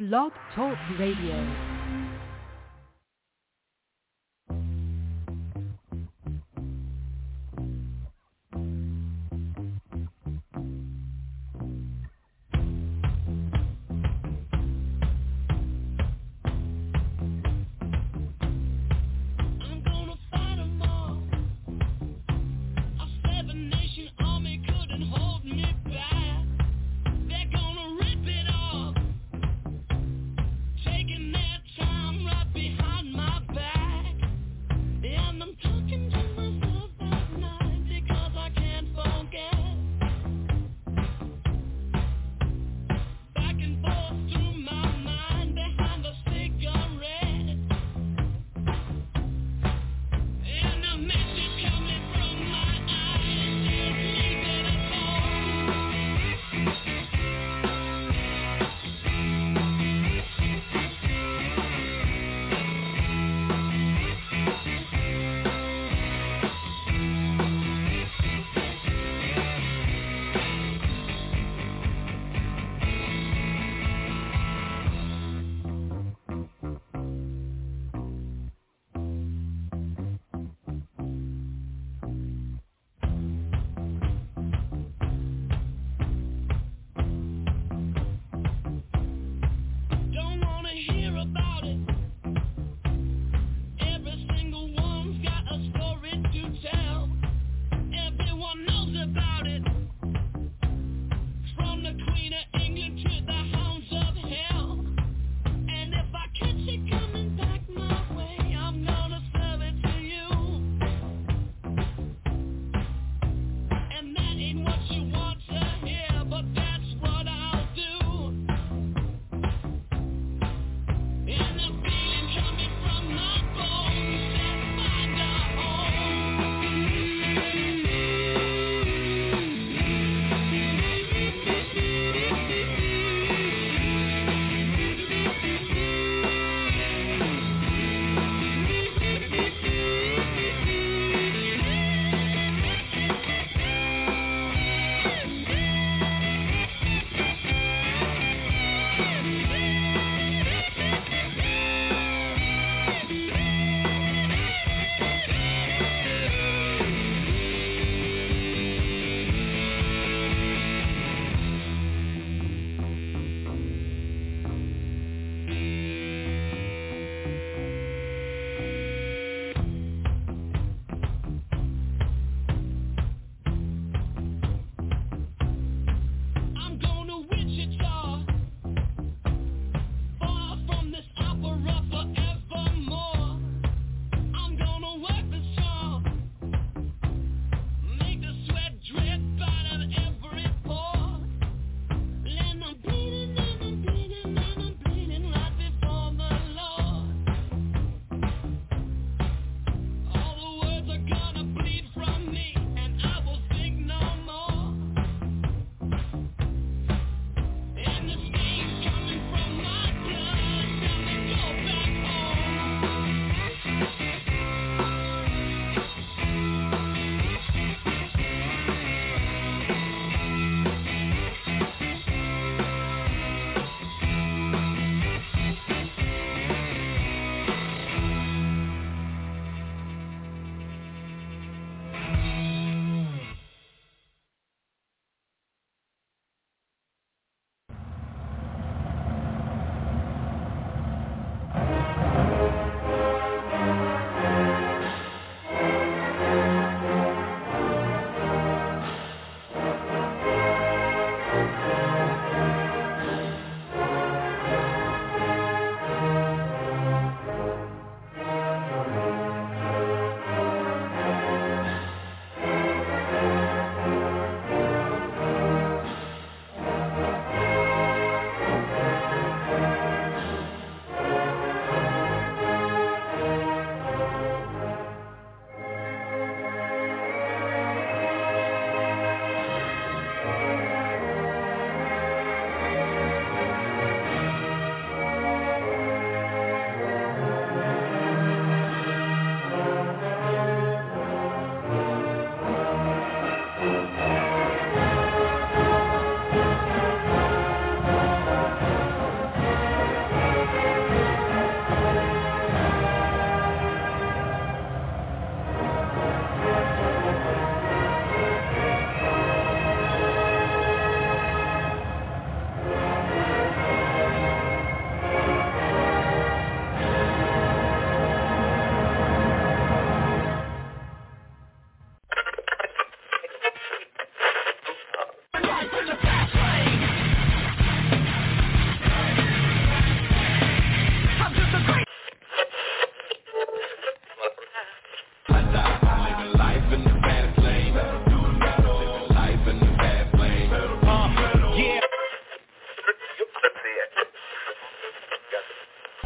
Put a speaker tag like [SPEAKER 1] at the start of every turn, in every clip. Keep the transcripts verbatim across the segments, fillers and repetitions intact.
[SPEAKER 1] Blog Talk Radio.
[SPEAKER 2] Taking that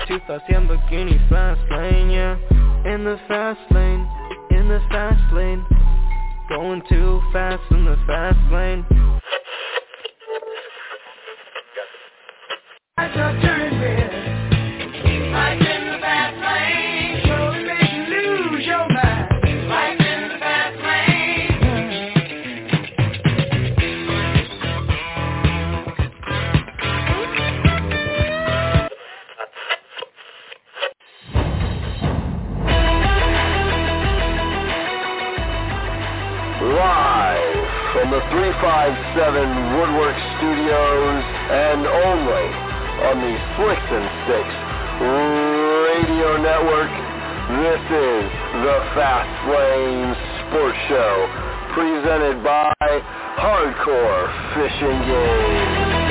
[SPEAKER 2] two thoughts, Lamborghini fast lane, yeah. In the fast lane, in the fast lane. Going too fast in the fast lane. I start turning red. Life in the fast lane. So it makes you lose your mind. Life in the fast lane.
[SPEAKER 3] Live from the three five seven Woodwork Studios and only on the Flicks and Sticks Radio Network, this is the Fast Lane Sports Show, presented by Hardcore Fishing Game.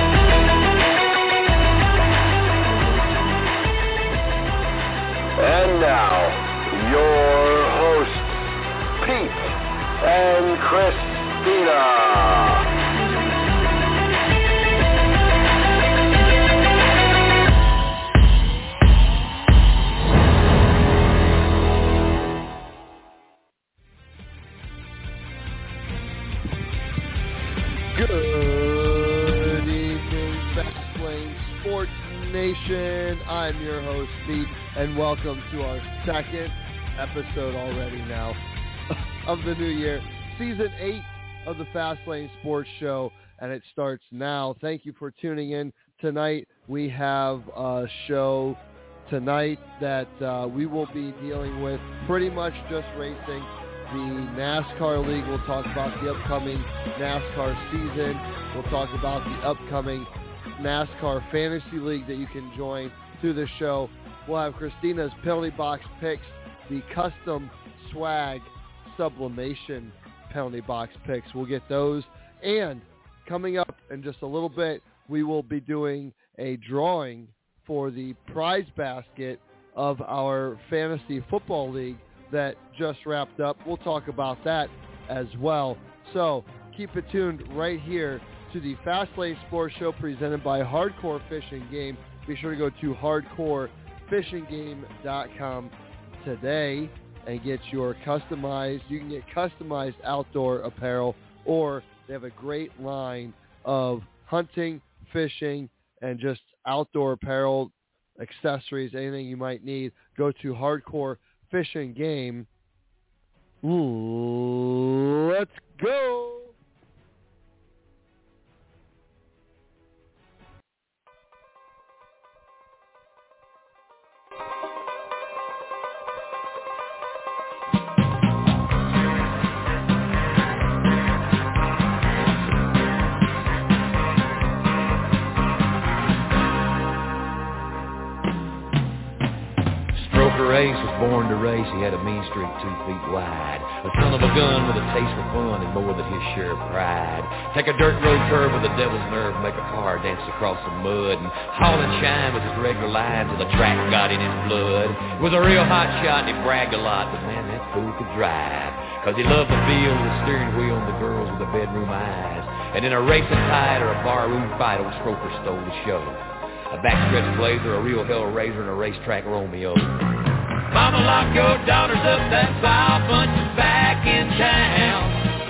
[SPEAKER 3] And now, your hosts, Pete and Christina.
[SPEAKER 4] Good evening, Fast Lane Sports Nation. I'm your host, Pete, and welcome to our second episode already now of the new year, season eight of the Fast Lane Sports Show, and it starts now. Thank you for tuning in tonight. We have a show tonight that uh, we will be dealing with pretty much just racing. The NASCAR League, we'll talk about the upcoming NASCAR season. We'll talk about the upcoming NASCAR Fantasy League that you can join through the show. We'll have Christina's penalty box picks, the custom swag sublimation penalty box picks. We'll get those. And coming up in just a little bit, we will be doing a drawing for the prize basket of our Fantasy Football League that just wrapped up. We'll talk about that as well. So keep it tuned right here to the Fast Lane Sports Show presented by Hardcore Fishing Game. Be sure to go to hardcore fishing game dot com today and get your customized, you can get customized outdoor apparel, or they have a great line of hunting, fishing, and just outdoor apparel, accessories, anything you might need. Go to Hardcore Fishing Game. Ooh, let's go.
[SPEAKER 5] Ace was born to race. He had a mean streak two feet wide. A son of a gun with a taste for fun and more than his share of pride. Take a dirt road curve with a devil's nerve, make a car dance across the mud, and haul and shine with his regular line till the track got in his blood. He was a real hot shot and he bragged a lot, but man, that fool could drive. Cause he loved the feel of the steering wheel and the girls with the bedroom eyes. And in a racing tide or a barroom fight, old Stroker stole the show. A backstretch blazer, a real hell raiser, and a racetrack Romeo. Mama, lock your daughters up, that foul bunch is back in town.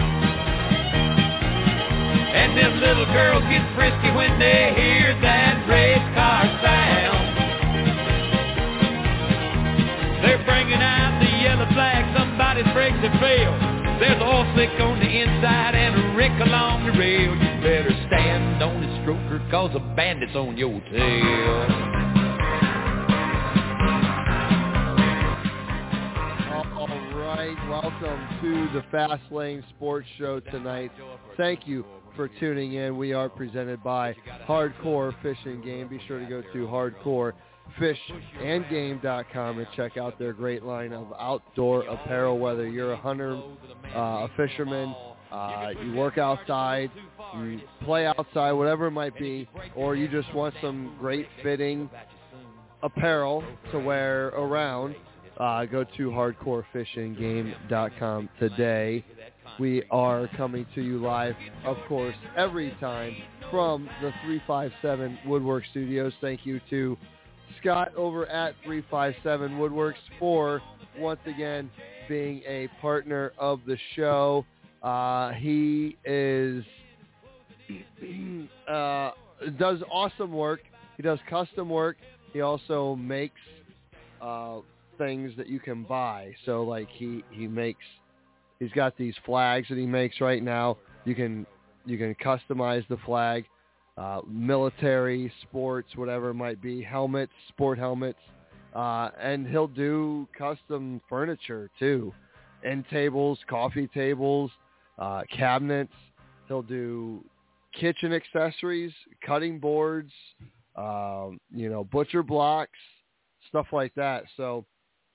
[SPEAKER 5] And them little girls get frisky when they hear that race car sound. They're bringing out the yellow flag, somebody's brakes have failed. There's oil slick on the inside and a wreck along the rail. You better stand on the stroker, cause a bandit's on your tail.
[SPEAKER 4] Welcome to the Fast Lane Sports Show tonight. Thank you for tuning in. We are presented by Hardcore Fishing Game. Be sure to go to hardcore fish and game dot com and check out their great line of outdoor apparel, whether you're a hunter, uh, a fisherman, uh, you work outside, you play outside, whatever it might be, or you just want some great fitting apparel to wear around. Uh, go to hardcore fishing game dot com today. We are coming to you live, of course, every time from the three five seven Woodwork Studios. Thank you to Scott over at three five seven Woodworks for, once again, being a partner of the show. Uh, he is uh, does awesome work. He does custom work. He also makes uh, things that you can buy. So, like, he, he makes, he's got these flags that he makes right now. You can you can customize the flag, uh, military, sports, whatever it might be, helmets, sport helmets, uh, and he'll do custom furniture too, end tables, coffee tables, uh, cabinets. He'll do kitchen accessories, cutting boards, um, you know, butcher blocks, stuff like that. So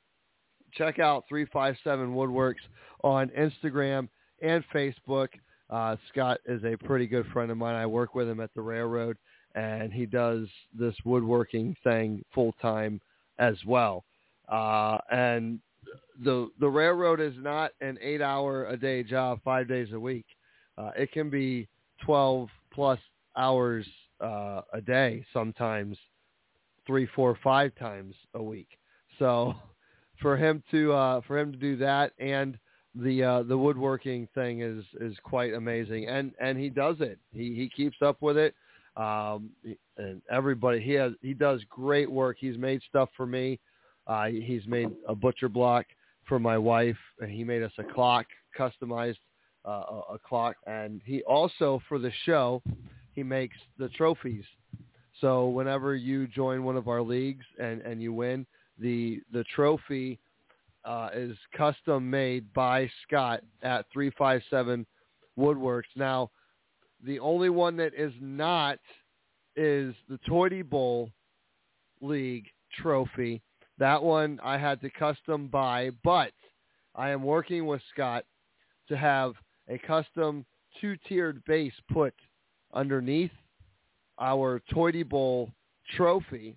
[SPEAKER 4] check out three five seven Woodworks on Instagram and Facebook. Uh, Scott is a pretty good friend of mine. I work with him at the railroad, and he does this woodworking thing full time as well. Uh, and the the railroad is not an eight hour a day job, five days a week. Uh, it can be twelve plus hours uh, a day, sometimes three, four, five times a week. So for him to uh, for him to do that and the uh, the woodworking thing is is quite amazing, and and he does it. He he keeps up with it, um, and everybody he has he does great work. He's made stuff for me. Uh, he's made a butcher block for my wife, and he made us a clock, customized uh, a, a clock, and he also for the show he makes the trophies. So whenever you join one of our leagues and, and you win, the the trophy uh, is custom made by Scott at three five seven Woodworks. Now, the only one that is not is the Toity Bowl League trophy. That one I had to custom buy, but I am working with Scott to have a custom two-tiered base put underneath our Toity Bowl trophy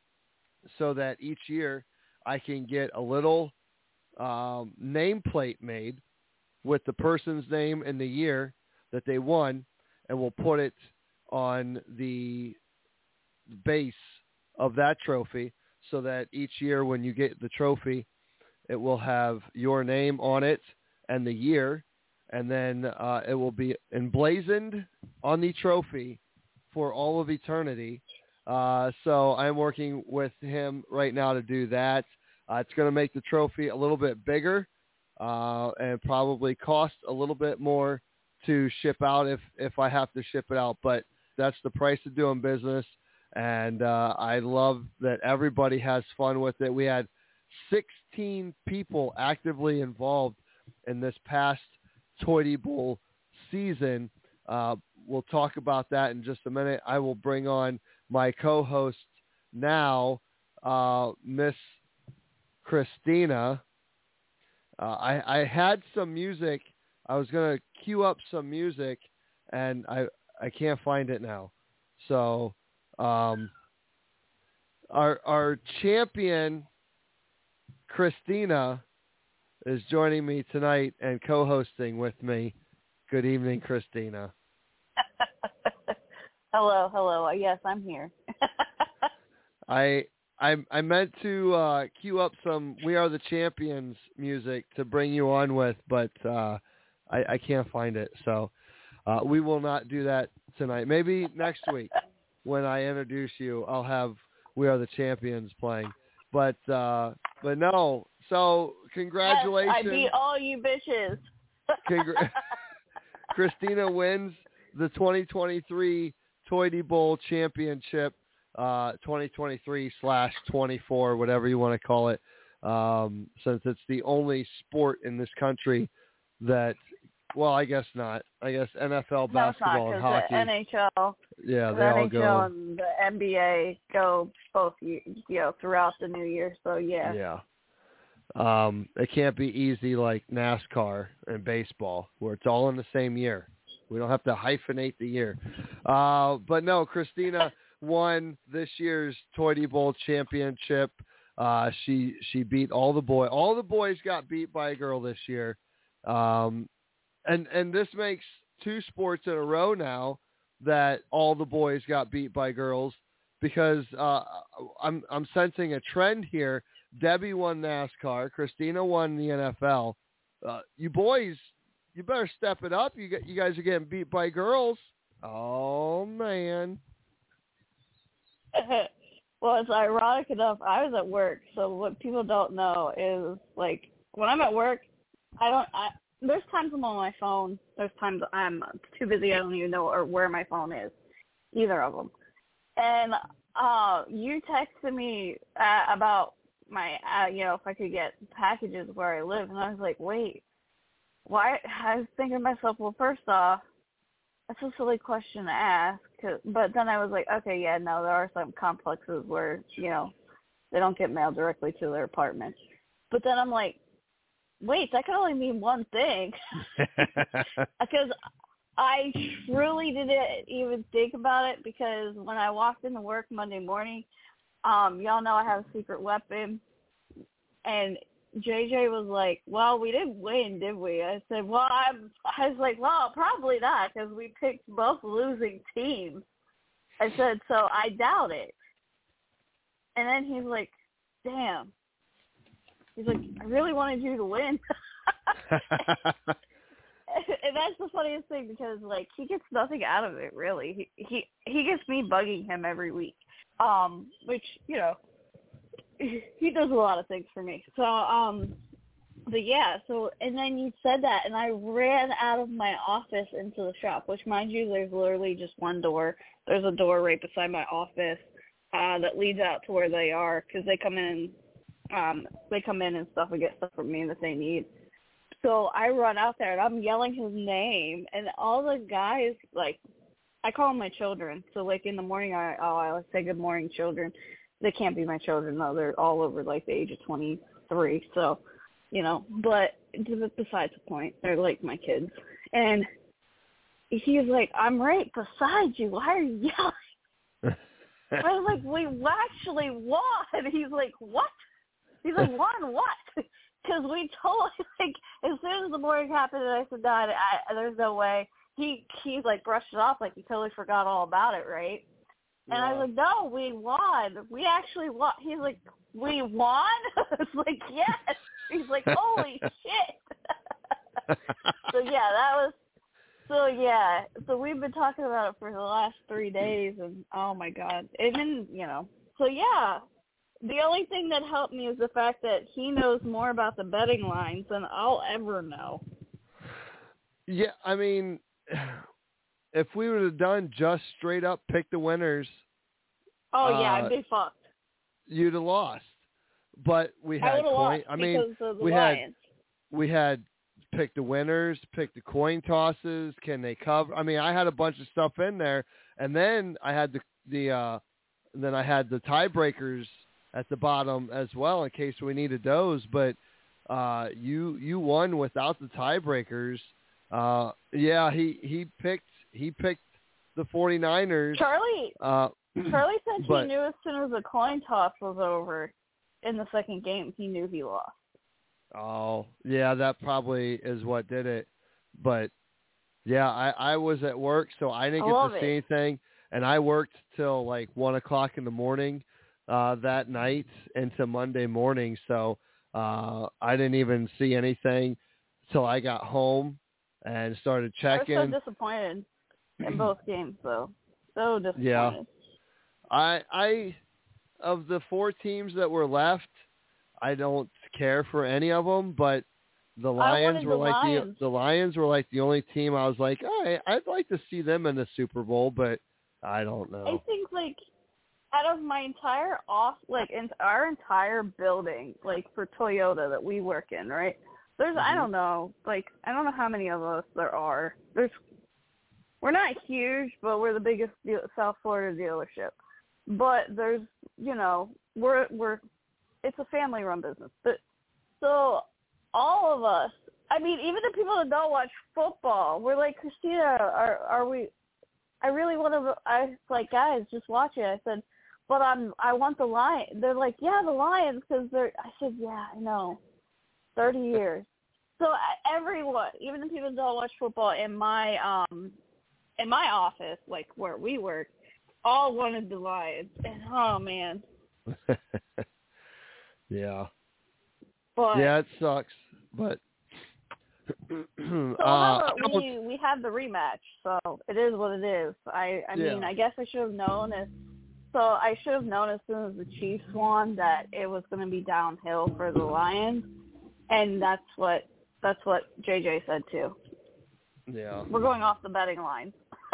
[SPEAKER 4] so that each year I can get a little um, nameplate made with the person's name and the year that they won, and we'll put it on the base of that trophy so that each year when you get the trophy, it will have your name on it and the year, and then uh, it will be emblazoned on the trophy for all of eternity. Uh, so I'm working with him right now to do that. Uh, it's going to make the trophy a little bit bigger uh, and probably cost a little bit more to ship out if, if I have to ship it out. But that's the price of doing business. And uh, I love that everybody has fun with it. We had sixteen people actively involved in this past Toity Bowl season. Uh, we'll talk about that in just a minute. I will bring on my co-host now, uh, Miss Christina. Uh, I, I had some music. I was going to queue up some music, and I I can't find it now. So um, our our champion, Christina, is joining me tonight and co-hosting with me. Good evening, Christina.
[SPEAKER 6] Hello, hello. Yes, I'm here.
[SPEAKER 4] I I I meant to uh, queue up some "We Are the Champions" music to bring you on with, but uh, I, I can't find it. So uh, we will not do that tonight. Maybe next week when I introduce you, I'll have "We Are the Champions" playing. But uh, but no. So congratulations!
[SPEAKER 6] Yes, I beat all you bitches.
[SPEAKER 4] Congra- Christina wins the twenty twenty-three Toity Bowl Championship, uh, twenty twenty-three slash twenty-four, whatever you want to call it, um, since it's the only sport in this country that, well, I guess not. I guess N F L, basketball,
[SPEAKER 6] no,
[SPEAKER 4] and hockey.
[SPEAKER 6] The N H L,
[SPEAKER 4] yeah,
[SPEAKER 6] the
[SPEAKER 4] they all
[SPEAKER 6] N H L
[SPEAKER 4] go.
[SPEAKER 6] and the N B A go both, you know, throughout the new year. So yeah.
[SPEAKER 4] Yeah. Um, it can't be easy like NASCAR and baseball, where it's all in the same year. We don't have to hyphenate the year. Uh, but no, Christina won this year's Toity Bowl championship. Uh, she she beat all the boys. All the boys got beat by a girl this year. Um, and and this makes two sports in a row now that all the boys got beat by girls. because uh, I'm I'm sensing a trend here. Debbie won NASCAR. Christina won the N F L. Uh, you boys, you better step it up. You get, you guys are getting beat by girls. Oh man.
[SPEAKER 6] Well, it's ironic enough. I was at work, so what people don't know is like when I'm at work, I don't. I, there's times I'm on my phone. There's times I'm too busy. I don't even know or where my phone is. Either of them. And uh, you texted me uh, about my, uh, you know, if I could get packages where I live, and I was like, wait, why? I was thinking to myself, well, first off, that's a silly question to ask. But then I was like, okay, yeah, no, there are some complexes where, you know, they don't get mailed directly to their apartment. But then I'm like, wait, that can only mean one thing. Because I truly didn't even think about it, because when I walked into work Monday morning, um, y'all know I have a secret weapon. And J J was like, well, we didn't win, did we? I said, well, I'm, I was like, well, probably not, because we picked both losing teams. I said, so I doubt it. And then he's like, damn. He's like, I really wanted you to win. And that's the funniest thing, because, like, he gets nothing out of it, really. He he, he gets me bugging him every week, um, which, you know, he does a lot of things for me. So, um, but yeah, so, and then you said that, and I ran out of my office into the shop, which, mind you, there's literally just one door. There's a door right beside my office uh, that leads out to where they are, because they come in, um, they come in and stuff and get stuff from me that they need. So I run out there, and I'm yelling his name, and all the guys, like, I call them my children. So, like, in the morning, I, oh, I like say good morning, children. They can't be my children, though. They're all over, like, the age of twenty-three. So, you know, but besides the point, they're, like, my kids. And he's like, I'm right beside you. Why are you yelling? I was like, we actually won. He's like, what? He's like, won what? Because we told, like, as soon as the morning happened, and I said, no, I, I, there's no way. He, he's, like, brushed it off like he totally forgot all about it, right? And yeah. I was like, no, we won. We actually won. He's like, we won? It's like, yes. He's like, holy shit. So, yeah, that was, so, yeah. So we've been talking about it for the last three days, and, oh, my God. And then, you know, so, yeah. The only thing that helped me is the fact that he knows more about the betting lines than I'll ever know.
[SPEAKER 4] Yeah, I mean, if we would have done just straight up pick the winners.
[SPEAKER 6] Oh, yeah,
[SPEAKER 4] uh,
[SPEAKER 6] I'd be fucked.
[SPEAKER 4] You'd have lost. But we had
[SPEAKER 6] I
[SPEAKER 4] coin. I mean, we
[SPEAKER 6] Lions.
[SPEAKER 4] had we had pick the winners, pick the coin tosses. Can they cover? I mean, I had a bunch of stuff in there, and then I had the the uh, then I had the tiebreakers at the bottom as well in case we needed those. But uh, you you won without the tiebreakers. Uh, yeah, he, he picked he picked the 49ers.
[SPEAKER 6] Charlie
[SPEAKER 4] uh,
[SPEAKER 6] Charlie said
[SPEAKER 4] but,
[SPEAKER 6] he knew as soon as the coin toss was over in the second game, he knew he lost.
[SPEAKER 4] Oh, yeah, that probably is what did it. But, yeah, I, I was at work, so I didn't
[SPEAKER 6] I
[SPEAKER 4] get to see
[SPEAKER 6] it.
[SPEAKER 4] anything. And I worked till like one o'clock in the morning uh, that night into Monday morning. So uh, I didn't even see anything till I got home and started checking.
[SPEAKER 6] I was so disappointed in both games, though. So disappointed.
[SPEAKER 4] Yeah. I, I, of the four teams that were left, I don't care for any of them, but the Lions were
[SPEAKER 6] the
[SPEAKER 4] like
[SPEAKER 6] Lions.
[SPEAKER 4] the the Lions were like the only team I was like, all right, I'd like to see them in the Super Bowl, but I don't know.
[SPEAKER 6] I think like out of my entire off, like in our entire building, like for Toyota that we work in, right? There's mm-hmm. I don't know, like I don't know how many of us there are. There's we're not huge, but we're the biggest deal, South Florida dealership. But there's you know we're we're it's a family-run business, but so all of us, I mean, even the people that don't watch football, we're like, Christina, are are we? I really want to. I was like, guys, just watch it. I said, but I'm. I want the Lions. They're like, yeah, the Lions, because they're. I said, yeah, I know, thirty years. So everyone, even the people that don't watch football in my um, in my office, like where we work, all wanted the Lions, and oh man.
[SPEAKER 4] yeah.
[SPEAKER 6] But
[SPEAKER 4] yeah, it sucks, but
[SPEAKER 6] so
[SPEAKER 4] uh,
[SPEAKER 6] how about we we have the rematch, so it is what it is. I I
[SPEAKER 4] Yeah.
[SPEAKER 6] mean, I guess I should have known if so I should have known as soon as the Chiefs won that it was going to be downhill for the Lions, and that's what that's what J J said too.
[SPEAKER 4] yeah.
[SPEAKER 6] We're going off the betting line.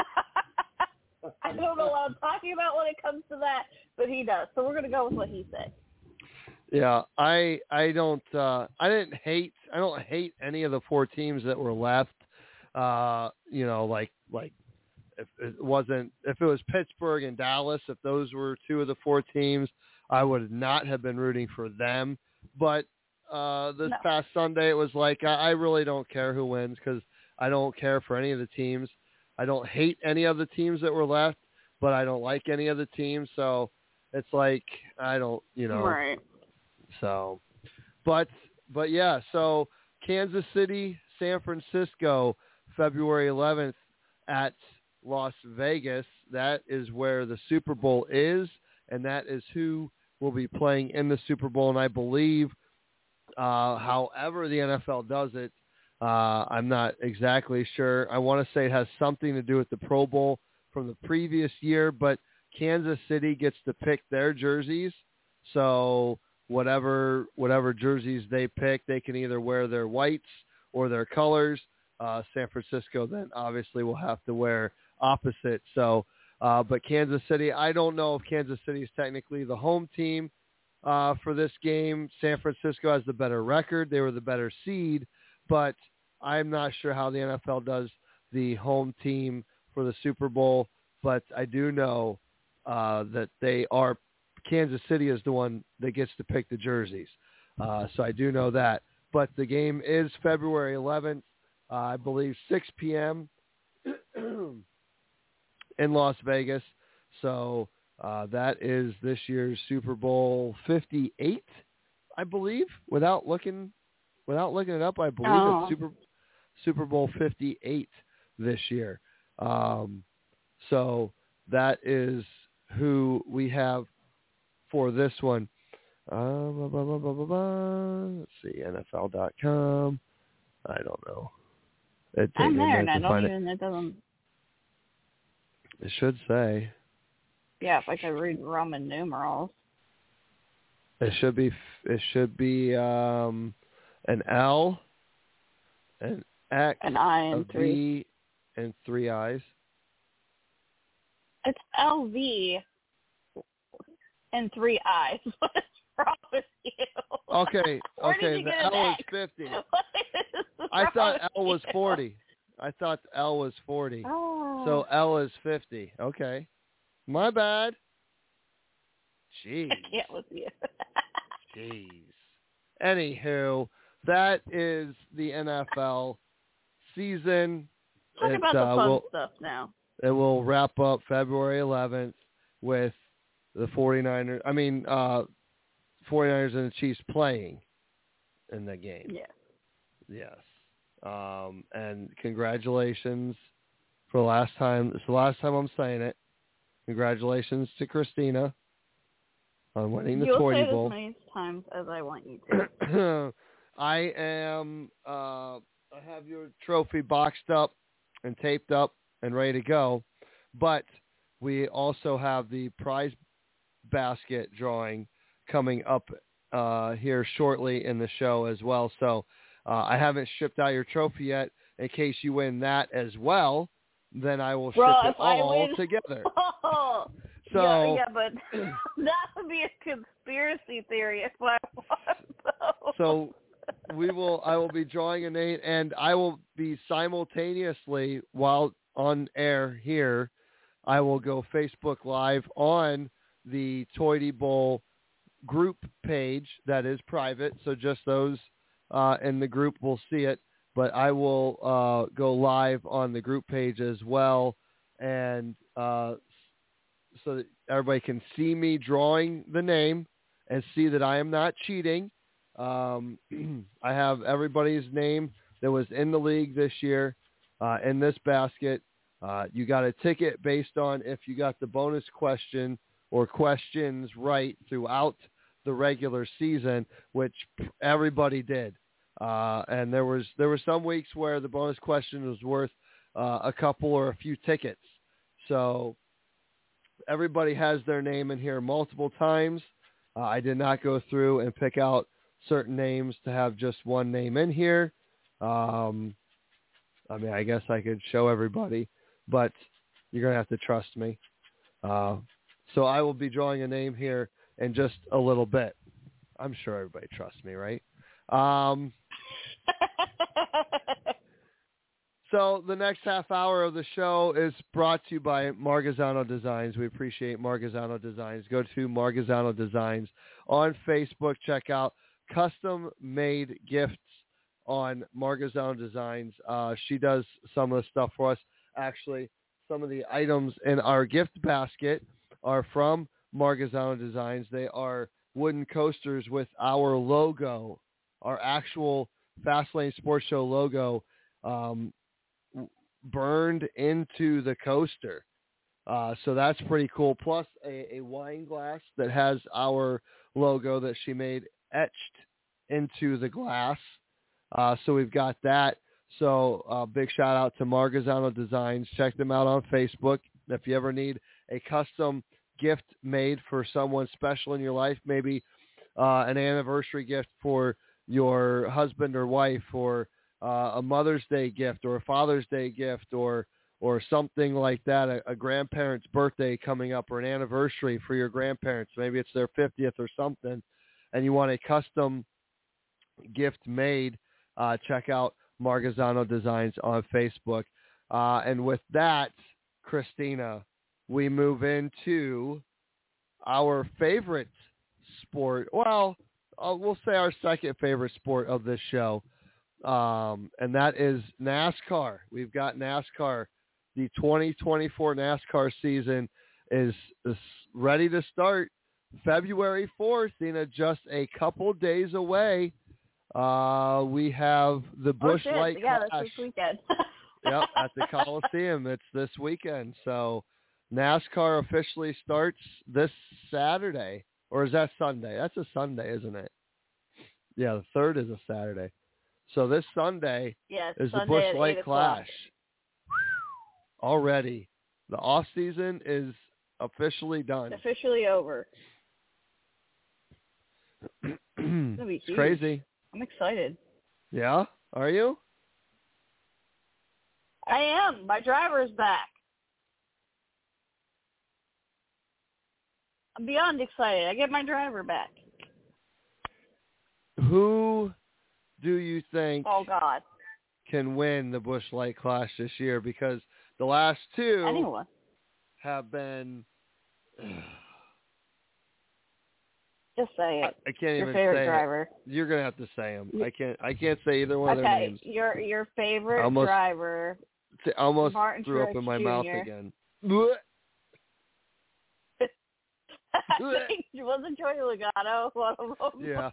[SPEAKER 6] I don't know what I'm talking about when it comes to that, but he does. So we're going to go with what he said.
[SPEAKER 4] Yeah, I I don't uh, I didn't hate I don't hate any of the four teams that were left. Uh, you know, like like if it wasn't if it was Pittsburgh and Dallas, if those were two of the four teams, I would not have been rooting for them. But uh, this
[SPEAKER 6] No.
[SPEAKER 4] past Sunday, it was like I, I really don't care who wins because I don't care for any of the teams. I don't hate any of the teams that were left, but I don't like any of the teams. So it's like I don't, you know.
[SPEAKER 6] Right.
[SPEAKER 4] So, but but yeah. So Kansas City, San Francisco, February eleventh at Las Vegas. That is where the Super Bowl is, and that is who will be playing in the Super Bowl. And I believe, uh, however the N F L does it, uh, I'm not exactly sure. I want to say it has something to do with the Pro Bowl from the previous year, but Kansas City gets to pick their jerseys. So whatever whatever jerseys they pick, they can either wear their whites or their colors. Uh, San Francisco then obviously will have to wear opposite. So, uh, but Kansas City, I don't know if Kansas City is technically the home team uh, for this game. San Francisco has the better record. They were the better seed, but I'm not sure how the N F L does the home team for the Super Bowl. But I do know uh, that they are Kansas City is the one that gets to pick the jerseys. Uh, so I do know that. But the game is February eleventh, uh, I believe six p.m. in Las Vegas. So uh, that is this year's Super Bowl fifty-eight, I believe. Without looking, without looking it up, I believe
[SPEAKER 6] Oh.
[SPEAKER 4] it's Super Super Bowl fifty-eight this year. Um, so that is who we have for this one. Uh, blah, blah, blah, blah, blah, blah. Let's see, N F L dot com. I don't know. It takes
[SPEAKER 6] I'm
[SPEAKER 4] me a
[SPEAKER 6] there, and
[SPEAKER 4] minute
[SPEAKER 6] I
[SPEAKER 4] to
[SPEAKER 6] don't
[SPEAKER 4] find
[SPEAKER 6] even, it doesn't,
[SPEAKER 4] it. It should say.
[SPEAKER 6] yeah, if I could read Roman numerals.
[SPEAKER 4] It should be. It should be um, an L, an X,
[SPEAKER 6] An I
[SPEAKER 4] a
[SPEAKER 6] and three.
[SPEAKER 4] V, and three I's.
[SPEAKER 6] It's L V and three I's. What's wrong with you?
[SPEAKER 4] Okay,
[SPEAKER 6] Where did
[SPEAKER 4] okay.
[SPEAKER 6] you
[SPEAKER 4] The
[SPEAKER 6] get an
[SPEAKER 4] L is
[SPEAKER 6] X?
[SPEAKER 4] fifty.
[SPEAKER 6] What is
[SPEAKER 4] I
[SPEAKER 6] wrong
[SPEAKER 4] thought
[SPEAKER 6] with
[SPEAKER 4] L was
[SPEAKER 6] you?
[SPEAKER 4] forty. I thought L was forty.
[SPEAKER 6] Oh.
[SPEAKER 4] So L is fifty. Okay. My bad. Jeez.
[SPEAKER 6] I can't with you.
[SPEAKER 4] Jeez. Anywho, that is the N F L season.
[SPEAKER 6] Talk
[SPEAKER 4] It,
[SPEAKER 6] about the
[SPEAKER 4] uh,
[SPEAKER 6] fun
[SPEAKER 4] will,
[SPEAKER 6] stuff now.
[SPEAKER 4] it will wrap up February eleventh with the 49ers. I mean, uh, 49ers and the Chiefs playing in the game.
[SPEAKER 6] Yeah.
[SPEAKER 4] Yes. Um, and congratulations for the last time. It's the last time I'm saying it. Congratulations to Christina on winning the
[SPEAKER 6] You'll
[SPEAKER 4] Toy
[SPEAKER 6] say it
[SPEAKER 4] Bowl.
[SPEAKER 6] as many times as I want you to.
[SPEAKER 4] I am. Uh, I have your trophy boxed up and taped up and ready to go, but we also have the prize basket drawing coming up uh, here shortly in the show as well. So uh, I haven't shipped out your trophy yet. In case you win that as well, then I will ship
[SPEAKER 6] Well,
[SPEAKER 4] it
[SPEAKER 6] if I
[SPEAKER 4] all
[SPEAKER 6] win-
[SPEAKER 4] together.
[SPEAKER 6] Oh.
[SPEAKER 4] So
[SPEAKER 6] yeah, yeah, but that would be a conspiracy theory if I won.
[SPEAKER 4] So we will. I will be drawing a name, and I will be simultaneously while on air here. I will go Facebook Live on the Toy Bowl group page that is private, so just those uh, in the group will see it. But I will uh, go live on the group page as well, and uh, so that everybody can see me drawing the name and see that I am not cheating. Um, I have everybody's name that was in the league this year uh, in this basket. Uh, you got a ticket based on if you got the bonus question or questions right throughout the regular season, which everybody did. Uh, and there was there were some weeks where the bonus question was worth uh, a couple or a few tickets. So everybody has their name in here multiple times. Uh, I did not go through and pick out certain names to have just one name in here. Um, I mean, I guess I could show everybody, but you're going to have to trust me. Uh, so I will be drawing a name here in just a little bit. I'm sure everybody trusts me, right? Um, so the next half hour of the show is brought to you by Margazano Designs. We appreciate Margazano Designs. Go to Margazano Designs on Facebook. Check out custom-made gifts on Margazano Designs. Uh, she does some of the stuff for us. Actually, some of the items in our gift basket are from Margazano Designs. They are wooden coasters with our logo, our actual Fastlane Sports Show logo, um, burned into the coaster. Uh, so that's pretty cool. Plus a, a wine glass that has our logo that she made etched into the glass. Uh, so we've got that. So uh, big shout out to Margazano Designs. Check them out on Facebook. If you ever need a custom gift made for someone special in your life, maybe uh, an anniversary gift for your husband or wife, or uh, a Mother's Day gift, or a Father's Day gift, or or something like that, a, a grandparent's birthday coming up, or an anniversary for your grandparents. Maybe it's their fiftieth or something, and you want a custom gift made, uh, check out Margazano Designs on Facebook. Uh, and with that, Christina, we move into our favorite sport. Well, uh, we'll say our second favorite sport of this show, um, and that is NASCAR. We've got NASCAR. The twenty twenty-four NASCAR season is, is ready to start February fourth, Tina, just a couple days away. Uh, we have the Busch
[SPEAKER 6] oh,
[SPEAKER 4] Light
[SPEAKER 6] yeah,
[SPEAKER 4] Clash.
[SPEAKER 6] that's this weekend.
[SPEAKER 4] Yep, at the Coliseum. It's this weekend. So NASCAR officially starts this Saturday. Or is that Sunday? That's a Sunday, isn't it? Yeah, the third is a Saturday. So this Sunday
[SPEAKER 6] yeah,
[SPEAKER 4] is
[SPEAKER 6] Sunday
[SPEAKER 4] the Busch
[SPEAKER 6] at
[SPEAKER 4] Light
[SPEAKER 6] eight o'clock.
[SPEAKER 4] Clash. Already. The off season is officially done.
[SPEAKER 6] Officially over. It's gonna be
[SPEAKER 4] It's
[SPEAKER 6] huge.
[SPEAKER 4] crazy.
[SPEAKER 6] I'm excited.
[SPEAKER 4] Yeah? Are you?
[SPEAKER 6] I am. My driver's back. I'm beyond excited. I get my driver back.
[SPEAKER 4] Who do you think
[SPEAKER 6] Oh, God.
[SPEAKER 4] can win the Busch Light Clash this year? Because the last two
[SPEAKER 6] Anyone.
[SPEAKER 4] have been...
[SPEAKER 6] Just say
[SPEAKER 4] I,
[SPEAKER 6] it.
[SPEAKER 4] I can't
[SPEAKER 6] Your
[SPEAKER 4] even
[SPEAKER 6] favorite
[SPEAKER 4] say
[SPEAKER 6] driver.
[SPEAKER 4] it. You're going to have to say them. I can't I can't say either one of their
[SPEAKER 6] Okay,
[SPEAKER 4] names.
[SPEAKER 6] your your favorite
[SPEAKER 4] Almost-
[SPEAKER 6] driver.
[SPEAKER 4] I almost
[SPEAKER 6] Martin
[SPEAKER 4] threw up
[SPEAKER 6] Truex
[SPEAKER 4] in my
[SPEAKER 6] Junior
[SPEAKER 4] mouth again. Blech.
[SPEAKER 6] I think wasn't Joey Logano one of them?
[SPEAKER 4] Yeah.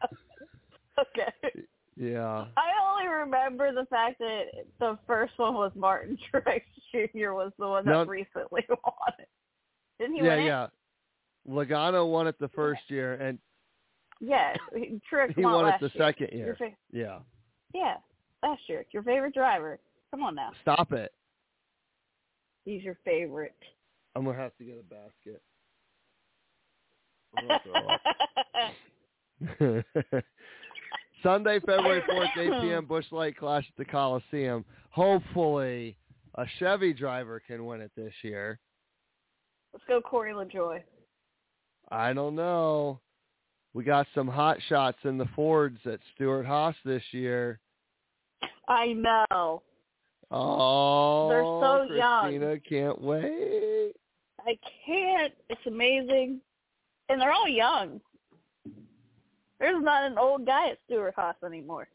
[SPEAKER 6] Okay.
[SPEAKER 4] Yeah.
[SPEAKER 6] I only remember the fact that the first one was Martin Truex Junior was the one that
[SPEAKER 4] No.
[SPEAKER 6] recently won it. Didn't he
[SPEAKER 4] yeah,
[SPEAKER 6] win it?
[SPEAKER 4] yeah. Logano won it the first year, and
[SPEAKER 6] Yeah. Truex
[SPEAKER 4] he
[SPEAKER 6] won,
[SPEAKER 4] won it
[SPEAKER 6] last
[SPEAKER 4] the
[SPEAKER 6] year.
[SPEAKER 4] second
[SPEAKER 6] Your
[SPEAKER 4] year.
[SPEAKER 6] fa-
[SPEAKER 4] Yeah.
[SPEAKER 6] yeah, last year. Your favorite driver. Come on now.
[SPEAKER 4] Stop it.
[SPEAKER 6] He's your favorite.
[SPEAKER 4] I'm going to have to get a basket. I'm gonna throw up. Sunday, February fourth, eight p.m., Busch Light Clash at the Coliseum. Hopefully, a Chevy driver can win it this year.
[SPEAKER 6] Let's go Corey LaJoy.
[SPEAKER 4] I don't know. We got some hot shots in the Fords at Stewart-Haas this year.
[SPEAKER 6] I know.
[SPEAKER 4] Oh,
[SPEAKER 6] They're so young.
[SPEAKER 4] Christina, can't wait.
[SPEAKER 6] I can't. It's amazing. And they're all young. There's not an old guy at Stewart-Haas anymore.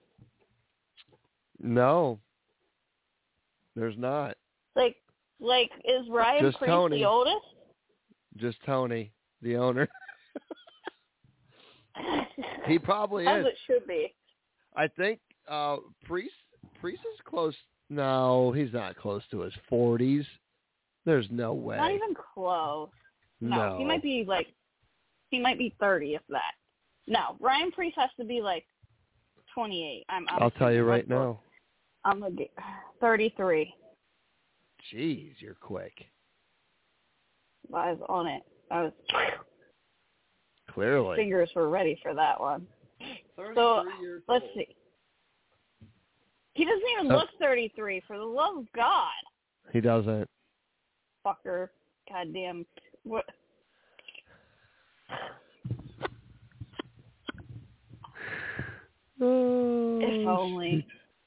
[SPEAKER 4] No, there's not.
[SPEAKER 6] Like, like is Ryan
[SPEAKER 4] Just
[SPEAKER 6] Preece
[SPEAKER 4] Tony.
[SPEAKER 6] the oldest?
[SPEAKER 4] Just Tony, the owner. He probably
[SPEAKER 6] As
[SPEAKER 4] is.
[SPEAKER 6] it should be.
[SPEAKER 4] I think uh, Priest Priest is close No, he's not close to his forties. There's no way.
[SPEAKER 6] Not even close. No,
[SPEAKER 4] No.
[SPEAKER 6] he might be like, he might be thirty, if that. No, Ryan Preece has to be like twenty-eight. I'm. I'm
[SPEAKER 4] I'll tell you right
[SPEAKER 6] Let's
[SPEAKER 4] now.
[SPEAKER 6] look. I'm gonna get thirty-three.
[SPEAKER 4] Jeez, you're quick.
[SPEAKER 6] I was on it. I was.
[SPEAKER 4] Clearly.
[SPEAKER 6] Fingers were ready for that one. So let's see. He doesn't even
[SPEAKER 4] Oh.
[SPEAKER 6] look thirty-three. For the love of God,
[SPEAKER 4] He doesn't.
[SPEAKER 6] fucker, goddamn, what?
[SPEAKER 4] Oh,
[SPEAKER 6] If only.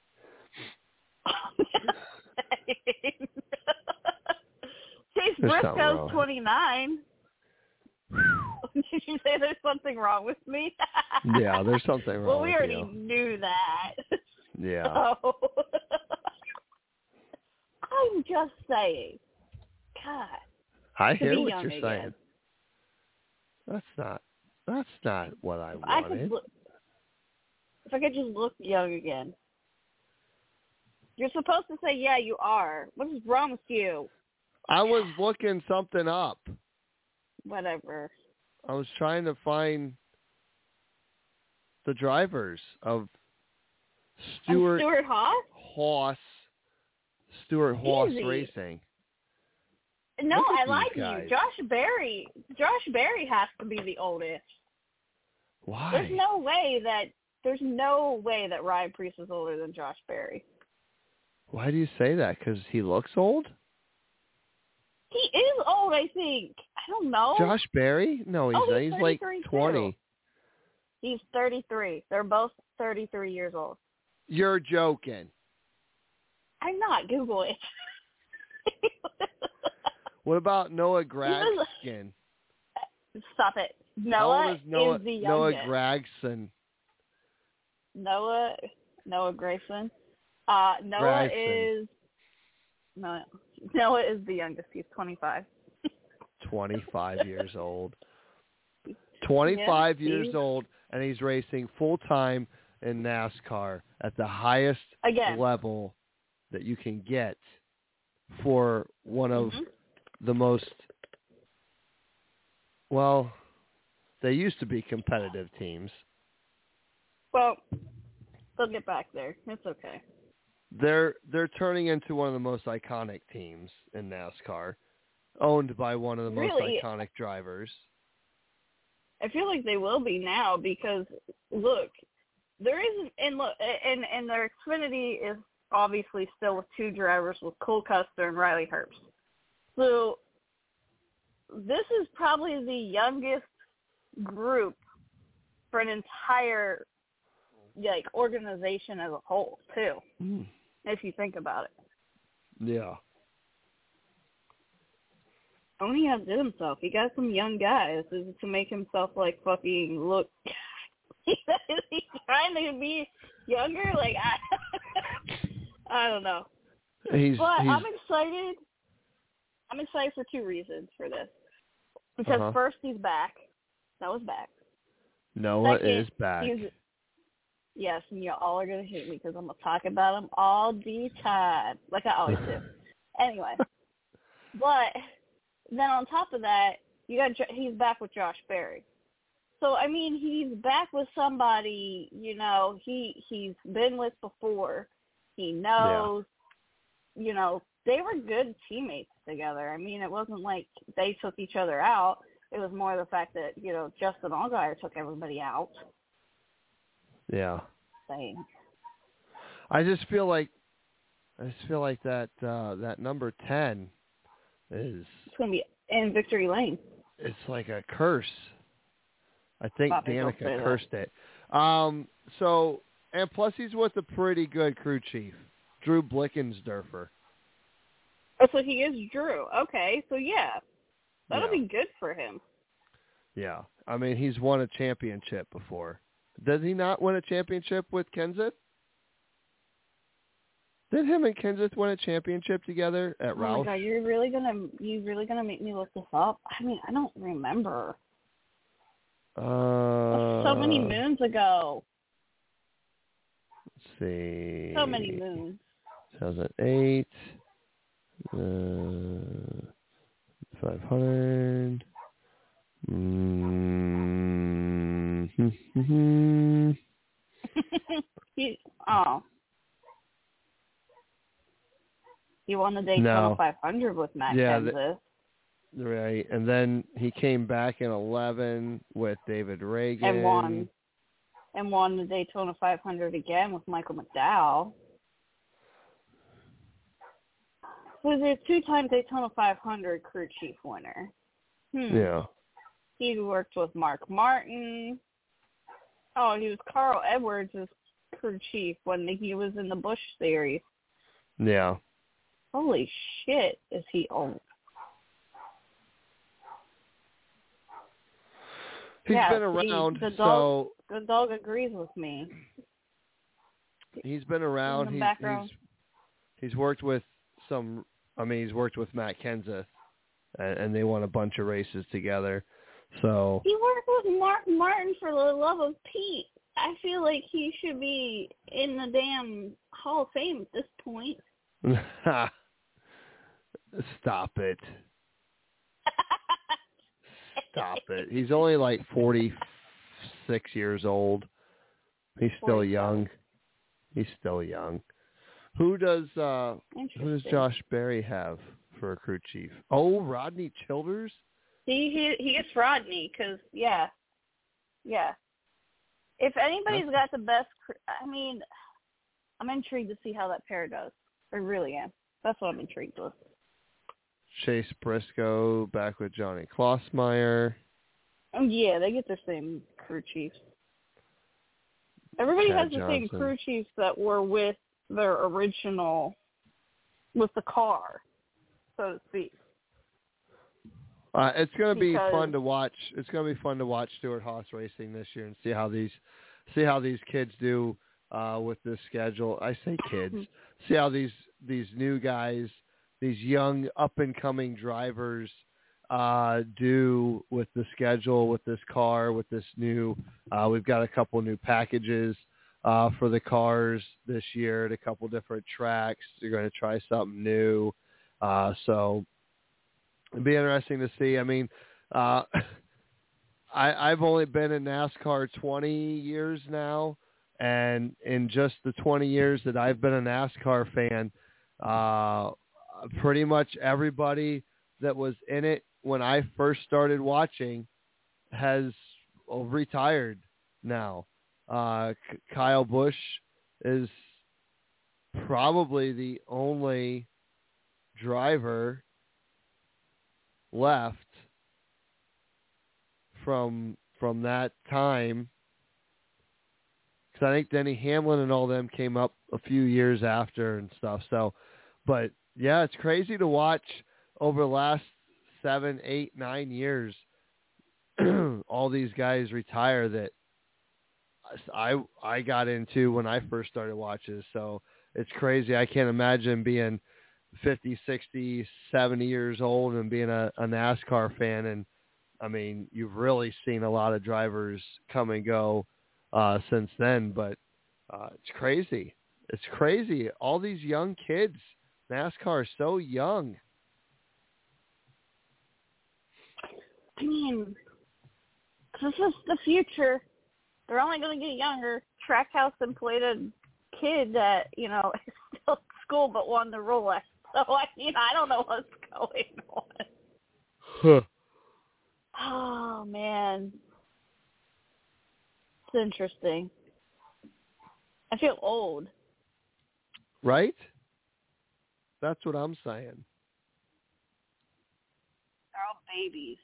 [SPEAKER 6] Chase
[SPEAKER 4] There's something
[SPEAKER 6] Briscoe's
[SPEAKER 4] wrong.
[SPEAKER 6] twenty-nine. Did you say there's something wrong with me?
[SPEAKER 4] Yeah, there's something wrong
[SPEAKER 6] Well, we
[SPEAKER 4] with
[SPEAKER 6] already
[SPEAKER 4] you.
[SPEAKER 6] knew that.
[SPEAKER 4] Yeah.
[SPEAKER 6] So, I'm just saying. God.
[SPEAKER 4] I
[SPEAKER 6] to
[SPEAKER 4] hear
[SPEAKER 6] be
[SPEAKER 4] what
[SPEAKER 6] young
[SPEAKER 4] you're
[SPEAKER 6] again.
[SPEAKER 4] saying. That's not. That's not what I
[SPEAKER 6] If I
[SPEAKER 4] wanted.
[SPEAKER 6] could look, if I could just look young again. You're supposed to say, yeah, you are. What is wrong with you?
[SPEAKER 4] I was looking something up.
[SPEAKER 6] Whatever.
[SPEAKER 4] I was trying to find the drivers of Stuart,
[SPEAKER 6] Stuart Haas?
[SPEAKER 4] Haas, Stuart Haas
[SPEAKER 6] Easy.
[SPEAKER 4] Racing.
[SPEAKER 6] No,
[SPEAKER 4] Look at
[SPEAKER 6] I
[SPEAKER 4] these
[SPEAKER 6] lied to
[SPEAKER 4] guys.
[SPEAKER 6] you. Josh Berry. Josh Berry has to be the oldest.
[SPEAKER 4] Why?
[SPEAKER 6] There's no way that there's no way that Ryan Preece is older than Josh Berry.
[SPEAKER 4] Why do you say that? Because he looks old?
[SPEAKER 6] He is old, I think. I don't know.
[SPEAKER 4] Josh Berry? No, he's
[SPEAKER 6] Oh,
[SPEAKER 4] not.
[SPEAKER 6] he's
[SPEAKER 4] He's like
[SPEAKER 6] thirty-three too.
[SPEAKER 4] twenty.
[SPEAKER 6] He's thirty-three. They're both thirty-three years old.
[SPEAKER 4] You're joking.
[SPEAKER 6] I'm not. Google it.
[SPEAKER 4] What about Noah
[SPEAKER 6] He
[SPEAKER 4] Gragson?
[SPEAKER 6] Stop it.
[SPEAKER 4] How old
[SPEAKER 6] Noah
[SPEAKER 4] is Noah,
[SPEAKER 6] is the
[SPEAKER 4] Noah
[SPEAKER 6] youngest.
[SPEAKER 4] Gragson?
[SPEAKER 6] Noah Noah Grayson. Uh, Noah
[SPEAKER 4] Gragson.
[SPEAKER 6] is no, Noah is the youngest. He's twenty-five.
[SPEAKER 4] twenty-five years old. twenty-five
[SPEAKER 6] Yeah,
[SPEAKER 4] years
[SPEAKER 6] he's-
[SPEAKER 4] old, and he's racing full-time in NASCAR at the highest
[SPEAKER 6] Again.
[SPEAKER 4] level that you can get for one of
[SPEAKER 6] Mhm.
[SPEAKER 4] the most, well, they used to be competitive teams.
[SPEAKER 6] Well, they'll get back there. It's okay.
[SPEAKER 4] They're they're turning into one of the most iconic teams in NASCAR, owned by one of the most
[SPEAKER 6] Really?
[SPEAKER 4] iconic drivers.
[SPEAKER 6] I feel like they will be now because look, there isn't and look and and their Xfinity is obviously still with two drivers with Cole Custer and Riley Herbst. So this is probably the youngest group for an entire like organization as a whole too,
[SPEAKER 4] Mm.
[SPEAKER 6] if you think about it.
[SPEAKER 4] Yeah.
[SPEAKER 6] Only has to do himself. He got some young guys to to make himself like fucking look. Is he trying to be younger? Like I, I don't know.
[SPEAKER 4] He's,
[SPEAKER 6] But
[SPEAKER 4] he's
[SPEAKER 6] I'm excited. I'm excited for two reasons for this. Because
[SPEAKER 4] Uh-huh.
[SPEAKER 6] first, he's back. Noah's back.
[SPEAKER 4] Noah
[SPEAKER 6] Second,
[SPEAKER 4] is back.
[SPEAKER 6] he's- yes, and you all are gonna hate me because I'm gonna talk about him all the time, like I always do. Anyway, but then on top of that, you got Jo- he's back with Josh Berry. So I mean, he's back with somebody you know he he's been with before. He knows, you know, they were good teammates together. I mean, it wasn't like they took each other out. It was more the fact that you know Justin Allgaier took everybody out.
[SPEAKER 4] Yeah.
[SPEAKER 6] Saying.
[SPEAKER 4] I just feel like I just feel like that uh, that number ten is
[SPEAKER 6] It's going to be in victory lane.
[SPEAKER 4] it's like a curse. I think
[SPEAKER 6] Probably don't say
[SPEAKER 4] Danica
[SPEAKER 6] that.
[SPEAKER 4] cursed it. Um, so and plus he's with a pretty good crew chief, Drew Blickensderfer.
[SPEAKER 6] Oh, so he is Drew. Okay, so yeah, that'll
[SPEAKER 4] Yeah.
[SPEAKER 6] be good for him.
[SPEAKER 4] Yeah, I mean he's won a championship before. Does he not win a championship with Kenseth? Did him and Kenseth win a championship together at
[SPEAKER 6] Oh
[SPEAKER 4] Roush?
[SPEAKER 6] my God, you're really gonna you really gonna make me look this up? I mean, I don't remember.
[SPEAKER 4] Uh,
[SPEAKER 6] That's so many moons ago.
[SPEAKER 4] Let's see.
[SPEAKER 6] So many moons.
[SPEAKER 4] two thousand eight. Uh, five hundred. Mm-hmm.
[SPEAKER 6] he, oh. He won the Daytona
[SPEAKER 4] no.
[SPEAKER 6] five hundred with Matt
[SPEAKER 4] yeah,
[SPEAKER 6] Kenseth.
[SPEAKER 4] The, right. And then he came back in eleven with David Reagan.
[SPEAKER 6] And won. And won the Daytona five hundred again with Michael McDowell. Was a two-time Daytona five hundred crew chief winner. Hmm.
[SPEAKER 4] Yeah.
[SPEAKER 6] He worked with Mark Martin. Oh, he was Carl Edwards' crew chief when he was in the Busch series.
[SPEAKER 4] Yeah.
[SPEAKER 6] Holy shit, is he old?
[SPEAKER 4] He's
[SPEAKER 6] yeah,
[SPEAKER 4] been around,
[SPEAKER 6] he, the dog,
[SPEAKER 4] so...
[SPEAKER 6] The dog agrees with me.
[SPEAKER 4] He's been around. He's, he's he's worked with some... I mean, he's worked with Matt Kenseth, and, and they won a bunch of races together. So
[SPEAKER 6] he worked with Mark Martin for the love of Pete. I feel like he should be in the damn Hall of Fame at this point.
[SPEAKER 4] Stop it. Stop it. He's only like forty-six years old. He's still young. He's still young. Who does uh, who does Josh Berry have for a crew chief? Oh, Rodney Childers?
[SPEAKER 6] See, he he gets Rodney because, yeah. Yeah. If anybody's got the best, I mean, I'm intrigued to see how that pair does. I really am. That's what I'm intrigued with.
[SPEAKER 4] Chase Briscoe back with Johnny Klossmeyer.
[SPEAKER 6] Oh, yeah, they get the same crew chiefs. Everybody
[SPEAKER 4] Chad
[SPEAKER 6] has the
[SPEAKER 4] Johnson.
[SPEAKER 6] same crew chiefs that were with their original, with the car, so to speak.
[SPEAKER 4] Uh, it's going to be
[SPEAKER 6] Because-
[SPEAKER 4] fun to watch. It's going to be fun to watch Stuart Haas racing this year and see how these, see how these kids do uh, with this schedule. I say kids. See how these these new guys, these young up and coming drivers, uh, do with the schedule, with this car, with this new. Uh, we've got a couple new packages uh, for the cars this year at a couple different tracks. They're going to try something new, uh, so. It'd be interesting to see. I mean, uh, I, I've only been in NASCAR twenty years now, and in just the twenty years that I've been a NASCAR fan, uh, pretty much everybody that was in it when I first started watching has well, retired now. Uh, Kyle Busch is probably the only driver left from from that time, because I think Denny Hamlin and all them came up a few years after and stuff. So, but yeah, it's crazy to watch over the last seven, eight, nine years all these guys retire that I I got into when I first started watching. So it's crazy. I can't imagine being fifty, sixty, seventy years old and being a, a NASCAR fan. And I mean, you've really seen a lot of drivers come and go uh, since then, but uh, it's crazy. It's crazy. All these young kids, NASCAR is so young.
[SPEAKER 6] I mean, this is the future. They're only going to get younger. Trackhouse employed a kid that, you know, is still at school but won the Rolex. So, I mean, I don't know what's going on.
[SPEAKER 4] Huh.
[SPEAKER 6] Oh, man. It's interesting. I feel old.
[SPEAKER 4] Right? That's what I'm saying.
[SPEAKER 6] They're all babies.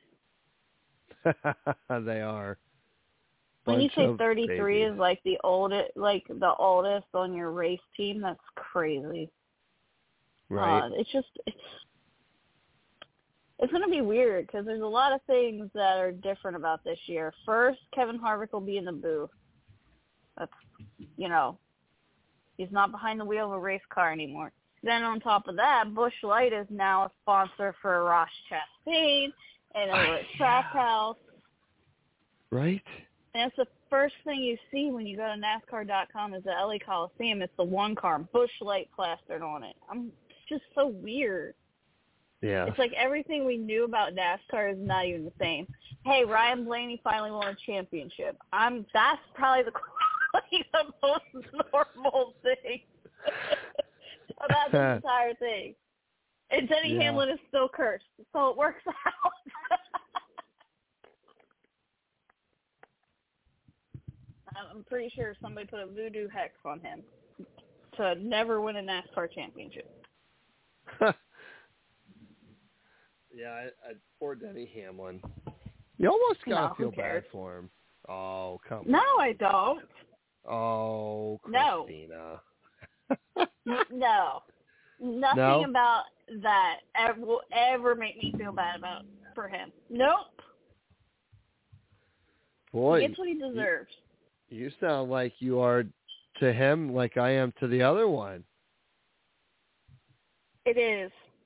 [SPEAKER 4] They are.
[SPEAKER 6] When you
[SPEAKER 4] Bunch
[SPEAKER 6] say
[SPEAKER 4] of
[SPEAKER 6] thirty-three
[SPEAKER 4] babies.
[SPEAKER 6] is like the oldest, like the oldest on your race team, that's crazy.
[SPEAKER 4] Right.
[SPEAKER 6] Uh, it's just it's it's going to be weird because there's a lot of things that are different about this year. First, Kevin Harvick will be in the booth. That's, you know, he's not behind the wheel of a race car anymore. Then on top of that, Busch Light is now a sponsor for Ross Chastain and over at Trackhouse.
[SPEAKER 4] Right?
[SPEAKER 6] And that's the first thing you see when you go to NASCAR dot com is the L A Coliseum. It's the one car, Busch Light plastered on it. I'm it's just so weird.
[SPEAKER 4] Yeah.
[SPEAKER 6] It's like everything we knew about NASCAR is not even the same. Hey, Ryan Blaney finally won a championship. I'm that's probably the, like the most normal thing about this entire thing. And Denny
[SPEAKER 4] Yeah.
[SPEAKER 6] Hamlin is still cursed, so it works out. I'm pretty sure somebody put a voodoo hex on him to never win a NASCAR championship.
[SPEAKER 4] Yeah, I, I, poor Denny Hamlin. You almost gotta
[SPEAKER 6] No,
[SPEAKER 4] feel
[SPEAKER 6] who cares?
[SPEAKER 4] bad for him. Oh, come
[SPEAKER 6] No,
[SPEAKER 4] on.
[SPEAKER 6] I don't.
[SPEAKER 4] Oh,
[SPEAKER 6] No.
[SPEAKER 4] Christina.
[SPEAKER 6] N- No. Nothing
[SPEAKER 4] No?
[SPEAKER 6] about that ever, will ever make me feel bad about for him. Nope.
[SPEAKER 4] Boy,
[SPEAKER 6] He gets what he deserves.
[SPEAKER 4] you sound like you are to him like I am to the other one.
[SPEAKER 6] It is.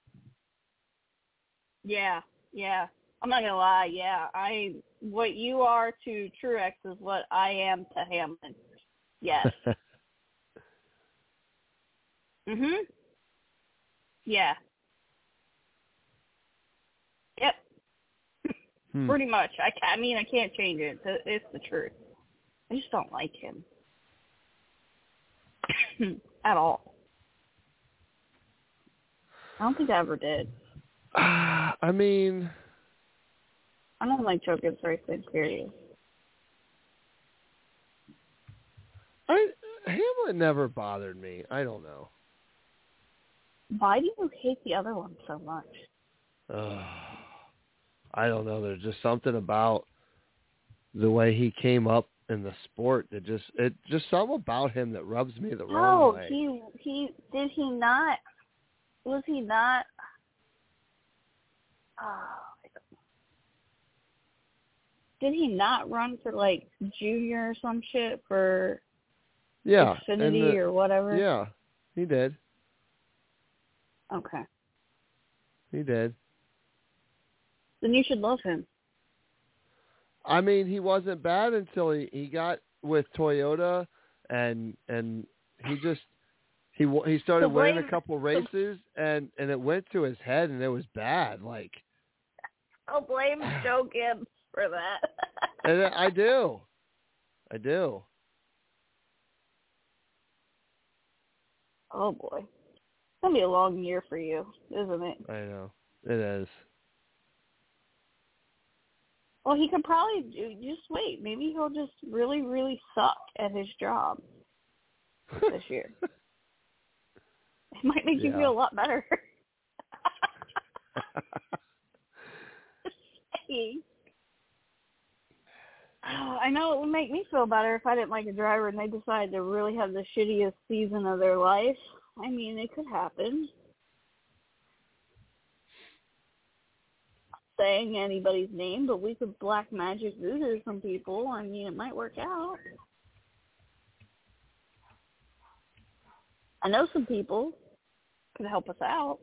[SPEAKER 6] Yeah, yeah. I'm not gonna lie. Yeah, I what you are to Truex is what I am to Hamlin. Yes. mhm. Yeah. Yep.
[SPEAKER 4] Hmm.
[SPEAKER 6] Pretty much. I, ca- I mean, I can't change it. It's it's the truth. I just don't like him at all. I don't think I ever did.
[SPEAKER 4] I mean,
[SPEAKER 6] I don't like Joe Gibbs racing, period.
[SPEAKER 4] I Hamlin never bothered me. I don't know.
[SPEAKER 6] Why do you hate the other one so much?
[SPEAKER 4] Uh, I don't know. There's just something about the way he came up in the sport that just it just something about him that rubs me the wrong
[SPEAKER 6] No,
[SPEAKER 4] way.
[SPEAKER 6] he he did he not? Was he not? Oh, I don't- did he not run for like junior or some shit for
[SPEAKER 4] yeah,
[SPEAKER 6] Xfinity
[SPEAKER 4] and the-
[SPEAKER 6] or whatever?
[SPEAKER 4] Yeah, he did.
[SPEAKER 6] Okay.
[SPEAKER 4] He did.
[SPEAKER 6] Then you should love him.
[SPEAKER 4] I mean, he wasn't bad until he, he got with Toyota, and and he just he w- he started
[SPEAKER 6] So blame-
[SPEAKER 4] winning a couple races, and and it went to his head, and it was bad. Like,
[SPEAKER 6] I'll blame Joe Gibbs for that.
[SPEAKER 4] and I do, I do.
[SPEAKER 6] Oh boy, it's gonna be a long year for you, isn't it?
[SPEAKER 4] I know it is.
[SPEAKER 6] Well, he could probably do, just wait. Maybe he'll just really, really suck at his job this year. It might make you
[SPEAKER 4] Yeah.
[SPEAKER 6] feel a lot better. Hey. Oh, I know it would make me feel better if I didn't like a driver and they decided to really have the shittiest season of their life. I mean, it could happen. Not saying anybody's name, but we could black magic voodoo some people. I mean, it might work out. I know some people could help us out.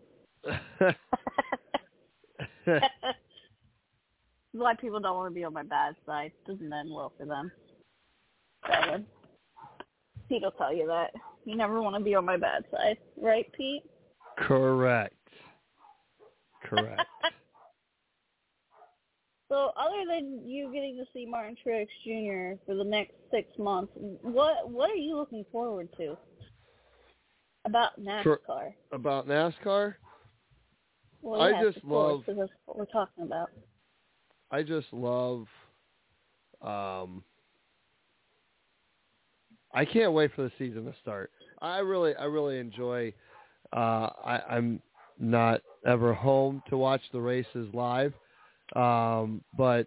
[SPEAKER 6] A lot of people don't want to be on my bad side. Doesn't end well for them. Kevin. Pete will tell you that. You never want to be on my bad side. Right, Pete?
[SPEAKER 4] Correct. Correct.
[SPEAKER 6] So other than you getting to see Martin Truex Junior for the next six months, what what are you looking forward to about NASCAR?
[SPEAKER 4] For- About NASCAR,
[SPEAKER 6] Well,
[SPEAKER 4] I
[SPEAKER 6] yeah,
[SPEAKER 4] just
[SPEAKER 6] of course,
[SPEAKER 4] love-
[SPEAKER 6] because that's what we're talking about.
[SPEAKER 4] I just love. Um, I can't wait for the season to start. I really, I really enjoy. Uh, I, I'm not ever home to watch the races live, um, but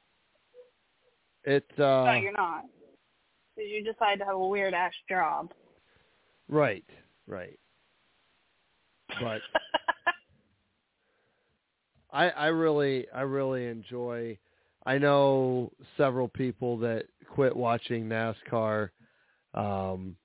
[SPEAKER 4] it. Uh,
[SPEAKER 6] No, you're not. Because you decide to have a weird-ass job.
[SPEAKER 4] Right, right. But I, I really, I really enjoy. I know several people that quit watching NASCAR um,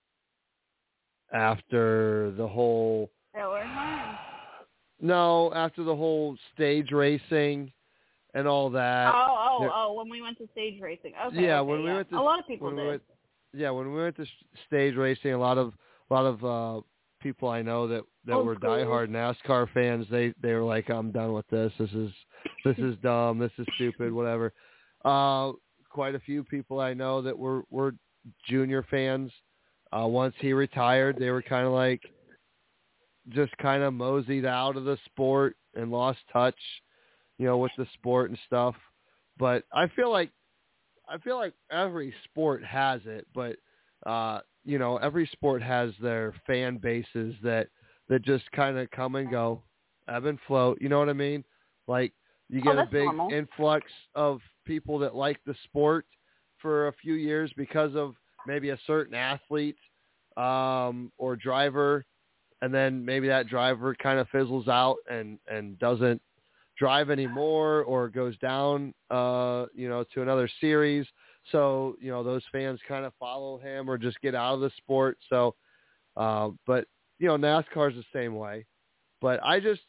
[SPEAKER 4] after the whole.
[SPEAKER 6] Taylor Hearn.
[SPEAKER 4] No, after the whole stage racing and all that.
[SPEAKER 6] Oh,
[SPEAKER 4] There-
[SPEAKER 6] oh, oh! When we went to stage racing, okay.
[SPEAKER 4] yeah,
[SPEAKER 6] okay,
[SPEAKER 4] when we
[SPEAKER 6] yeah.
[SPEAKER 4] went to
[SPEAKER 6] a lot of people
[SPEAKER 4] when
[SPEAKER 6] did.
[SPEAKER 4] we went, yeah, when we went to s- stage racing, a lot of a lot of uh, people I know that that
[SPEAKER 6] Old
[SPEAKER 4] were
[SPEAKER 6] school.
[SPEAKER 4] diehard NASCAR fans, they they were like, I'm done with this. This is this is dumb. This is stupid. Whatever. Uh, quite a few people I know that were were Junior fans. Uh, once he retired, they were kind of like just kind of moseyed out of the sport and lost touch, you know, with the sport and stuff. But I feel like I feel like every sport has it, but uh, you know, every sport has their fan bases that that just kind of come and go, ebb and flow. You know what I mean? Like you get
[SPEAKER 6] Oh,
[SPEAKER 4] a
[SPEAKER 6] that's
[SPEAKER 4] big
[SPEAKER 6] normal.
[SPEAKER 4] influx of people that like the sport for a few years because of maybe a certain athlete um, or driver, and then maybe that driver kind of fizzles out and, and doesn't drive anymore or goes down, uh, you know, to another series. So, you know, those fans kind of follow him or just get out of the sport. So, uh, but, you know, NASCAR is the same way. But I just,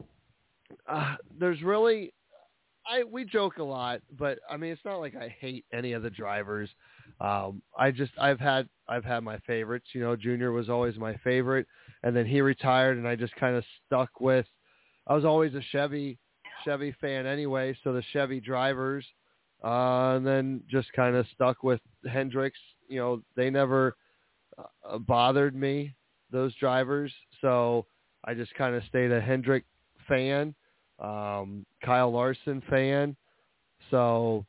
[SPEAKER 4] uh, there's really, I we joke a lot, but I mean, it's not like I hate any of the drivers. Um, I just, I've had, I've had my favorites. You know, Junior was always my favorite, and then he retired, and I just kind of stuck with. I was always a Chevy, Chevy fan anyway, so the Chevy drivers, uh, and then just kind of stuck with Hendricks. You know, they never uh, bothered me, those drivers, so I just kind of stayed a Hendrick fan. Um, Kyle Larson fan. So,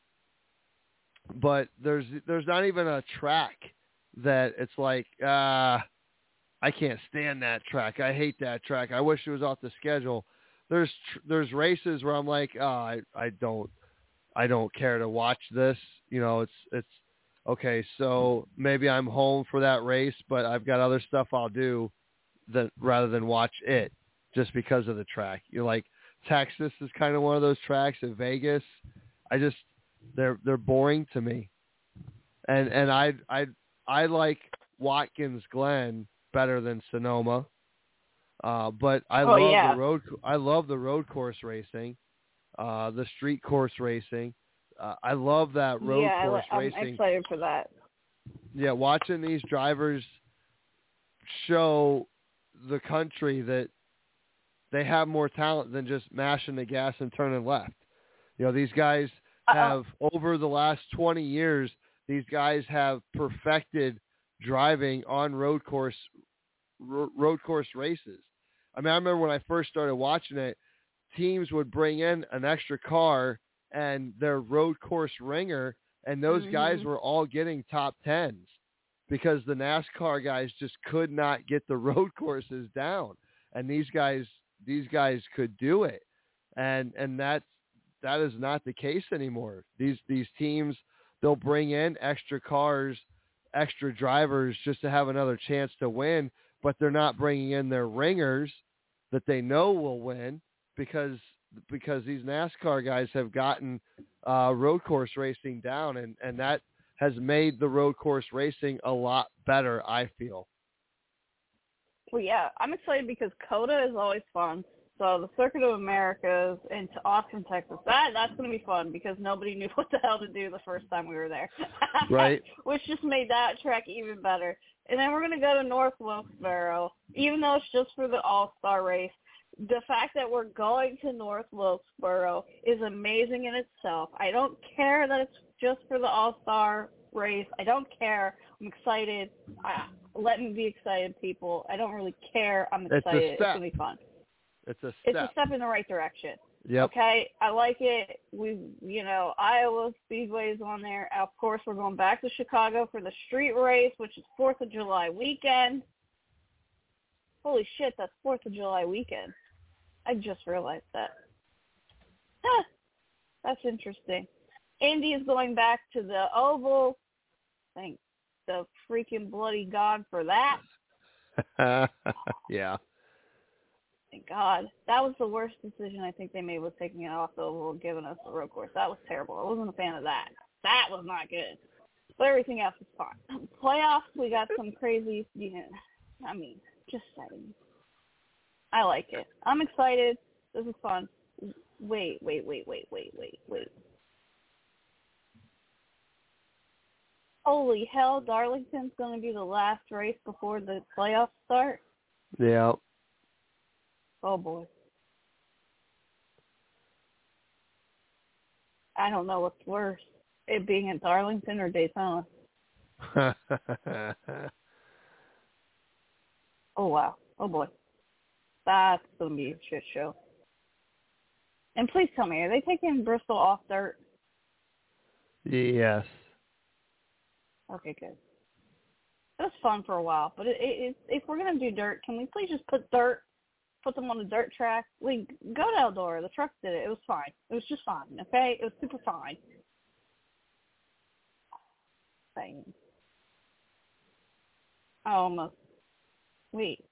[SPEAKER 4] but there's, there's not even a track that it's like, ah, uh, I can't stand that track. I hate that track. I wish it was off the schedule. There's, there's races where I'm like, oh, I, I don't, I don't care to watch this. You know, it's, it's okay. So maybe I'm home for that race, but I've got other stuff I'll do that rather than watch it just because of the track. You're like, Texas is kind of one of those tracks in Vegas. I just they're they're boring to me, and and I I I like Watkins Glen better than Sonoma, uh, but I
[SPEAKER 6] Oh,
[SPEAKER 4] love
[SPEAKER 6] yeah.
[SPEAKER 4] the road I love the road course racing, uh, the street course racing. Uh, I love that road
[SPEAKER 6] yeah,
[SPEAKER 4] course
[SPEAKER 6] I, I'm
[SPEAKER 4] racing.
[SPEAKER 6] excited for that.
[SPEAKER 4] Yeah, watching these drivers show the country that they have more talent than just mashing the gas and turning left. You know, these guys have, Uh-oh. over the last twenty years, these guys have perfected driving on road course, ro- road course races. I mean, I remember when I first started watching it, teams would bring in an extra car and their road course ringer, and those
[SPEAKER 6] Mm-hmm.
[SPEAKER 4] guys were all getting top tens because the NASCAR guys just could not get the road courses down. And these guys, these guys could do it. And, and that's, that is not the case anymore. These, these teams, they'll bring in extra cars, extra drivers just to have another chance to win, but they're not bringing in their ringers that they know will win because, because these NASCAR guys have gotten uh, road course racing down, and, and that has made the road course racing a lot better, I feel.
[SPEAKER 6] Well, yeah, I'm excited because COTA is always fun. So the Circuit of Americas into Austin, Texas, that that's going to be fun because nobody knew what the hell to do the first time we were there.
[SPEAKER 4] Right.
[SPEAKER 6] Which just made that track even better. And then we're going to go to North Wilkesboro, even though it's just for the All-Star race. The fact that we're going to North Wilkesboro is amazing in itself. I don't care that it's just for the All-Star race. I don't care. I'm excited. I, let me be excited, people. I don't really care. I'm excited. It's, it's going to be fun.
[SPEAKER 4] It's a step.
[SPEAKER 6] It's a step in the right direction.
[SPEAKER 4] Yep.
[SPEAKER 6] Okay, I like it. We, you know, Iowa Speedway's on there. Of course, we're going back to Chicago for the street race, which is fourth of July weekend. Holy shit, that's fourth of July weekend. I just realized that. Huh. That's interesting. Indy is going back to the Oval. Thank the freaking bloody God for that.
[SPEAKER 4] Yeah.
[SPEAKER 6] Thank God. That was the worst decision I think they made, was taking it off the Oval and giving us the road course. That was terrible. I wasn't a fan of that. That was not good. But everything else was fine. Playoffs, we got some crazy, you know, I mean, just saying. I like it. I'm excited. This is fun. wait, wait, wait, wait, wait, wait, wait. Holy hell, Darlington's going to be the last race before the playoffs start?
[SPEAKER 4] Yeah.
[SPEAKER 6] Oh, boy. I don't know what's worse, it being at Darlington or Daytona. Oh, wow. Oh, boy. That's going to be a shit show. And please tell me, are they taking Bristol off dirt?
[SPEAKER 4] Yes.
[SPEAKER 6] Okay, good. It was fun for a while, but it, it, if we're going to do dirt, can we please just put dirt, put them on the dirt track? We go to Eldora. The trucks did it. It was fine. It was just fine, okay? It was super fine. Same. I almost. Wait.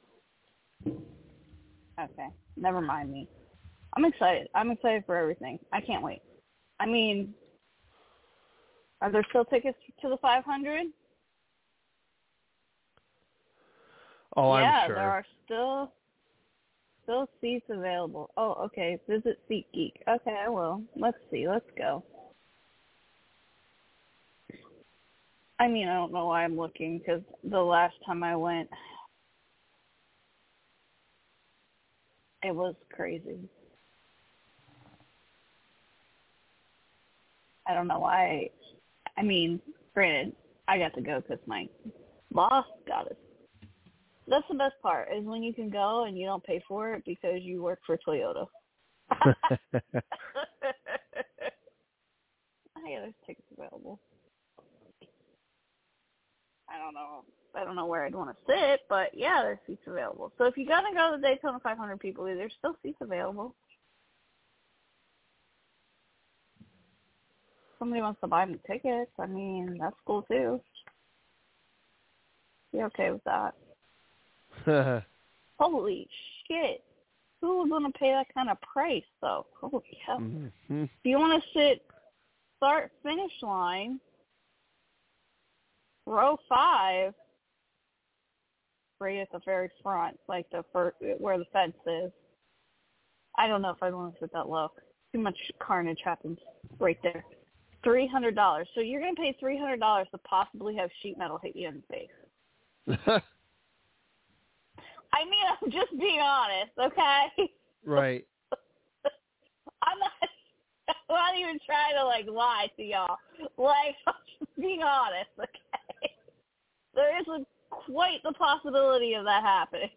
[SPEAKER 6] Okay. Never mind me. I'm excited. I'm excited for everything. I can't wait. I mean, are there still tickets to the five hundred?
[SPEAKER 4] Oh,
[SPEAKER 6] yeah,
[SPEAKER 4] I'm sure.
[SPEAKER 6] there are still still seats available. Oh, okay. Visit SeatGeek. Okay, I will. Let's see. Let's go. I mean, I don't know why I'm looking, because the last time I went, it was crazy. I don't know why. I mean, granted, I got to go because my boss got us. That's the best part, is when you can go and you don't pay for it because you work for Toyota. Oh, yeah, there's tickets available. I don't know. I don't know where I'd want to sit, but yeah, there's seats available. So if you're going to go to the Daytona five hundred, people, there's still seats available. Somebody wants to buy me tickets. I mean, that's cool too. Be okay with that. Holy shit. Who would want to pay that kind of price, though? Holy hell.
[SPEAKER 4] Mm-hmm.
[SPEAKER 6] If you want to sit start, finish line, row five, right at the very front, like the first, where the fence is. I don't know if I want to sit that low. Too much carnage happens right there. three hundred dollars. So you're going to pay three hundred dollars to possibly have sheet metal hit you in the face. I mean, I'm just being honest, okay?
[SPEAKER 4] Right.
[SPEAKER 6] I'm not, I'm not even trying to, like, lie to y'all. Like, I'm just being honest, okay? There is a, quite the possibility of that happening.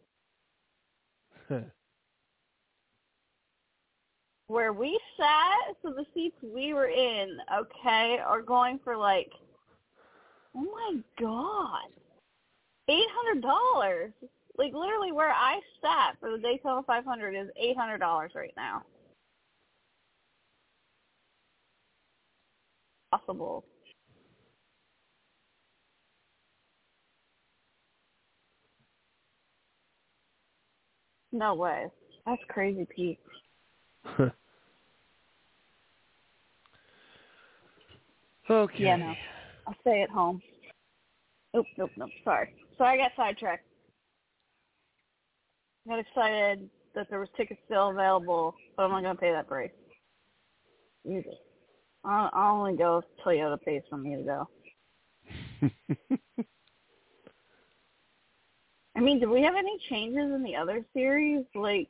[SPEAKER 6] Where we sat, so the seats we were in, okay, are going for, like, oh, my God, eight hundred dollars. Like, literally where I sat for the Daytona five hundred is eight hundred dollars right now. Possible. No way. That's crazy, Pete.
[SPEAKER 4] Okay.
[SPEAKER 6] Yeah, no. I'll stay at home. Nope, nope, nope. Sorry. Sorry, I got sidetracked. Got excited that there was tickets still available, but I'm not going to pay that price. I'll, I'll only go if Toyota pays for me to go. I mean, do we have any changes in the other series? Like,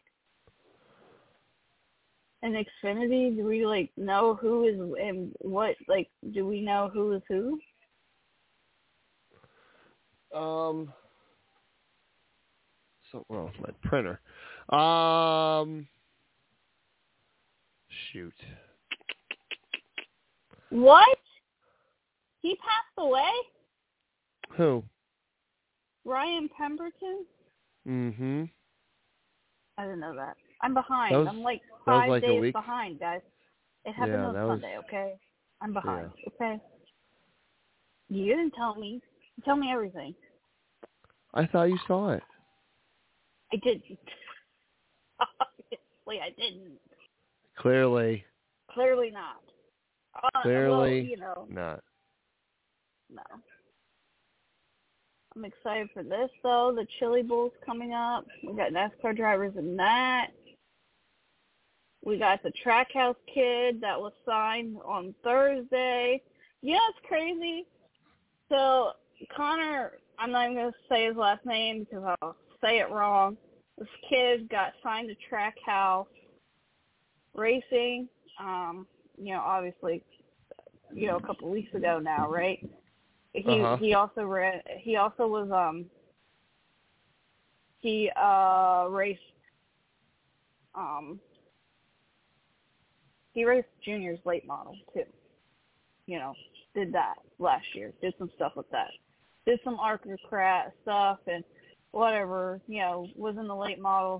[SPEAKER 6] in Xfinity, do we, like, know who is and what, like, do we know who is who?
[SPEAKER 4] Um, so, well, my printer. Um, shoot.
[SPEAKER 6] What? He passed away?
[SPEAKER 4] Who?
[SPEAKER 6] Ryan Pemberton?
[SPEAKER 4] Mm-hmm.
[SPEAKER 6] I didn't know that. I'm behind.
[SPEAKER 4] That was-
[SPEAKER 6] I'm like
[SPEAKER 4] that was
[SPEAKER 6] five
[SPEAKER 4] like a
[SPEAKER 6] days
[SPEAKER 4] week?
[SPEAKER 6] behind, guys. It happened
[SPEAKER 4] Yeah,
[SPEAKER 6] on
[SPEAKER 4] that was-
[SPEAKER 6] Sunday, okay? I'm behind,
[SPEAKER 4] Yeah.
[SPEAKER 6] okay? You didn't tell me. Tell me everything.
[SPEAKER 4] I thought you saw it.
[SPEAKER 6] I didn't. Obviously, I didn't.
[SPEAKER 4] Clearly.
[SPEAKER 6] Clearly not. Uh,
[SPEAKER 4] Clearly
[SPEAKER 6] well, you know,
[SPEAKER 4] not.
[SPEAKER 6] no. I'm excited for this, though. The Chili Bowl's coming up. We got NASCAR drivers in that. We got the Trackhouse kid that was signed on Thursday. You know what's crazy? So Connor, I'm not even going to say his last name because I'll say it wrong. This kid got signed to Trackhouse Racing, um, you know, obviously, you know, a couple weeks ago now, right? He
[SPEAKER 4] Uh-huh.
[SPEAKER 6] he also ran. He also was um. He uh raced. Um. He raced juniors late model too. You know, did that last year. Did some stuff with that. Did some Arcocrat stuff and whatever. You know, was in the late model.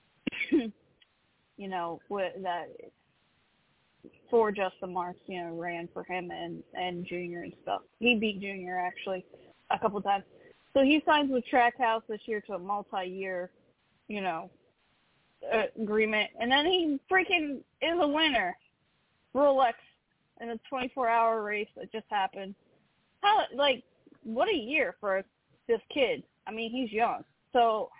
[SPEAKER 6] you know, with that. For Justin Marks, you know, ran for him and, and Junior and stuff. He beat Junior, actually, a couple times. So he signs with Trackhouse this year to a multi-year, you know, uh, agreement. And then he freaking is a winner. Rolex in a twenty-four hour race that just happened. How, like, what a year for this kid. I mean, he's young. So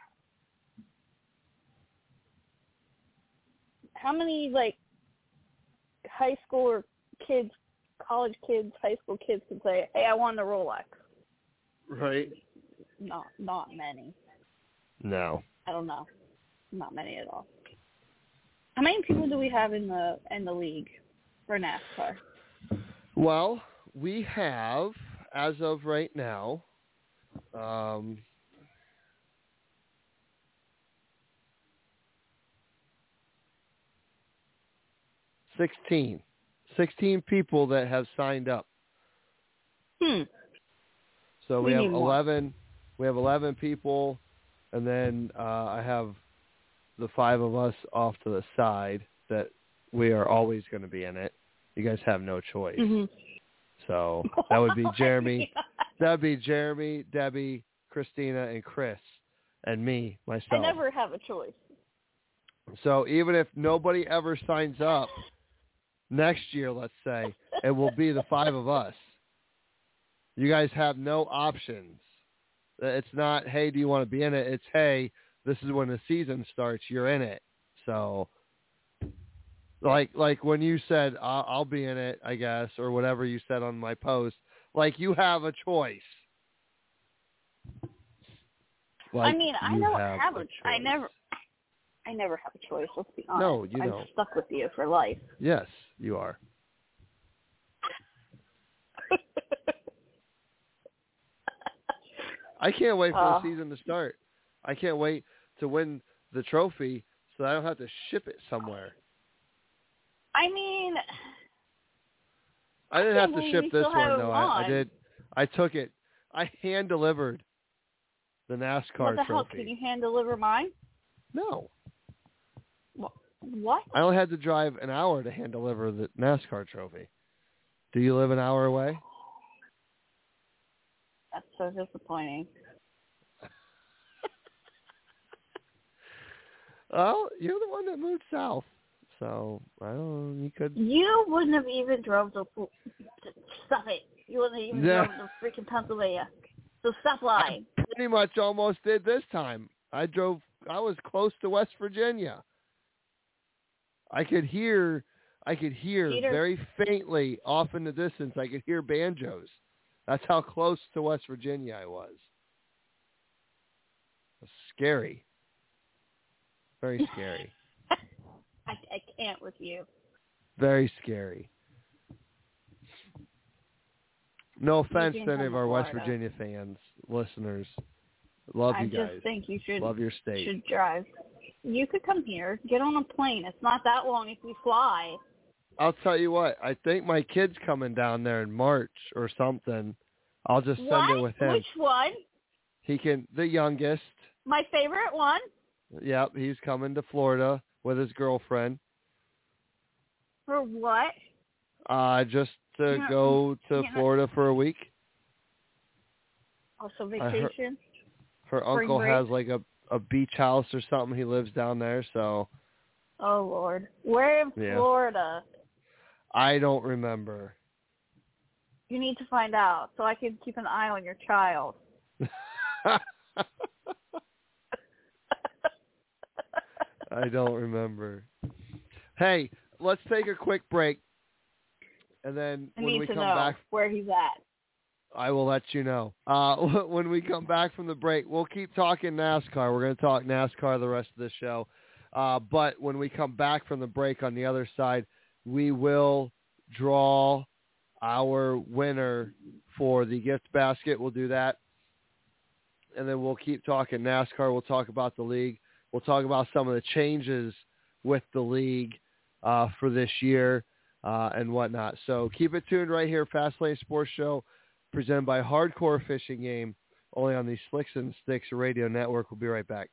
[SPEAKER 6] how many, like, high school or kids, college kids, high school kids can say, hey, I won the Rolex?
[SPEAKER 4] Right.
[SPEAKER 6] Not not many.
[SPEAKER 4] No.
[SPEAKER 6] I don't know. Not many at all. How many people do we have in the in the league for NASCAR?
[SPEAKER 4] Well, we have, as of right now, um, sixteen. sixteen people that have signed up.
[SPEAKER 6] Hmm.
[SPEAKER 4] So we,
[SPEAKER 6] We
[SPEAKER 4] have
[SPEAKER 6] need more.
[SPEAKER 4] eleven. We have eleven people, and then uh, I have the five of us off to the side that we are always going to be in it. You guys have no choice.
[SPEAKER 6] Mm-hmm.
[SPEAKER 4] So that would be Jeremy. That would be Jeremy, Debbie, Christina, and Chris, and me, myself.
[SPEAKER 6] I never have a choice.
[SPEAKER 4] So even if nobody ever signs up next year, let's say, it will be the five of us. You guys have no options. It's not, hey, do you want to be in it? It's, hey, this is when the season starts. You're in it. So, like, like when you said, I'll, I'll be in it, I guess, or whatever you said on my post, like you have a choice. Like,
[SPEAKER 6] I mean, I
[SPEAKER 4] you
[SPEAKER 6] don't
[SPEAKER 4] have
[SPEAKER 6] have
[SPEAKER 4] a
[SPEAKER 6] a.
[SPEAKER 4] choice.
[SPEAKER 6] I never. I never have a choice. Let's be honest.
[SPEAKER 4] No, you
[SPEAKER 6] I'm
[SPEAKER 4] don't.
[SPEAKER 6] stuck with you for life.
[SPEAKER 4] Yes, you are. I can't wait for
[SPEAKER 6] Uh,
[SPEAKER 4] the season to start. I can't wait to win the trophy so I don't have to ship it somewhere.
[SPEAKER 6] I mean,
[SPEAKER 4] I didn't
[SPEAKER 6] I
[SPEAKER 4] have
[SPEAKER 6] can't
[SPEAKER 4] to
[SPEAKER 6] believe
[SPEAKER 4] ship
[SPEAKER 6] we
[SPEAKER 4] this
[SPEAKER 6] still have
[SPEAKER 4] one
[SPEAKER 6] it
[SPEAKER 4] though. I, I
[SPEAKER 6] won.
[SPEAKER 4] did. I took it. I hand delivered the NASCAR
[SPEAKER 6] what the hell?
[SPEAKER 4] trophy.
[SPEAKER 6] Can you hand deliver mine?
[SPEAKER 4] No,
[SPEAKER 6] What?
[SPEAKER 4] I only had to drive an hour to hand deliver the NASCAR trophy. Do you live an hour away?
[SPEAKER 6] That's so disappointing.
[SPEAKER 4] Well, you're the one that moved south, so I don't know. You could.
[SPEAKER 6] You wouldn't have even drove to. Stop it. You wouldn't have even
[SPEAKER 4] Yeah.
[SPEAKER 6] drove to freaking Pennsylvania. So stop lying.
[SPEAKER 4] I pretty much almost did this time. I drove. I was close to West Virginia. I could hear. I could hear
[SPEAKER 6] Peter.
[SPEAKER 4] very faintly off in the distance. I could hear banjos. That's how close to West Virginia I was. It was scary. Very scary.
[SPEAKER 6] I, I can't with you.
[SPEAKER 4] Very scary. No offense
[SPEAKER 6] being
[SPEAKER 4] to any
[SPEAKER 6] from
[SPEAKER 4] of our West
[SPEAKER 6] Florida.
[SPEAKER 4] Virginia fans, listeners. Love
[SPEAKER 6] I
[SPEAKER 4] you guys.
[SPEAKER 6] just think you should
[SPEAKER 4] Love your state.
[SPEAKER 6] should drive. You could come here. Get on a plane. It's not that long if you fly.
[SPEAKER 4] I'll tell you what. I think my kid's coming down there in March or something. I'll just send
[SPEAKER 6] What?
[SPEAKER 4] it with him.
[SPEAKER 6] Which one?
[SPEAKER 4] He can. The youngest.
[SPEAKER 6] My favorite one?
[SPEAKER 4] Yep, he's coming to Florida with his girlfriend.
[SPEAKER 6] For what?
[SPEAKER 4] Uh, just to
[SPEAKER 6] Yeah,
[SPEAKER 4] go to
[SPEAKER 6] yeah.
[SPEAKER 4] Florida for a week.
[SPEAKER 6] Also
[SPEAKER 4] I heard-
[SPEAKER 6] vacation?
[SPEAKER 4] Her
[SPEAKER 6] Spring
[SPEAKER 4] uncle
[SPEAKER 6] break?
[SPEAKER 4] has like a a beach house or something. He lives down there, so
[SPEAKER 6] Oh, Lord. Where in
[SPEAKER 4] Yeah.
[SPEAKER 6] Florida?
[SPEAKER 4] I don't remember.
[SPEAKER 6] You need to find out so I can keep an eye on your child.
[SPEAKER 4] I don't remember. Hey, let's take a quick break, and then
[SPEAKER 6] I
[SPEAKER 4] when
[SPEAKER 6] need
[SPEAKER 4] we
[SPEAKER 6] to
[SPEAKER 4] come
[SPEAKER 6] know
[SPEAKER 4] back,
[SPEAKER 6] where he's at.
[SPEAKER 4] I will let you know. Uh, when we come back from the break, we'll keep talking NASCAR. We're going to talk NASCAR the rest of the show. Uh, but when we come back from the break on the other side, we will draw our winner for the gift basket. We'll do that. And then we'll keep talking NASCAR. We'll talk about the league. We'll talk about some of the changes with the league uh, for this year uh, and whatnot. So keep it tuned right here, Fastlane Sports Show, presented by Hardcore Fishing Game, only on the Slicks and Sticks Radio Network. We'll be right back.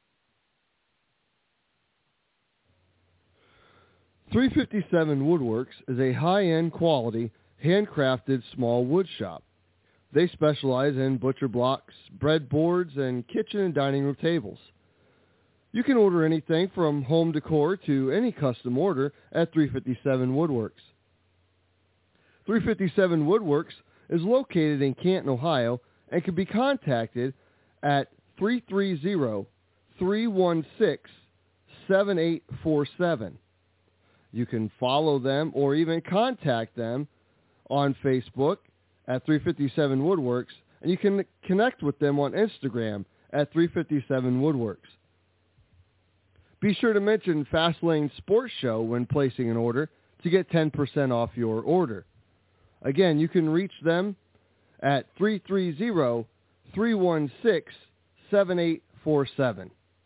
[SPEAKER 4] three fifty-seven Woodworks is a high-end quality, handcrafted small wood shop. They specialize in butcher blocks, breadboards, and kitchen and dining room tables. You can order anything from home decor to any custom order at three fifty-seven Woodworks. three fifty-seven Woodworks is located in Canton, Ohio, and can be contacted at three three zero, three one six, seven eight four seven. You can follow them or even contact them on Facebook at three fifty-seven Woodworks, and you can connect with them on Instagram at three fifty-seven Woodworks. Be sure to mention Fastlane Sports Show when placing an order to get ten percent off your order. Again, you can reach them at three three zero, three one six, seven eight four seven.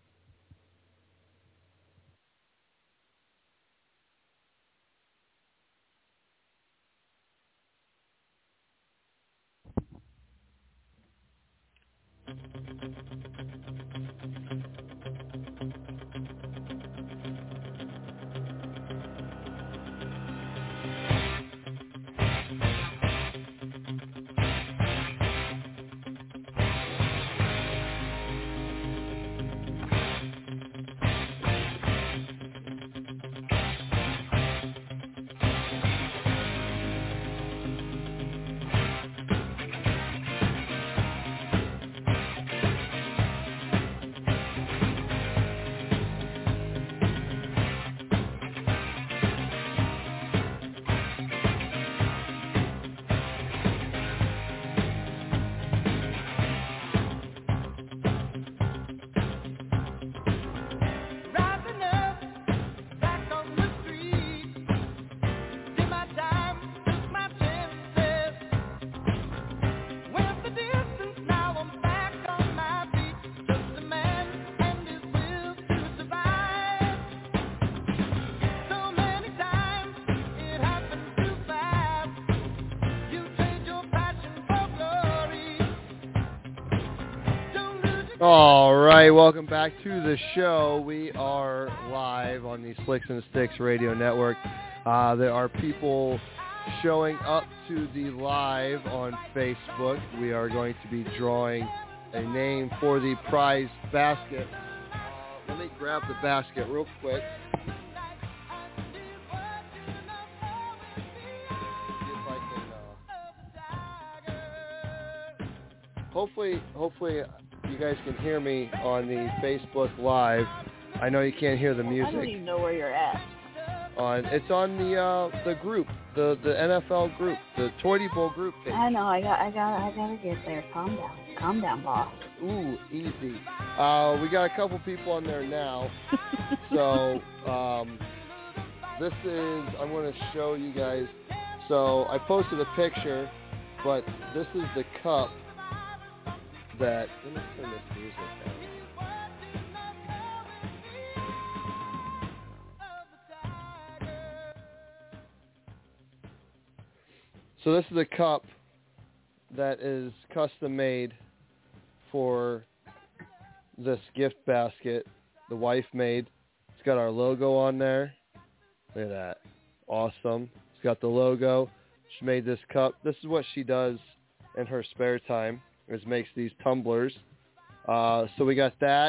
[SPEAKER 2] Rising up, back on the street. Did my time, took my chances. Went the distance, now I'm back on my feet. Just a man and his will to survive. So many times it happened too fast. You trade your passion for glory. Don't lose your
[SPEAKER 4] All right, welcome back to the show. We are live on the Slicks and Sticks Radio Network. Uh, there are people showing up to the live on Facebook. We are going to be drawing a name for the prize basket. Uh, let me grab the basket real quick. See if I can, uh, hopefully, hopefully. You guys can hear me on the Facebook Live. I know you can't hear the
[SPEAKER 6] I don't
[SPEAKER 4] music.
[SPEAKER 6] even know where you're at.
[SPEAKER 4] On it's on the uh, the group, the the N F L group, the Toity Bowl group page.
[SPEAKER 6] I know. I got. I got. I gotta get there. Calm down. Calm down, boss.
[SPEAKER 4] Ooh, easy. Uh, we got a couple people on there now. So um, this is I'm going to show you guys. So I posted a picture, but this is the cup. That let me turn this music down. So this is a cup that is custom made for this gift basket. The wife made. It's got our logo on there. Look at that. Awesome. It's got the logo. She made this cup. This is what she does in her spare time. Is makes these tumblers. Uh, so we got that.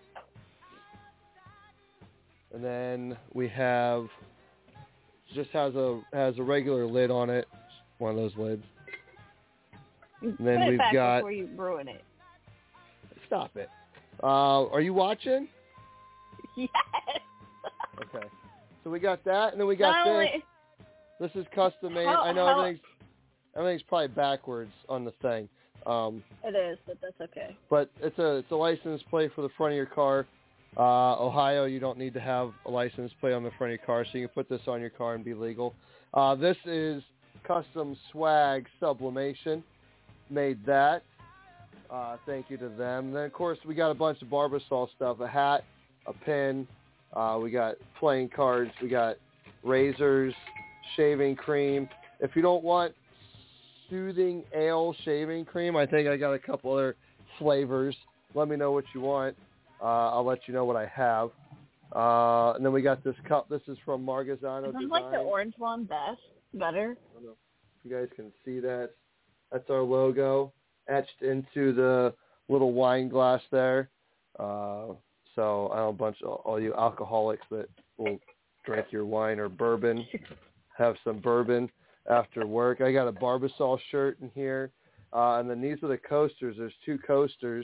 [SPEAKER 4] And then we have, just has a has a regular lid on it. One of those lids. And then
[SPEAKER 6] Put it
[SPEAKER 4] we've
[SPEAKER 6] back
[SPEAKER 4] got,
[SPEAKER 6] before you ruin it.
[SPEAKER 4] stop it. Uh, are you watching?
[SPEAKER 6] Yes.
[SPEAKER 4] Okay. So we got that, and then we got
[SPEAKER 6] Not
[SPEAKER 4] this.
[SPEAKER 6] only,
[SPEAKER 4] This is custom made.
[SPEAKER 6] How-
[SPEAKER 4] I know
[SPEAKER 6] how-
[SPEAKER 4] everything's everything's probably backwards on the thing. Um,
[SPEAKER 6] it is, but that's okay.
[SPEAKER 4] but it's a it's a license plate for the front of your car. Uh, Ohio, you don't need to have a license plate on the front of your car, so you can put this on your car and be legal. Uh, this is Custom Swag Sublimation. Made that. Uh, thank you to them. And then, of course, we got a bunch of Barbasol stuff, a hat, a pin. Uh, we got playing cards. We got razors, shaving cream. If you don't want soothing ale shaving cream, I think I got a couple other flavors. Let me know what you want. Uh, I'll let you know what I have. Uh, and then we got this cup. This is from Margazano
[SPEAKER 6] Isn't
[SPEAKER 4] Design.
[SPEAKER 6] like the orange one best? Better?
[SPEAKER 4] I don't know if you guys can see that. That's our logo etched into the little wine glass there. Uh, so I know a bunch of all you alcoholics that will drink your wine or bourbon, have some bourbon after work. I got a Barbasol shirt in here. Uh, and then these are the coasters. There's two coasters.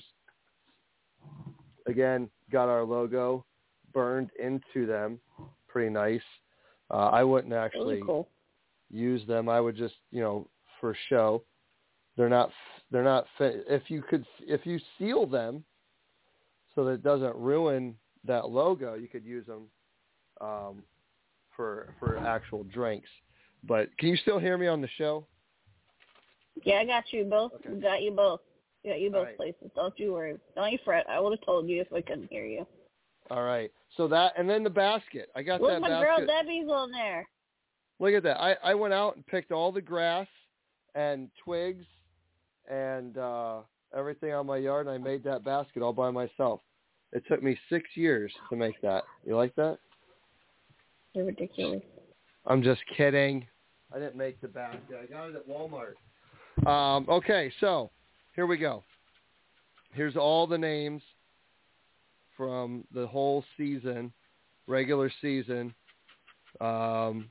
[SPEAKER 4] Again, got our logo burned into them. Pretty nice. Uh, I wouldn't actually
[SPEAKER 6] Really cool.
[SPEAKER 4] use them. I would just, you know, for show. They're not. They're not. If you could, if you seal them, so that it doesn't ruin that logo, you could use them um, for for actual drinks. But can you still hear me on the show?
[SPEAKER 6] Yeah, I got you both.
[SPEAKER 4] Okay.
[SPEAKER 6] Got you both. Got you both
[SPEAKER 4] All right.
[SPEAKER 6] places. Don't you worry. Don't you fret. I would have told you if I couldn't hear you.
[SPEAKER 4] All right. So that, and then the basket. I got
[SPEAKER 6] Look,
[SPEAKER 4] that
[SPEAKER 6] my
[SPEAKER 4] basket.
[SPEAKER 6] girl Debbie's on there.
[SPEAKER 4] Look at that. I, I went out and picked all the grass and twigs and uh, everything on my yard, and I made that basket all by myself. It took me six years to make that. You like that?
[SPEAKER 6] They're ridiculous.
[SPEAKER 4] I'm just kidding. I didn't make the basket. I got it at Walmart. Um, okay, so here we go. Here's all the names from the whole season, regular season, um,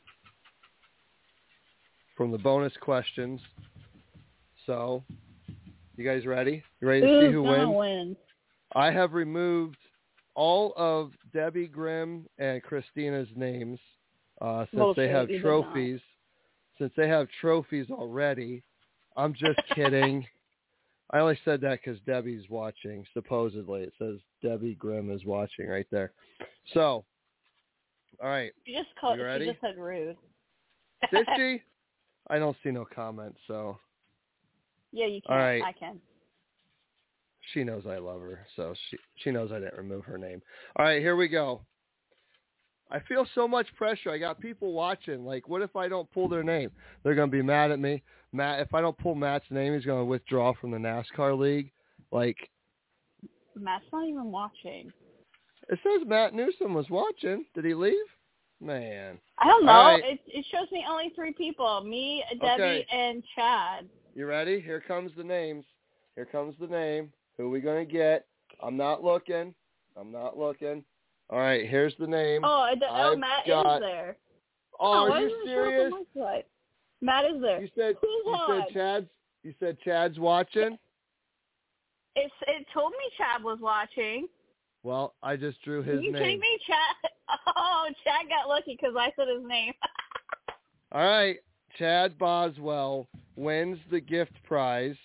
[SPEAKER 4] from the bonus questions. So, you guys ready? You ready to
[SPEAKER 6] Who's
[SPEAKER 4] see who
[SPEAKER 6] gonna
[SPEAKER 4] wins?
[SPEAKER 6] win?
[SPEAKER 4] I have removed all of Debbie Grimm and Christina's names uh, since
[SPEAKER 6] Bullshit,
[SPEAKER 4] they have
[SPEAKER 6] you did
[SPEAKER 4] trophies. Since they have trophies already. I'm just kidding. I only said that because Debbie's watching, supposedly. It says Debbie Grimm is watching right there. So, all right.
[SPEAKER 6] You just called.
[SPEAKER 4] You ready?
[SPEAKER 6] She just said rude.
[SPEAKER 4] Did she? I don't see no comments, so
[SPEAKER 6] Yeah, you can.
[SPEAKER 4] All right.
[SPEAKER 6] I can.
[SPEAKER 4] she knows I love her. So she she knows I didn't remove her name. All right, here we go. I feel so much pressure. I got people watching. Like, what if I don't pull their name? They're going to be mad at me. Matt, if I don't pull Matt's name, he's going to withdraw from the NASCAR league. Like,
[SPEAKER 6] Matt's not even watching.
[SPEAKER 4] it says Matt Newsom was watching. Did he leave? Man.
[SPEAKER 6] I don't know.
[SPEAKER 4] All right.
[SPEAKER 6] It it shows me only three people: me, Debbie,
[SPEAKER 4] Okay.
[SPEAKER 6] and Chad.
[SPEAKER 4] You ready? Here comes the names. Here comes the name. Who are we going to get? I'm not looking. I'm not looking. All right, here's the name.
[SPEAKER 6] Oh, the, oh
[SPEAKER 4] I've
[SPEAKER 6] Matt
[SPEAKER 4] got-
[SPEAKER 6] is there.
[SPEAKER 4] Oh,
[SPEAKER 6] why
[SPEAKER 4] are you
[SPEAKER 6] doesn't it show up
[SPEAKER 4] serious?
[SPEAKER 6] on my side? Matt is there.
[SPEAKER 4] You said
[SPEAKER 6] Who's
[SPEAKER 4] you
[SPEAKER 6] on?
[SPEAKER 4] said Chad's you said Chad's watching?
[SPEAKER 6] It's, it told me Chad was watching.
[SPEAKER 4] Well, I just drew his
[SPEAKER 6] Are you
[SPEAKER 4] name.
[SPEAKER 6] kidding me? Chad? Oh, Chad got lucky because I said his name.
[SPEAKER 4] All right, Chad Boswell wins the gift prize.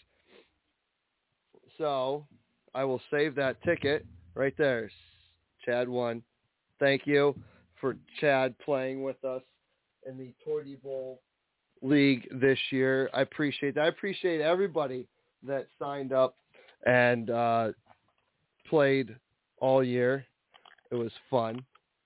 [SPEAKER 4] So I will save that ticket right there. Chad won. Thank you for Chad playing with us in the Toy Bowl League this year. I appreciate that. I appreciate everybody that signed up and uh, played all year. It was fun.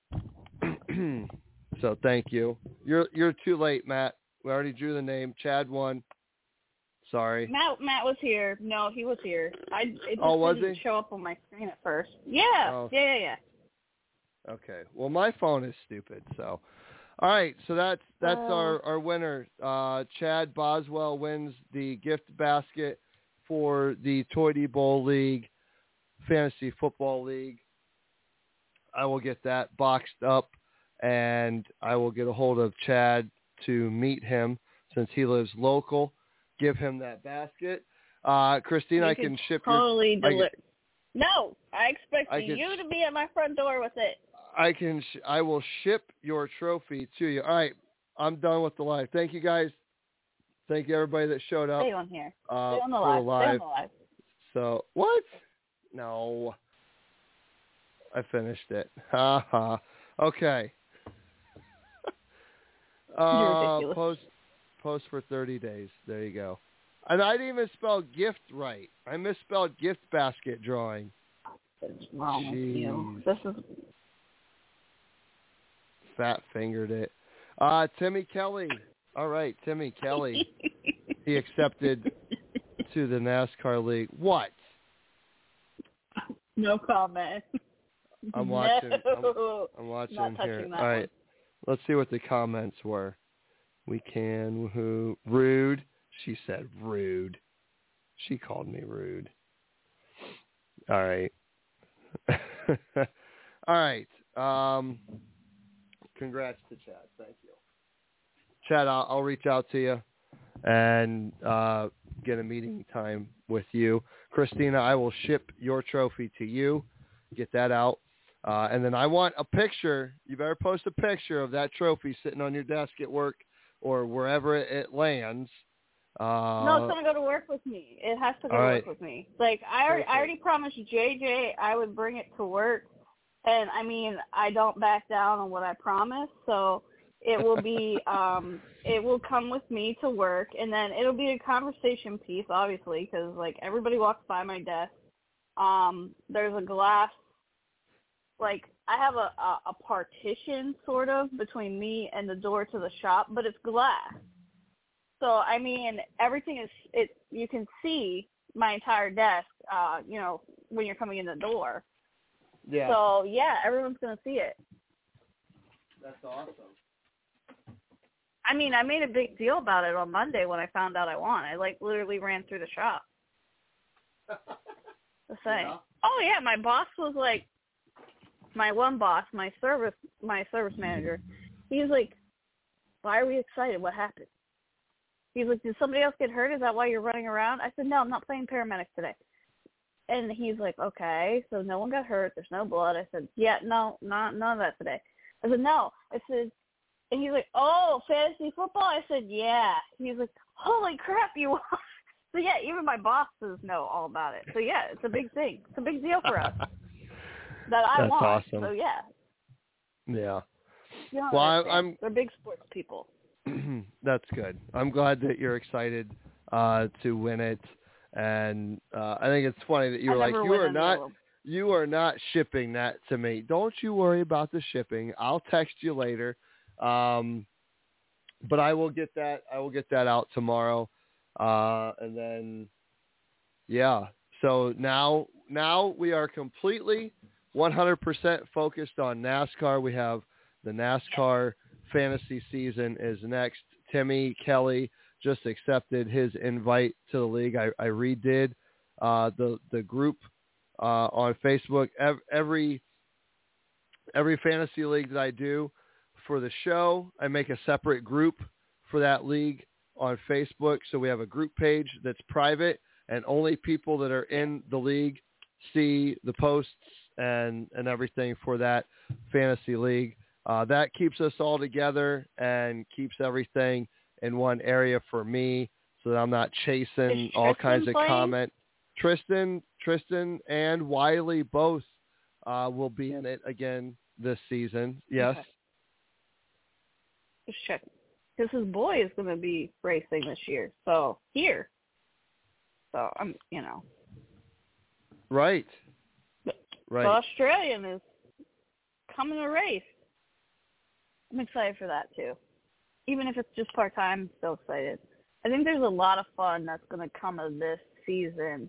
[SPEAKER 4] So thank you. You're you're too late, Matt. We already drew the name. Chad won. Sorry.
[SPEAKER 6] Matt Matt was here. No, he was here. I it just
[SPEAKER 4] Oh, was
[SPEAKER 6] didn't
[SPEAKER 4] he?
[SPEAKER 6] show up on my screen at first. Yeah,
[SPEAKER 4] Oh.
[SPEAKER 6] yeah, yeah, yeah.
[SPEAKER 4] Okay. Well, my phone is stupid. So, all right. So that's that's
[SPEAKER 6] Uh.
[SPEAKER 4] our our winner. Uh, Chad Boswell wins the gift basket for the Toy Bowl League, Fantasy Football League. I will get that boxed up, and I will get a hold of Chad to meet him since he lives local. Give him that basket. Uh, Christina,
[SPEAKER 6] You
[SPEAKER 4] I
[SPEAKER 6] could
[SPEAKER 4] can ship
[SPEAKER 6] totally
[SPEAKER 4] your. I
[SPEAKER 6] deli-
[SPEAKER 4] can-
[SPEAKER 6] No, I expect
[SPEAKER 4] I can-
[SPEAKER 6] you to be at my front door with it.
[SPEAKER 4] I can. Sh- I will ship your trophy to you. All right, I'm done with the live. Thank you guys. Thank you everybody that showed up.
[SPEAKER 6] Stay on here.
[SPEAKER 4] Uh,
[SPEAKER 6] Stay on the
[SPEAKER 4] for
[SPEAKER 6] live.
[SPEAKER 4] the
[SPEAKER 6] Stay on
[SPEAKER 4] live.
[SPEAKER 6] the live.
[SPEAKER 4] So what? No, I finished it. Ha ha. Okay.
[SPEAKER 6] You're
[SPEAKER 4] uh,
[SPEAKER 6] ridiculous.
[SPEAKER 4] post post for thirty days. There you go. And I didn't even spell gift right. I misspelled gift basket drawing.
[SPEAKER 6] What's wrong with you?
[SPEAKER 4] Jeez.
[SPEAKER 6] This is
[SPEAKER 4] Fat fingered it. Uh, Timmy Kelly. All right, Timmy Kelly. He accepted to the NASCAR League. What?
[SPEAKER 6] no comment.
[SPEAKER 4] I'm watching.
[SPEAKER 6] No.
[SPEAKER 4] I'm, I'm watching
[SPEAKER 6] Not touching
[SPEAKER 4] here.
[SPEAKER 6] that
[SPEAKER 4] All right,
[SPEAKER 6] one.
[SPEAKER 4] let's see what the comments were. We can. Woohoo. Rude. She said rude. She called me rude. All right. All right. Um, congrats to Chad. Thank you. Chad, I'll, I'll reach out to you and uh, get a meeting time with you. Christina, I will ship your trophy to you. Get that out. Uh, and then I want a picture. You better post a picture of that trophy sitting on your desk at work or wherever it, it lands. Uh,
[SPEAKER 6] No, it's gonna go to work with me. It has to go
[SPEAKER 4] all
[SPEAKER 6] to
[SPEAKER 4] right.
[SPEAKER 6] work with me. Like I already, I
[SPEAKER 4] Perfect.
[SPEAKER 6] already promised J J I would bring it to work, and I mean I don't back down on what I promised. So it will be, um, it will come with me to work, and then it'll be a conversation piece, obviously, because like everybody walks by my desk. Um, there's a glass, like I have a, a, a partition sort of between me and the door to the shop, but it's glass. So, I mean, everything is, it. You can see my entire desk, uh, you know, when you're coming in the door.
[SPEAKER 4] yeah.
[SPEAKER 6] So, yeah, everyone's going to see it.
[SPEAKER 4] That's awesome.
[SPEAKER 6] I mean, I made a big deal about it on Monday when I found out I won. I, like, literally ran through the shop. The thing.
[SPEAKER 4] Yeah.
[SPEAKER 6] Oh, yeah, my boss was like, my one boss, my service, my service manager, he's like, why are we excited? What happened? He's like, did somebody else get hurt? Is that why you're running around? I said, no, I'm not playing paramedic today. And he's like, okay, so no one got hurt. There's no blood. I said, yeah, no, not none of that today. I said, no. I said, and he's like, oh, fantasy football? I said, yeah. He's like, holy crap, you won. So, yeah, even my bosses know all about it. So, yeah, it's a big thing. It's a big deal for us that I
[SPEAKER 4] That's
[SPEAKER 6] won.
[SPEAKER 4] awesome.
[SPEAKER 6] So, yeah.
[SPEAKER 4] Yeah.
[SPEAKER 6] You don't
[SPEAKER 4] Well, I,
[SPEAKER 6] understand.
[SPEAKER 4] I'm.
[SPEAKER 6] They're big sports people.
[SPEAKER 4] That's good. I'm glad that you're excited uh, to win it, and uh, I think it's funny that you were
[SPEAKER 6] I
[SPEAKER 4] like,
[SPEAKER 6] never
[SPEAKER 4] you
[SPEAKER 6] win
[SPEAKER 4] are
[SPEAKER 6] any
[SPEAKER 4] not,
[SPEAKER 6] of them.
[SPEAKER 4] you are not shipping that to me. Don't you worry about the shipping. I'll text you later, um, but I will get that. I will get that out tomorrow, uh, and then, yeah. So now, now we are completely one hundred percent focused on NASCAR. We have the NASCAR fantasy season is next. Timmy Kelly just accepted his invite to the league. I, I redid uh, the the group uh, on Facebook. Every every fantasy league that I do for the show, I make a separate group for that league on Facebook. So we have a group page that's private, and only people that are in the league see the posts and and everything for that fantasy league. Uh, that keeps us all together and keeps everything in one area for me, so that I'm not chasing
[SPEAKER 6] Is
[SPEAKER 4] all
[SPEAKER 6] Tristan
[SPEAKER 4] kinds of
[SPEAKER 6] playing?
[SPEAKER 4] comment. Tristan, Tristan, and Wiley both uh, will be in it again this season. Yes.
[SPEAKER 6] Okay. Just check. Because his boy is going to be racing this year. So, here. So, I'm, you know.
[SPEAKER 4] Right. Right.
[SPEAKER 6] The Australian is coming to race. I'm excited for that, too. Even if it's just part-time, I'm still excited. I think there's a lot of fun that's going to come of this season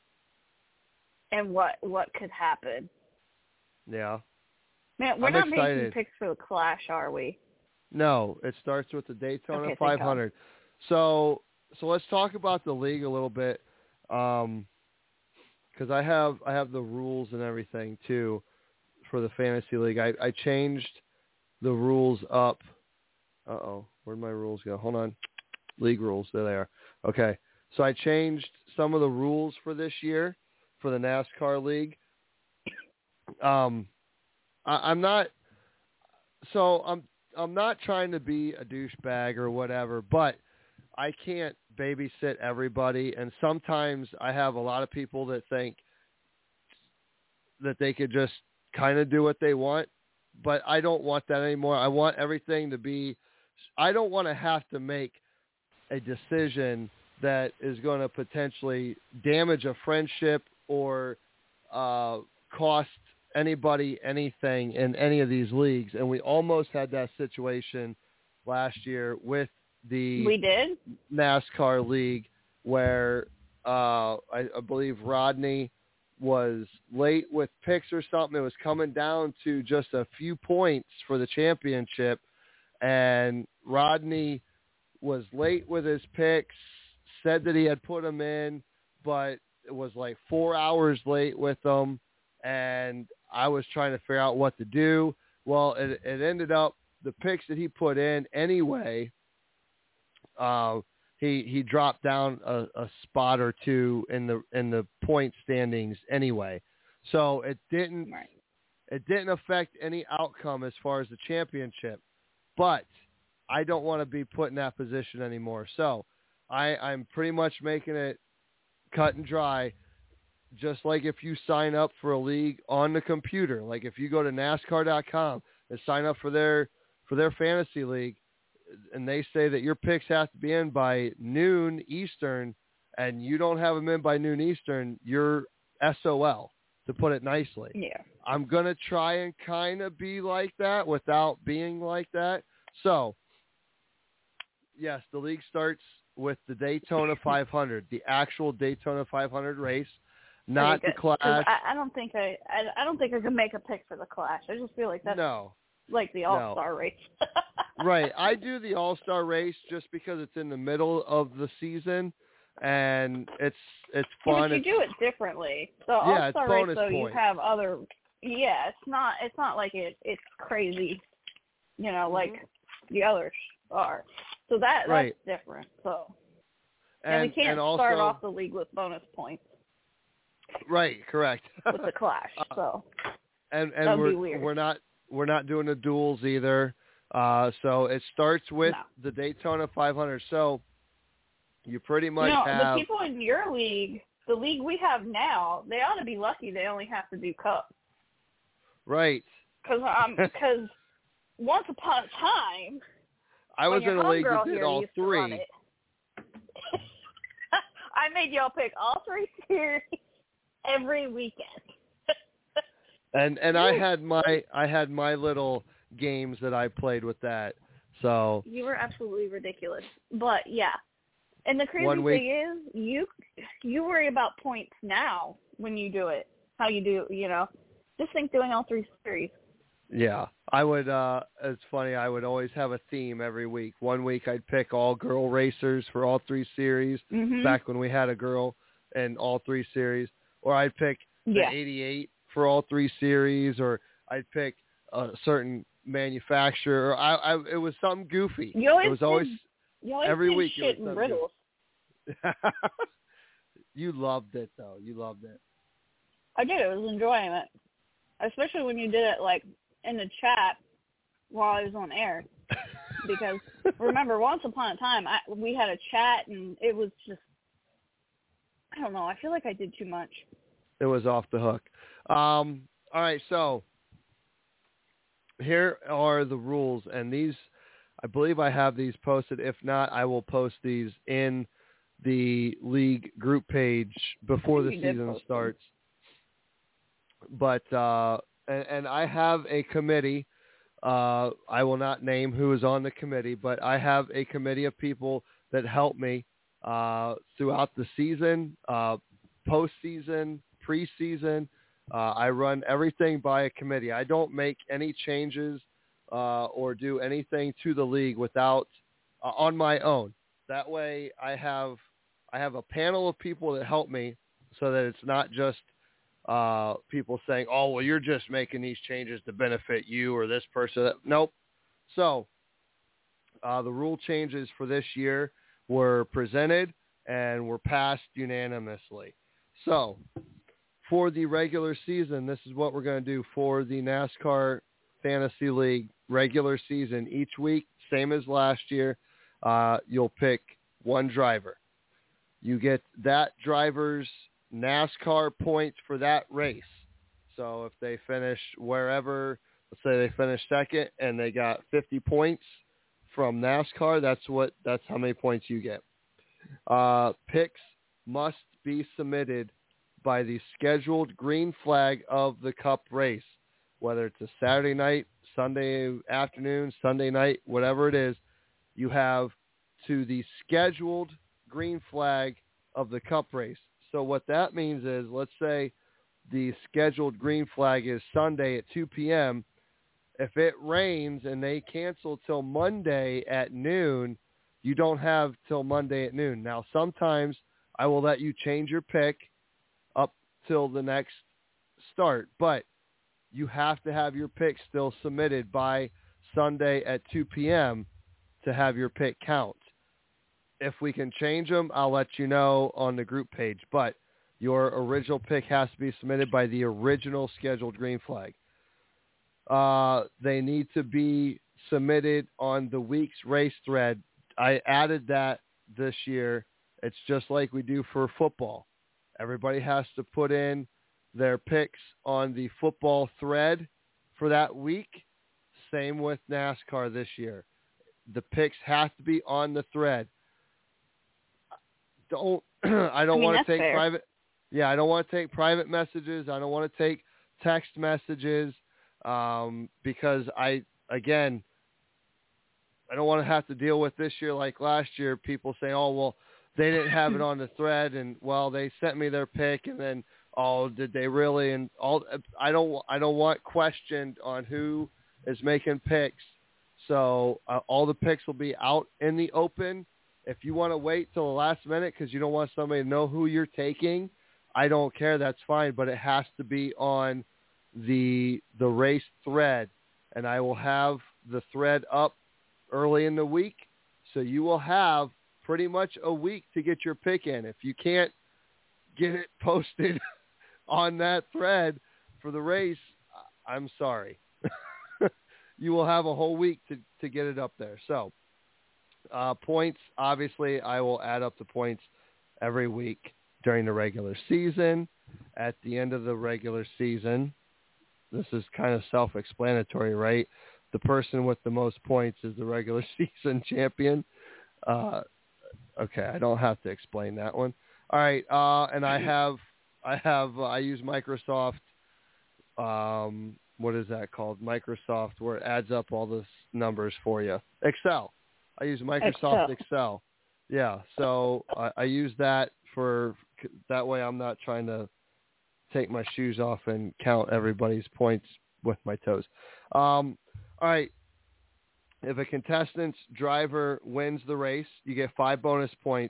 [SPEAKER 6] and what what could happen.
[SPEAKER 4] Yeah.
[SPEAKER 6] Man, we're
[SPEAKER 4] I'm
[SPEAKER 6] not
[SPEAKER 4] excited.
[SPEAKER 6] making picks for the Clash, are we?
[SPEAKER 4] No, it starts with the Daytona
[SPEAKER 6] Okay, thank
[SPEAKER 4] five hundred. So, so let's talk about the league a little bit, um, because I have I have the rules and everything too for the fantasy league. I, I changed the rules up. Uh oh, where'd my rules go? Hold on, league rules. There they are. Okay, so I changed some of the rules for this year for the NASCAR league. Um, I, I'm not. So I'm I'm not trying to be a douchebag or whatever, but I can't babysit everybody, and sometimes I have a lot of people that think that they could just kind of do what they want, but I don't want that anymore. I want everything to be. I don't want to have to make a decision that is going to potentially damage a friendship or uh, cost anybody anything in any of these leagues. And we almost had that situation last year with the
[SPEAKER 6] We did?
[SPEAKER 4] NASCAR league where uh, I, I believe Rodney was late with picks or something. It was coming down to just a few points for the championship, and Rodney was late with his picks, said that he had put them in, but it was like four hours late with them, and I was trying to figure out what to do. Well, it, it ended up the picks that he put in anyway, uh, he he dropped down a, a spot or two in the in the point standings anyway. So it didn't
[SPEAKER 6] Right.
[SPEAKER 4] it didn't affect any outcome as far as the championship. But I don't want to be put in that position anymore. So I, I'm pretty much making it cut and dry, just like if you sign up for a league on the computer. Like if you go to NASCAR dot com and sign up for their for their fantasy league, and they say that your picks have to be in by noon Eastern, and you don't have them in by noon Eastern, you're S O L, to put it nicely.
[SPEAKER 6] Yeah.
[SPEAKER 4] I'm going to try and kind of be like that without being like that. So, yes, the league starts with the Daytona five hundred, the actual Daytona five hundred race, not the
[SPEAKER 6] Pretty good. 'Cause
[SPEAKER 4] Clash.
[SPEAKER 6] I, I don't think I, I I don't think I can make a pick for the Clash. I just feel like that's
[SPEAKER 4] No.
[SPEAKER 6] like the All Star race.
[SPEAKER 4] Right. I do the All-Star race just because it's in the middle of the season, and it's it's
[SPEAKER 6] Yeah,
[SPEAKER 4] fun.
[SPEAKER 6] but you
[SPEAKER 4] It's,
[SPEAKER 6] do it differently. The
[SPEAKER 4] Yeah, it's
[SPEAKER 6] All Star race,
[SPEAKER 4] bonus
[SPEAKER 6] though,
[SPEAKER 4] points.
[SPEAKER 6] you have other. Yeah, it's not. It's not like it. It's crazy. You know, like
[SPEAKER 4] Mm-hmm.
[SPEAKER 6] the others are. So that that's
[SPEAKER 4] Right.
[SPEAKER 6] different. So
[SPEAKER 4] and,
[SPEAKER 6] and we can't
[SPEAKER 4] and also,
[SPEAKER 6] start off the league with bonus points
[SPEAKER 4] right, correct.
[SPEAKER 6] with the Clash. So
[SPEAKER 4] and and
[SPEAKER 6] that'd
[SPEAKER 4] we're
[SPEAKER 6] be weird.
[SPEAKER 4] we're not we're not doing the duels either. Uh, so it starts with
[SPEAKER 6] No.
[SPEAKER 4] the Daytona five hundred. So you pretty much
[SPEAKER 6] you know,
[SPEAKER 4] have
[SPEAKER 6] the people in your league, the league we have now, they ought to be lucky they only have to do Cup.
[SPEAKER 4] right.
[SPEAKER 6] Because um, because once upon a time,
[SPEAKER 4] I was
[SPEAKER 6] when
[SPEAKER 4] in
[SPEAKER 6] your
[SPEAKER 4] a league
[SPEAKER 6] homegirl
[SPEAKER 4] that did
[SPEAKER 6] here
[SPEAKER 4] all
[SPEAKER 6] used to run
[SPEAKER 4] three.
[SPEAKER 6] it, I made y'all pick all three series every weekend.
[SPEAKER 4] And and I had my I had my little games that I played with that. So
[SPEAKER 6] You were absolutely ridiculous. But yeah. And the crazy
[SPEAKER 4] One week-
[SPEAKER 6] thing is, you you worry about points now when you do it. How you do, you know. Just think doing all three series.
[SPEAKER 4] yeah, I would. Uh, it's funny. I would always have a theme every week. One week I'd pick all girl racers for all three series.
[SPEAKER 6] Mm-hmm.
[SPEAKER 4] Back when we had a girl in all three series, or I'd pick the
[SPEAKER 6] Yeah.
[SPEAKER 4] eighty-eight for all three series, or I'd pick a certain manufacturer. I, I it was something goofy.
[SPEAKER 6] You always
[SPEAKER 4] it was always
[SPEAKER 6] did, you always
[SPEAKER 4] every
[SPEAKER 6] did
[SPEAKER 4] week it
[SPEAKER 6] shit
[SPEAKER 4] was
[SPEAKER 6] in
[SPEAKER 4] something
[SPEAKER 6] riddles.
[SPEAKER 4] You loved it though. You loved it.
[SPEAKER 6] I did. I was enjoying it. Especially when you did it, like, in the chat while I was on air. Because, remember, once upon a time, I, we had a chat, and it was just, I don't know, I feel like I did too much.
[SPEAKER 4] It was off the hook. Um, all right, so here are the rules, and these, I believe I have these posted. If not, I will post these in the league group page before the
[SPEAKER 6] You did
[SPEAKER 4] season
[SPEAKER 6] post them.
[SPEAKER 4] starts. But uh, and, and I have a committee. Uh, I will not name who is on the committee, but I have a committee of people that help me uh, throughout the season, uh, postseason, preseason. Uh, I run everything by a committee. I don't make any changes uh, or do anything to the league without uh, on my own. That way, I have I have a panel of people that help me, so that it's not just uh, people saying, "Oh, well, you're just making these changes to benefit you or this person." Nope. So uh, the rule changes for this year were presented and were passed unanimously. So for the regular season, this is what we're going to do for the NASCAR Fantasy League regular season. Each week, same as last year, uh, you'll pick one driver. You get that driver's NASCAR points for that race. So if they finish wherever, let's say they finish second and they got fifty points from NASCAR, that's what that's how many points you get. Uh, picks must be submitted by the scheduled green flag of the Cup race, whether it's a Saturday night, Sunday afternoon, Sunday night, whatever it is. You have to the scheduled green flag of the Cup race. So what that means is, let's say the scheduled green flag is Sunday at two p.m. If it rains and they cancel till Monday at noon, you don't have till Monday at noon. Now, sometimes I will let you change your pick up till the next start, but you have to have your pick still submitted by Sunday at two p.m. to have your pick count. If we can change them, I'll let you know on the group page, but your original pick has to be submitted by the original scheduled green flag. Uh, they need to be submitted on the week's race thread. I added that this year. It's just like we do for football. Everybody has to put in their picks on the football thread for that week. Same with NASCAR this year. The picks have to be on the thread. Don't I don't
[SPEAKER 6] I mean,
[SPEAKER 4] want
[SPEAKER 6] that's
[SPEAKER 4] to take
[SPEAKER 6] fair.
[SPEAKER 4] private. Yeah, I don't want to take private messages. I don't want to take text messages um, because I again I don't want to have to deal with this year like last year. People say, "Oh, well, they didn't have it on the thread," and well, they sent me their pick, and then oh, did they really? And all I don't I don't want questioned on who is making picks. So uh, all the picks will be out in the open. If you want to wait till the last minute because you don't want somebody to know who you're taking, I don't care. That's fine, but it has to be on the the race thread, and I will have the thread up early in the week, so you will have pretty much a week to get your pick in. If you can't get it posted on that thread for the race, I'm sorry. You will have a whole week to, to get it up there. So uh, points, obviously, I will add up the points every week during the regular season. At the end of the regular season, this is kind of self-explanatory, right? The person with the most points is the regular season champion. Uh, okay, I don't have to explain that one. All right, uh, and I have, I have, uh, I use Microsoft. Um, what is that called? Microsoft, where it adds up all the numbers for you. Excel. I use Microsoft Excel. Excel. Yeah, so I, I use that for that way. I'm not trying to take my shoes off and count everybody's points with my toes. Um, all right. If a contestant's driver wins the race, you get five bonus points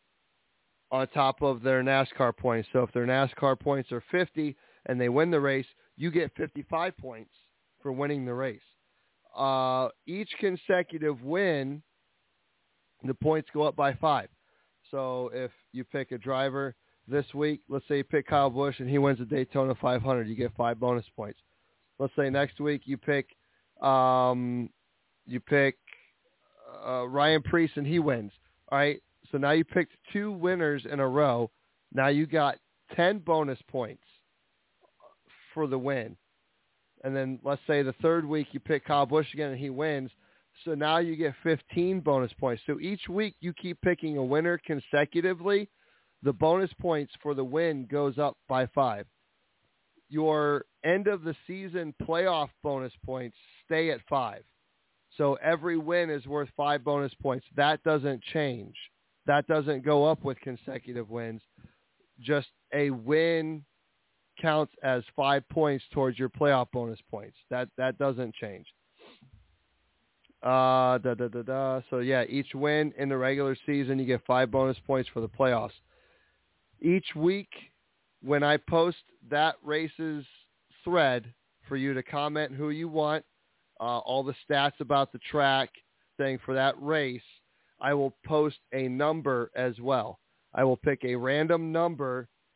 [SPEAKER 4] on top of their NASCAR points. So if their NASCAR points are fifty and they win the race, you get fifty-five points for winning the race. Uh, each consecutive win, the points go up by five. So if you pick a driver this week, let's say you pick Kyle Busch and he wins the Daytona five hundred, you get five bonus points. Let's say next week you pick um, you pick uh, Ryan Preece and he wins. All right, so now you picked two winners in a row. Now you got ten bonus points for the win. And then let's say the third week you pick Kyle Busch again and he wins. So now you get fifteen bonus points. So each week you keep picking a winner consecutively. The bonus points for the win goes up by five. Your end of the season playoff bonus points stay at five. So every win is worth five bonus points. That doesn't change. That doesn't go up with consecutive wins. Just a win counts as five points towards your playoff bonus points. That that doesn't change. Uh, da, da, da, da. So, yeah, each win in the regular season, you get five bonus points for the playoffs. Each week, when I post that race's thread for you to comment who you want, uh, all the stats about the track thing for that race, I will post a number as well. I will pick a random number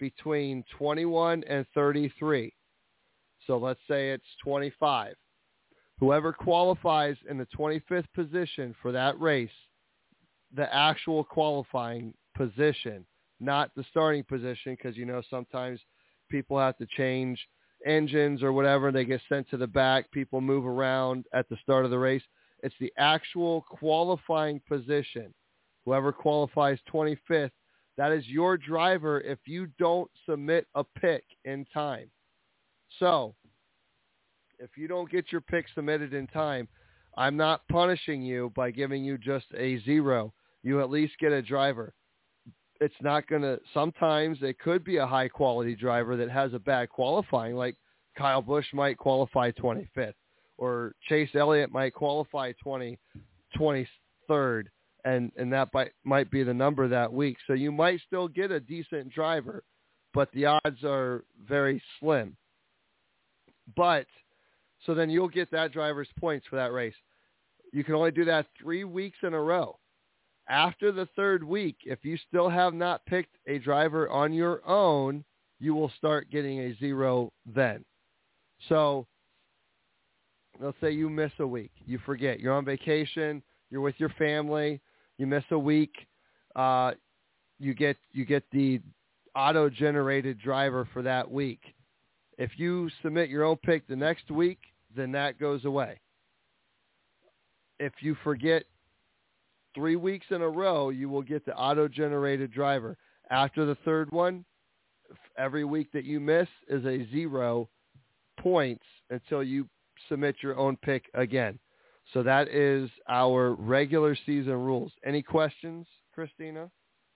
[SPEAKER 4] between twenty-one and thirty-three. So let's say it's twenty-five. Whoever qualifies in the twenty-fifth position for that race, the actual qualifying position, not the starting position, because, you know, sometimes people have to change engines or whatever. They get sent to the back. People move around at the start of the race. It's the actual qualifying position. Whoever qualifies twenty-fifth, that is your driver if you don't submit a pick in time. So if you don't get your pick submitted in time, I'm not punishing you by giving you just a zero. You at least get a driver. It's not going to, sometimes it could be a high quality driver that has a bad qualifying, like Kyle Busch might qualify twenty-fifth, or Chase Elliott might qualify twenty, twenty-third, and, and that might, might be the number that week. So you might still get a decent driver, but the odds are very slim. But, so then you'll get that driver's points for that race. You can only do that three weeks in a row. After the third week, if you still have not picked a driver on your own, you will start getting a zero then. So let's say you miss a week. You forget. You're on vacation. You're with your family. You miss a week. Uh, you get you get the auto-generated driver for that week. If you submit your own pick the next week, then that goes away. If you forget three weeks in a row, you will get the auto-generated driver. After the third one, every week that you miss is a zero points until you submit your own pick again. So that is our regular season rules. Any questions, Christina?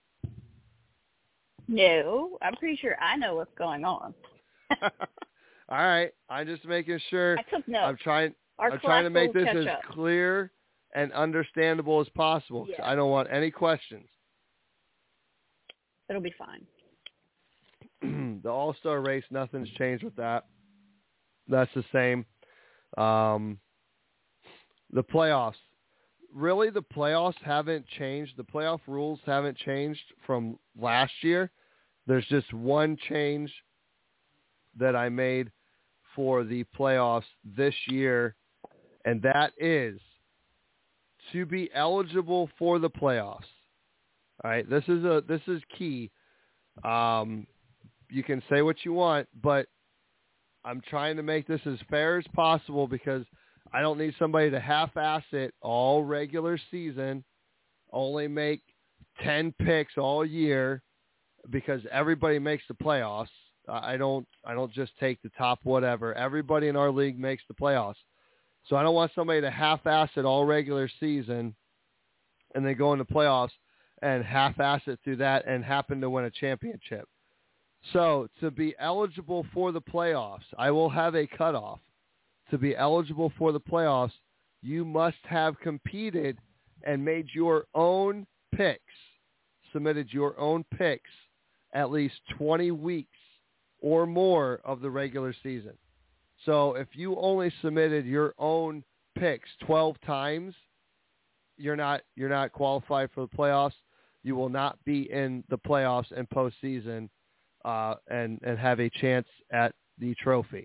[SPEAKER 6] No, I'm pretty sure I know what's going on.
[SPEAKER 4] All right. I'm just making sure.
[SPEAKER 6] I took notes.
[SPEAKER 4] I'm trying,
[SPEAKER 6] Our
[SPEAKER 4] I'm trying to make
[SPEAKER 6] class
[SPEAKER 4] this
[SPEAKER 6] will
[SPEAKER 4] as
[SPEAKER 6] catch up.
[SPEAKER 4] clear and understandable as possible. 'Cause
[SPEAKER 6] Yeah.
[SPEAKER 4] I don't want any questions.
[SPEAKER 6] It'll be fine.
[SPEAKER 4] The All-Star race, nothing's changed with that. That's the same. Um, the playoffs. Really, the playoffs haven't changed. The playoff rules haven't changed from last year. There's just one change that I made for the playoffs this year, and that is to be eligible for the playoffs. All right, this is a this is key. Um, you can say what you want, but I'm trying to make this as fair as possible because I don't need somebody to half-ass it all regular season, only make ten picks all year because everybody makes the playoffs. I don't I don't just take the top whatever. Everybody in our league makes the playoffs. So I don't want somebody to half-ass it all regular season and then go into playoffs and half-ass it through that and happen to win a championship. So to be eligible for the playoffs, I will have a cutoff. To be eligible for the playoffs, you must have competed and made your own picks, submitted your own picks at least twenty weeks or more of the regular season. So if you only submitted your own picks twelve times, you're not you're not qualified for the playoffs. You will not be in the playoffs and postseason uh, and and have a chance at the trophy.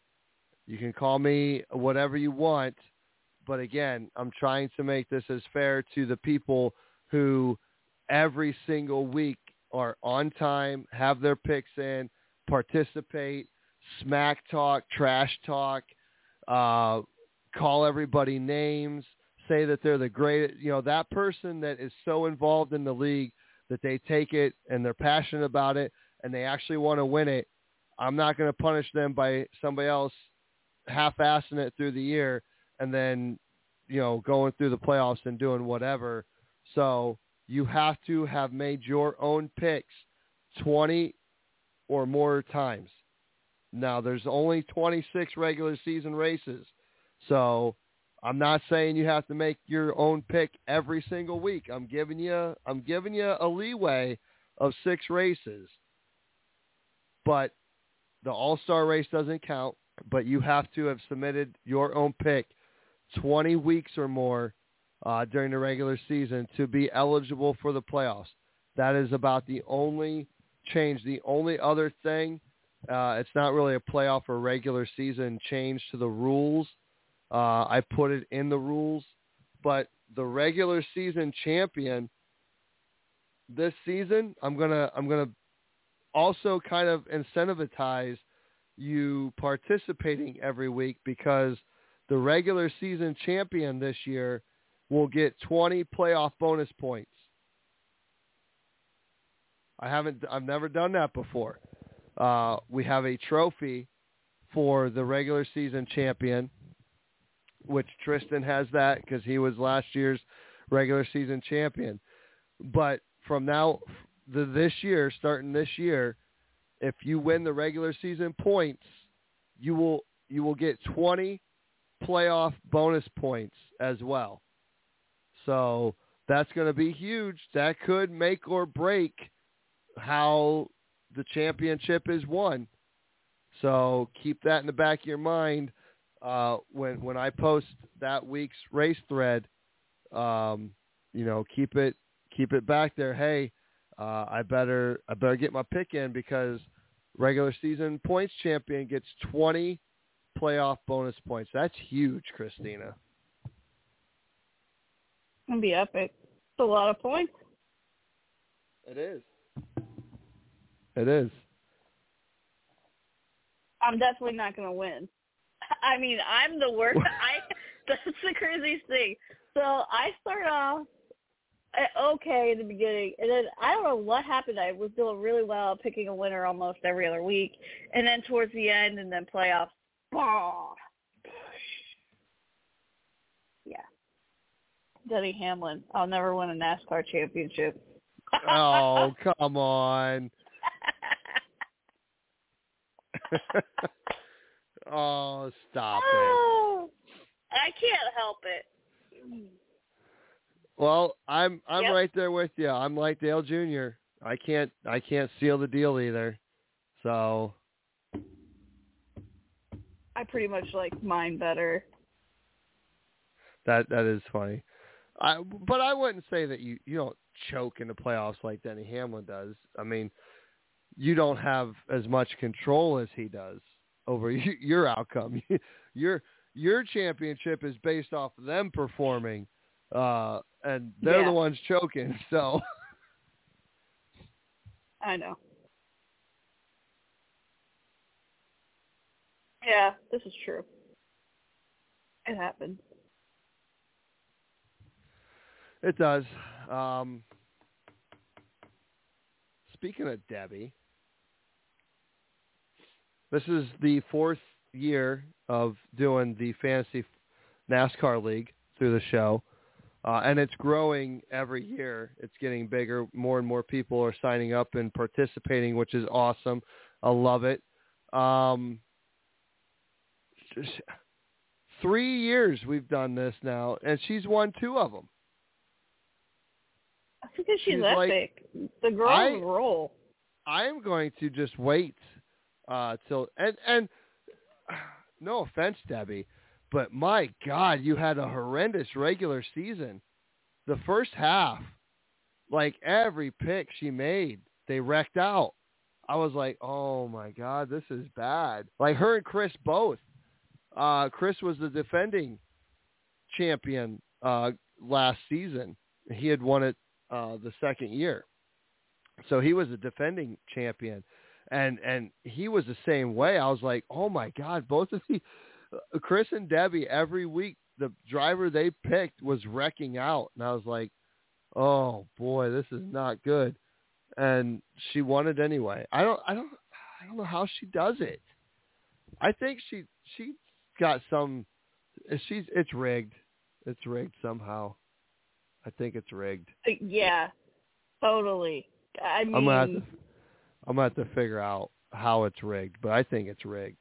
[SPEAKER 4] You can call me whatever you want, but again, I'm trying to make this as fair to the people who every single week are on time, have their picks in, participate, smack talk, trash talk, uh, call everybody names, say that they're the greatest. You know, that person that is so involved in the league that they take it and they're passionate about it and they actually want to win it. I'm not going to punish them by somebody else half-assing it through the year and then, you know, going through the playoffs and doing whatever. So you have to have made your own picks twenty or more times. Now, there's only twenty-six regular season races, so I'm not saying you have to make your own pick every single week. I'm giving you I'm giving you a leeway of six races, but the All-Star race doesn't count. But you have to have submitted your own pick twenty weeks or more uh, during the regular season to be eligible for the playoffs. That is about the only change. The only other thing, uh, it's not really a playoff or regular season change to the rules. Uh, I put it in the rules, but the regular season champion this season, I'm gonna I'm gonna also kind of incentivize you participating every week, because the regular season champion this year will get twenty playoff bonus points. I haven't, I've never done that before. Uh, we have a trophy for the regular season champion, which Tristan has that because he was last year's regular season champion. But from now, the, this year, starting this year, if you win the regular season points, you will you will get twenty playoff bonus points as well. So that's going to be huge. That could make or break how the championship is won. So keep that in the back of your mind uh, when when I post that week's race thread. Um, you know, keep it keep it back there. Hey, uh, I better I better get my pick in, because regular season points champion gets twenty playoff bonus points. That's huge, Christina.
[SPEAKER 6] It's gonna be epic. It's a lot of points.
[SPEAKER 4] It is. It is.
[SPEAKER 6] I'm definitely not gonna win. I mean, I'm the worst. I that's the craziest thing. So I start off okay in the beginning, and then I don't know what happened. I was doing really well, picking a winner almost every other week, and then towards the end, and then playoffs. Oh. Yeah. Denny Hamlin. I'll never win a NASCAR championship.
[SPEAKER 4] Oh, come on. Oh, stop it.
[SPEAKER 6] I can't help it.
[SPEAKER 4] Well, I'm I'm
[SPEAKER 6] Yep.
[SPEAKER 4] right there with you. I'm like Dale Junior I can't I can't seal the deal either. So
[SPEAKER 6] I pretty much like mine better.
[SPEAKER 4] that that is funny. I but I wouldn't say that you, you don't choke in the playoffs like Denny Hamlin does. I mean, you don't have as much control as he does over your outcome. Your your championship is based off of them performing, uh, and they're
[SPEAKER 6] Yeah.
[SPEAKER 4] the ones choking. So
[SPEAKER 6] I know. Yeah, this is true. It happens.
[SPEAKER 4] it does. Um, speaking of Debbie, this is the fourth year of doing the Fantasy NASCAR League through the show, uh, and it's growing every year. It's getting bigger. More and more people are signing up and participating, which is awesome. I love it. Um, three years we've done this now, and she's won two of them.
[SPEAKER 6] That's because she's,
[SPEAKER 4] She's
[SPEAKER 6] epic.
[SPEAKER 4] like,
[SPEAKER 6] the girls
[SPEAKER 4] I-
[SPEAKER 6] roll.
[SPEAKER 4] I'm going to just wait uh, till and and no offense, Debbie, but my God, you had a horrendous regular season. The first half, like every pick she made, they wrecked out. I was like, oh my God, this is bad. Like her and Chris both. Uh, Chris was the defending champion uh, last season. He had won it uh, the second year. So he was a defending champion, and and he was the same way. I was like, oh my God, both of the uh, Chris and Debbie, every week the driver they picked was wrecking out, and I was like, oh boy, this is not good. And she won it anyway. I don't I don't I don't know how she does it. I think she she got some. She's it's rigged. It's rigged somehow. I think it's rigged.
[SPEAKER 6] Yeah, totally. I mean,
[SPEAKER 4] I'm gonna have to, I'm gonna have to figure out how it's rigged, but I think it's rigged.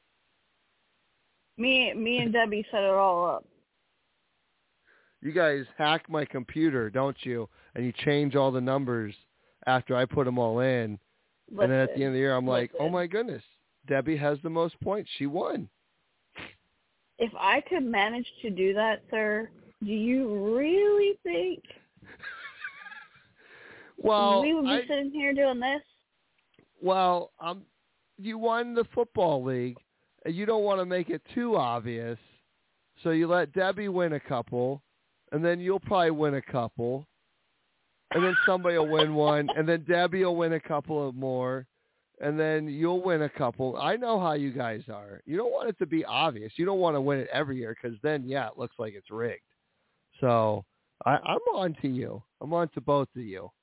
[SPEAKER 6] me, me and Debbie set it all up.
[SPEAKER 4] You guys hack my computer, don't you? And you change all the numbers after I put them all in.
[SPEAKER 6] Listen,
[SPEAKER 4] and then at the end of the year, I'm like,
[SPEAKER 6] listen.
[SPEAKER 4] oh my goodness, Debbie has the most points. She won.
[SPEAKER 6] If I could manage to do that, sir, do you really think
[SPEAKER 4] Well,
[SPEAKER 6] we would be
[SPEAKER 4] I,
[SPEAKER 6] sitting here doing this?
[SPEAKER 4] Well, um, you won the football league, and you don't want to make it too obvious, so you let Debbie win a couple, and then you'll probably win a couple, and then somebody will win one, and then Debbie will win a couple of more, and then you'll win a couple. I know how you guys are. You don't want it to be obvious. You don't want to win it every year because then, yeah, it looks like it's rigged. So I, I'm on to you. I'm on to both of you.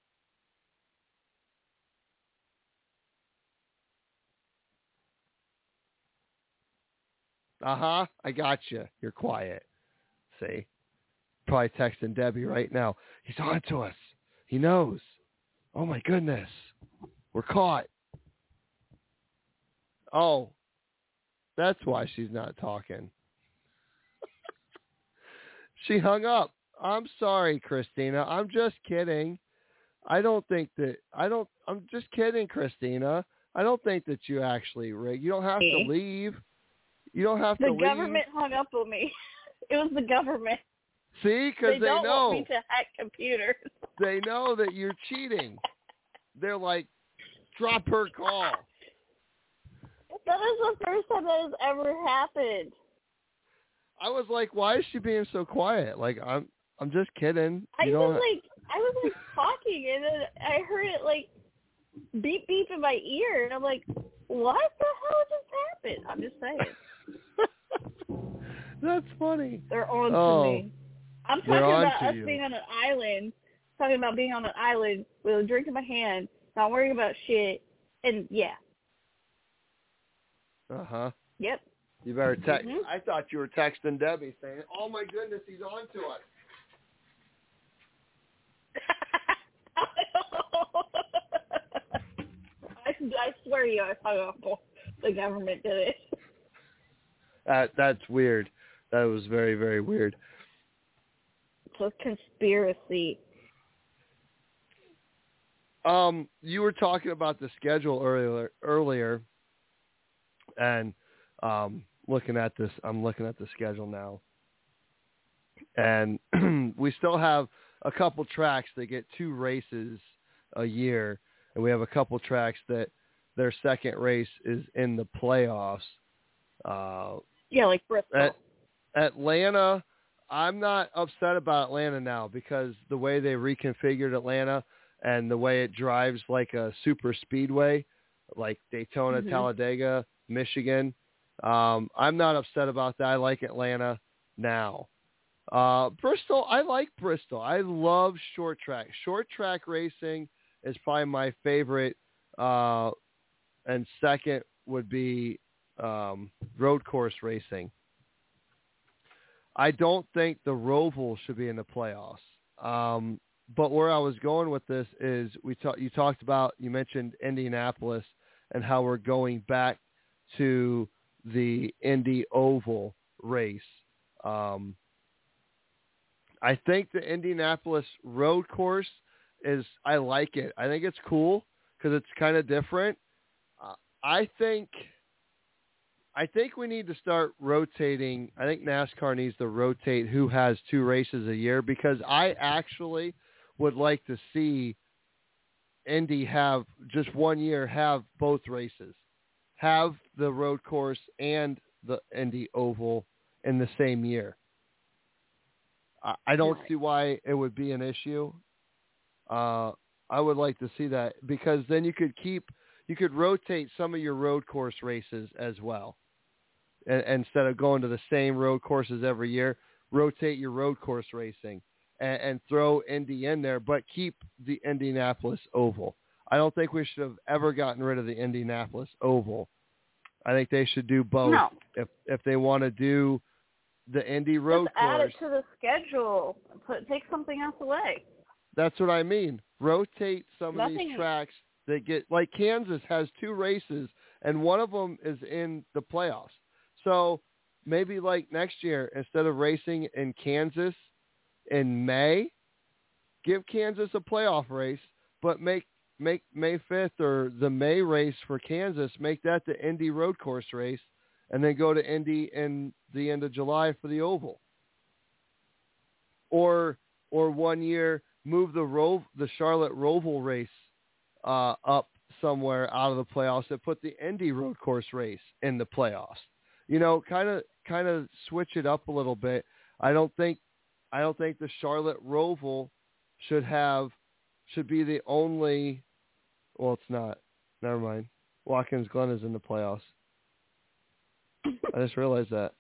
[SPEAKER 4] Uh-huh. I got you. You're quiet. See? Probably texting Debbie right now. He's on to us. He knows. Oh, my goodness. We're caught. Oh, that's why she's not talking. She hung up. I'm sorry, Christina. I'm just kidding. I don't think that, I don't, I'm just kidding, Christina. I don't think that you actually rig. You don't have to leave. You don't have
[SPEAKER 6] the
[SPEAKER 4] to leave.
[SPEAKER 6] The government hung up on me. It was the government.
[SPEAKER 4] See, because they,
[SPEAKER 6] they don't
[SPEAKER 4] know.
[SPEAKER 6] want me to hack computers.
[SPEAKER 4] They know that you're cheating. They're like, drop her call.
[SPEAKER 6] That is the first time that has ever happened.
[SPEAKER 4] I was like, why is she being so quiet? Like, I'm I'm just kidding.
[SPEAKER 6] I
[SPEAKER 4] you
[SPEAKER 6] was
[SPEAKER 4] don't...
[SPEAKER 6] like, I was like talking, and then I heard it like beep beep in my ear, and I'm like, what the hell just happened? I'm just saying.
[SPEAKER 4] That's funny.
[SPEAKER 6] They're on
[SPEAKER 4] oh,
[SPEAKER 6] to me. I'm talking about us you. being on an island, talking about being on an island with a drink in my hand, not worrying about shit, and yeah.
[SPEAKER 4] Uh-huh.
[SPEAKER 6] Yep.
[SPEAKER 4] You better text.
[SPEAKER 6] Mm-hmm.
[SPEAKER 4] I thought you were texting Debbie saying, oh, my goodness, he's on to us.
[SPEAKER 6] I, I swear you, I hung up. The government did it.
[SPEAKER 4] That, that's weird. That was very, very weird.
[SPEAKER 6] It's a conspiracy.
[SPEAKER 4] Um, you were talking about the schedule earlier, earlier, and um, looking at this, I'm looking at the schedule now, and we still have a couple tracks that get two races a year, and we have a couple tracks that their second race is in the playoffs. Uh,
[SPEAKER 6] yeah, like Bristol.
[SPEAKER 4] At, Atlanta, I'm not upset about Atlanta now because the way they reconfigured Atlanta and the way it drives like a super speedway, like Daytona, mm-hmm. Talladega, Michigan. Um, I'm not upset about that. I like Atlanta now. Uh, Bristol, I like Bristol. I love short track. Short track racing is probably my favorite, uh, and second would be um, road course racing. I don't think the Roval should be in the playoffs. Um, but where I was going with this is we talk, you talked about, you mentioned Indianapolis and how we're going back to the Indy Oval race. Um, I think the Indianapolis road course is, I like it. I think it's cool because it's kind of different. Uh, I think, I think we need to start rotating. I think NASCAR needs to rotate who has two races a year because I actually would like to see Indy have just one year have both races, have the road course and the Indy Oval in the same year. I don't see why it would be an issue. Uh, I would like to see that because then you could keep, you could rotate some of your road course races as well. And, instead of going to the same road courses every year, rotate your road course racing and, and throw Indy in there, but keep the Indianapolis Oval. I don't think we should have ever gotten rid of the Indianapolis Oval. I think they should do both.
[SPEAKER 6] No.
[SPEAKER 4] If if they want to do the Indy road
[SPEAKER 6] Just add
[SPEAKER 4] course.
[SPEAKER 6] it to the schedule. Put take something else away.
[SPEAKER 4] That's what I mean. Rotate some
[SPEAKER 6] Nothing.
[SPEAKER 4] of these tracks that get, like Kansas has two races, and one of them is in the playoffs. So maybe like next year, instead of racing in Kansas in May, give Kansas a playoff race, but make make May fifth or the May race for Kansas, make that the Indy road course race, and then go to Indy in the end of July for the Oval. Or or one year, move the Rov, the Charlotte Roval race uh, up somewhere out of the playoffs that put the Indy road course race in the playoffs. You know, kind of kind of switch it up a little bit. I don't think I don't think the Charlotte Roval should have should be the only. Well, it's not. Never mind. Watkins Glen is in the playoffs. I just realized that.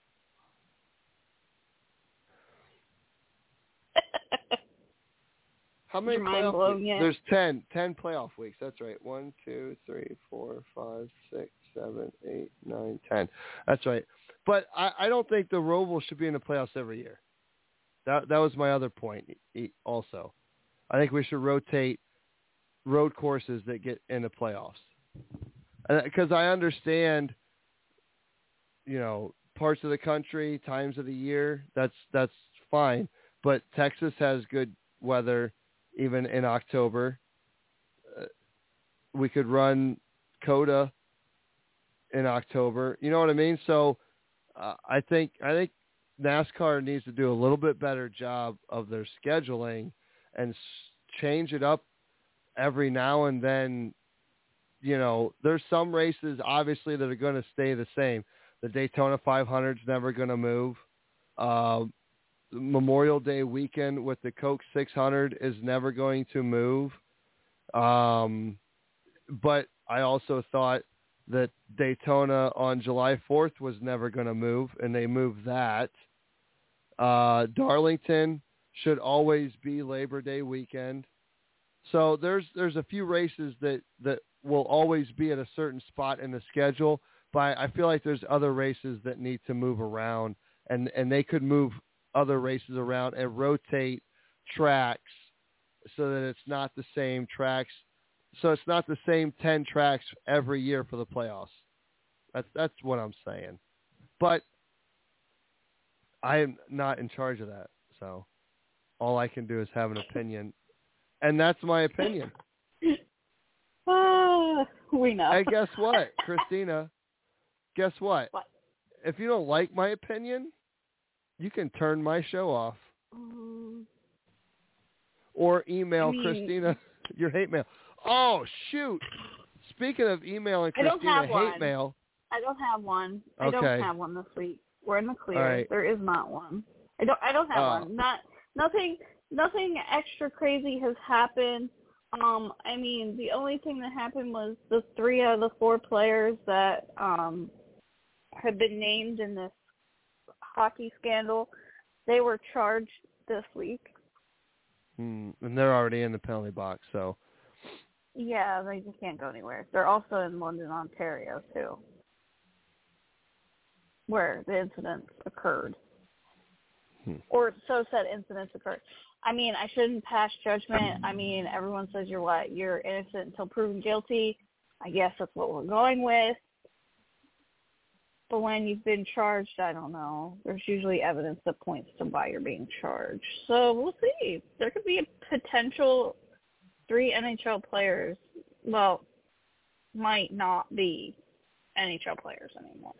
[SPEAKER 4] How many
[SPEAKER 6] Your mind
[SPEAKER 4] playoff
[SPEAKER 6] blown
[SPEAKER 4] weeks?
[SPEAKER 6] yet?
[SPEAKER 4] There's ten. Ten playoff weeks. That's right. One, two, three, four, five, six, seven, eight, nine, ten. That's right. But I, I don't think the Roval should be in the playoffs every year. That that was my other point also. I think we should rotate road courses that get in the playoffs. Because I understand, you know, parts of the country, times of the year, that's that's fine. But Texas has good weather even in October. Uh, we could run COTA in October. You know what I mean? So uh, I think I think NASCAR needs to do a little bit better job of their scheduling and s- change it up every now and then. You know, there's some races obviously that are going to stay the same. The Daytona five hundred is never going to move. Uh, Memorial Day weekend with the Coke six hundred is never going to move. Um, but I also thought that Daytona on July fourth was never going to move, and they moved that. Uh, Darlington should always be Labor Day weekend. So there's there's a few races that, that will always be at a certain spot in the schedule, but I feel like there's other races that need to move around, and, and they could move other races around and rotate tracks so that it's not the same tracks. So it's not the same ten tracks every year for the playoffs. That's that's what I'm saying. But I am not in charge of that, so all I can do is have an opinion, and that's my opinion.
[SPEAKER 6] Uh, we know.
[SPEAKER 4] And guess what, Christina? Guess what?
[SPEAKER 6] What?
[SPEAKER 4] If you don't like my opinion, you can turn my show off.
[SPEAKER 6] Um,
[SPEAKER 4] Or email
[SPEAKER 6] I mean-
[SPEAKER 4] Christina your hate mail. Oh, shoot. Speaking of emailing
[SPEAKER 6] I don't
[SPEAKER 4] Christina
[SPEAKER 6] have
[SPEAKER 4] hate
[SPEAKER 6] one.
[SPEAKER 4] mail.
[SPEAKER 6] I don't have one. I
[SPEAKER 4] Okay.
[SPEAKER 6] don't have one this week. We're in the clear.
[SPEAKER 4] All right.
[SPEAKER 6] There is not one. I don't. I don't have
[SPEAKER 4] Oh.
[SPEAKER 6] one. Not nothing. Nothing extra crazy has happened. Um, I mean, the only thing that happened was the three out of the four players that um had been named in this hockey scandal, they were charged this week.
[SPEAKER 4] Hmm, and they're already in the penalty box, so.
[SPEAKER 6] Yeah, they just can't go anywhere. They're also in London, Ontario, too, where the incidents occurred.
[SPEAKER 4] Hmm.
[SPEAKER 6] Or so said incidents occurred. I mean, I shouldn't pass judgment. I mean, everyone says you're what? You're innocent until proven guilty. I guess that's what we're going with. But when you've been charged, I don't know. There's usually evidence that points to why you're being charged. So we'll see. There could be a potential three N H L players, well, might not be N H L players anymore.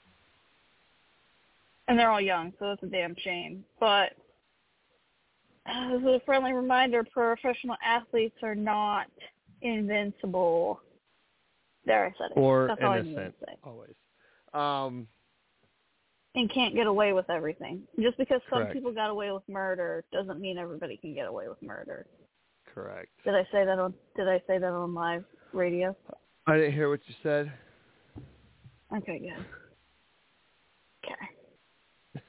[SPEAKER 6] And they're all young, so that's a damn shame. But uh, this is a friendly reminder, professional athletes are not invincible. There, I said it.
[SPEAKER 4] Or
[SPEAKER 6] That's all I needed
[SPEAKER 4] innocent,
[SPEAKER 6] to say.
[SPEAKER 4] always. Um,
[SPEAKER 6] And can't get away with everything. Just because some
[SPEAKER 4] Correct.
[SPEAKER 6] people got away with murder doesn't mean everybody can get away with murder.
[SPEAKER 4] correct.
[SPEAKER 6] Did I say that on Did I say that on live radio?
[SPEAKER 4] I didn't hear what you said.
[SPEAKER 6] Okay, good. Okay.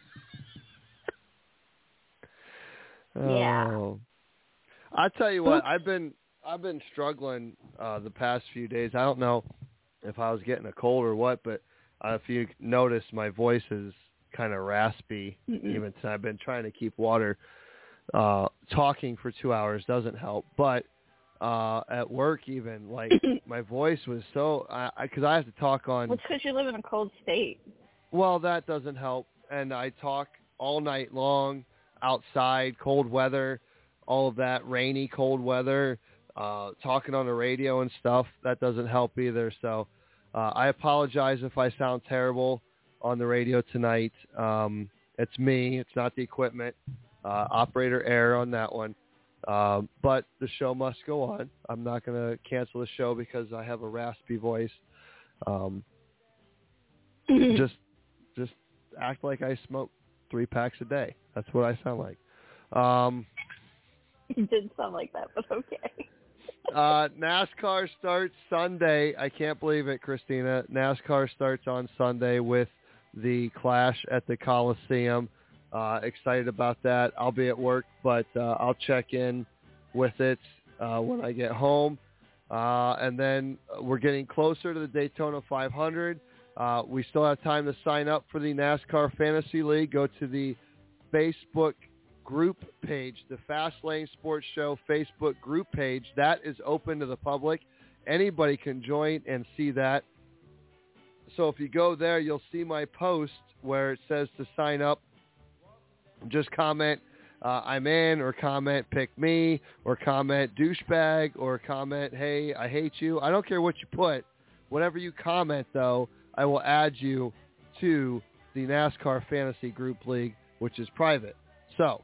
[SPEAKER 6] Yeah.
[SPEAKER 4] Oh. I tell you what, I've been I've been struggling uh, the past few days. I don't know if I was getting a cold or what, but uh, if you notice, my voice is kind of raspy.
[SPEAKER 6] Mm-mm.
[SPEAKER 4] Even tonight. I've been trying to keep water. Uh, talking for two hours doesn't help, but uh, at work, even like my voice was so I because I, I have to talk on.
[SPEAKER 6] Well, it's because you live in a cold state.
[SPEAKER 4] Well, that doesn't help, and I talk all night long outside, cold weather, all of that, rainy, cold weather, uh, talking on the radio and stuff. That doesn't help either. So uh, I apologize if I sound terrible on the radio tonight. Um, it's me. It's not the equipment. Uh, operator error on that one. Um, but the show must go on. I'm not going to cancel the show because I have a raspy voice. Um, just, just act like I smoke three packs a day. That's what I sound like. Um,
[SPEAKER 6] You didn't sound like that, but okay.
[SPEAKER 4] uh, NASCAR starts Sunday. I can't believe it, Christina. NASCAR starts on Sunday with the Clash at the Coliseum. Uh, excited about that. I'll be at work, but uh, I'll check in with it uh, when I get home. Uh, and then we're getting closer to the Daytona five hundred. Uh, we still have time to sign up for the NASCAR Fantasy League. Go to the Facebook group page, the Fast Lane Sports Show Facebook group page. That is open to the public. Anybody can join and see that. So if you go there, you'll see my post where it says to sign up. Just comment, uh, I'm in, or comment, pick me, or comment, douchebag, or comment, hey, I hate you. I don't care what you put. Whatever you comment, though, I will add you to the NASCAR Fantasy Group League, which is private. So,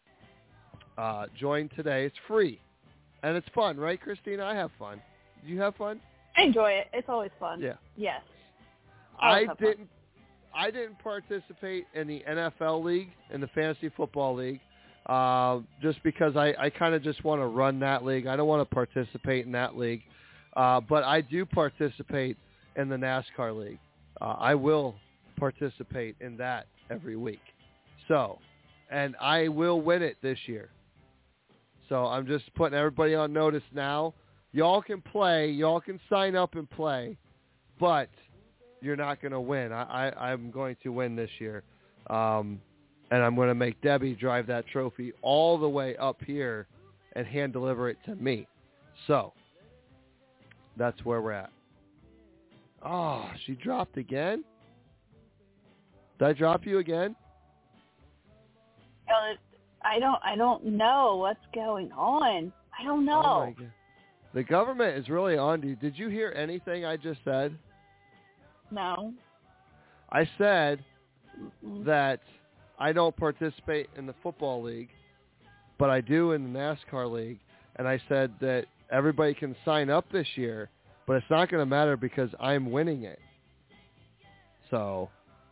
[SPEAKER 4] uh, join today. It's free. And it's fun, right, Christina? I have fun. Do you have fun?
[SPEAKER 6] I enjoy it. It's always fun.
[SPEAKER 4] Yeah.
[SPEAKER 6] Yes.
[SPEAKER 4] I
[SPEAKER 6] Always have fun.
[SPEAKER 4] didn't I didn't participate in the N F L league, in the Fantasy Football League, uh, just because I, I kind of just want to run that league. I don't want to participate in that league. Uh, but I do participate in the NASCAR league. Uh, I will participate in that every week. So, and I will win it this year. So I'm just putting everybody on notice now. Y'all can play. Y'all can sign up and play. But you're not going to win. I, I, I'm going to win this year. Um, and I'm going to make Debbie drive that trophy all the way up here and hand deliver it to me. So that's where we're at. Oh, she dropped again? Did I drop you again?
[SPEAKER 6] Uh, I don't. I don't know what's going on. I don't know.
[SPEAKER 4] Oh my God. The government is really on to you. Did you hear anything I just said?
[SPEAKER 6] No.
[SPEAKER 4] I said
[SPEAKER 6] Mm-mm.
[SPEAKER 4] that I don't participate in the football league, but I do in the NASCAR league. And I said that everybody can sign up this year, but it's not going to matter because I'm winning it. So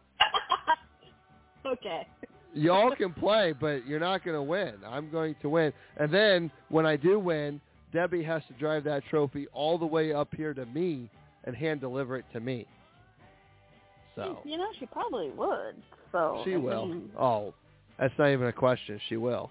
[SPEAKER 6] Okay.
[SPEAKER 4] y'all can play, but you're not going to win. I'm going to win. And then when I do win, Debbie has to drive that trophy all the way up here to me and hand deliver it to me. So
[SPEAKER 6] You know, she probably would. So
[SPEAKER 4] she
[SPEAKER 6] I
[SPEAKER 4] will.
[SPEAKER 6] mean,
[SPEAKER 4] Oh, that's not even a question. She will.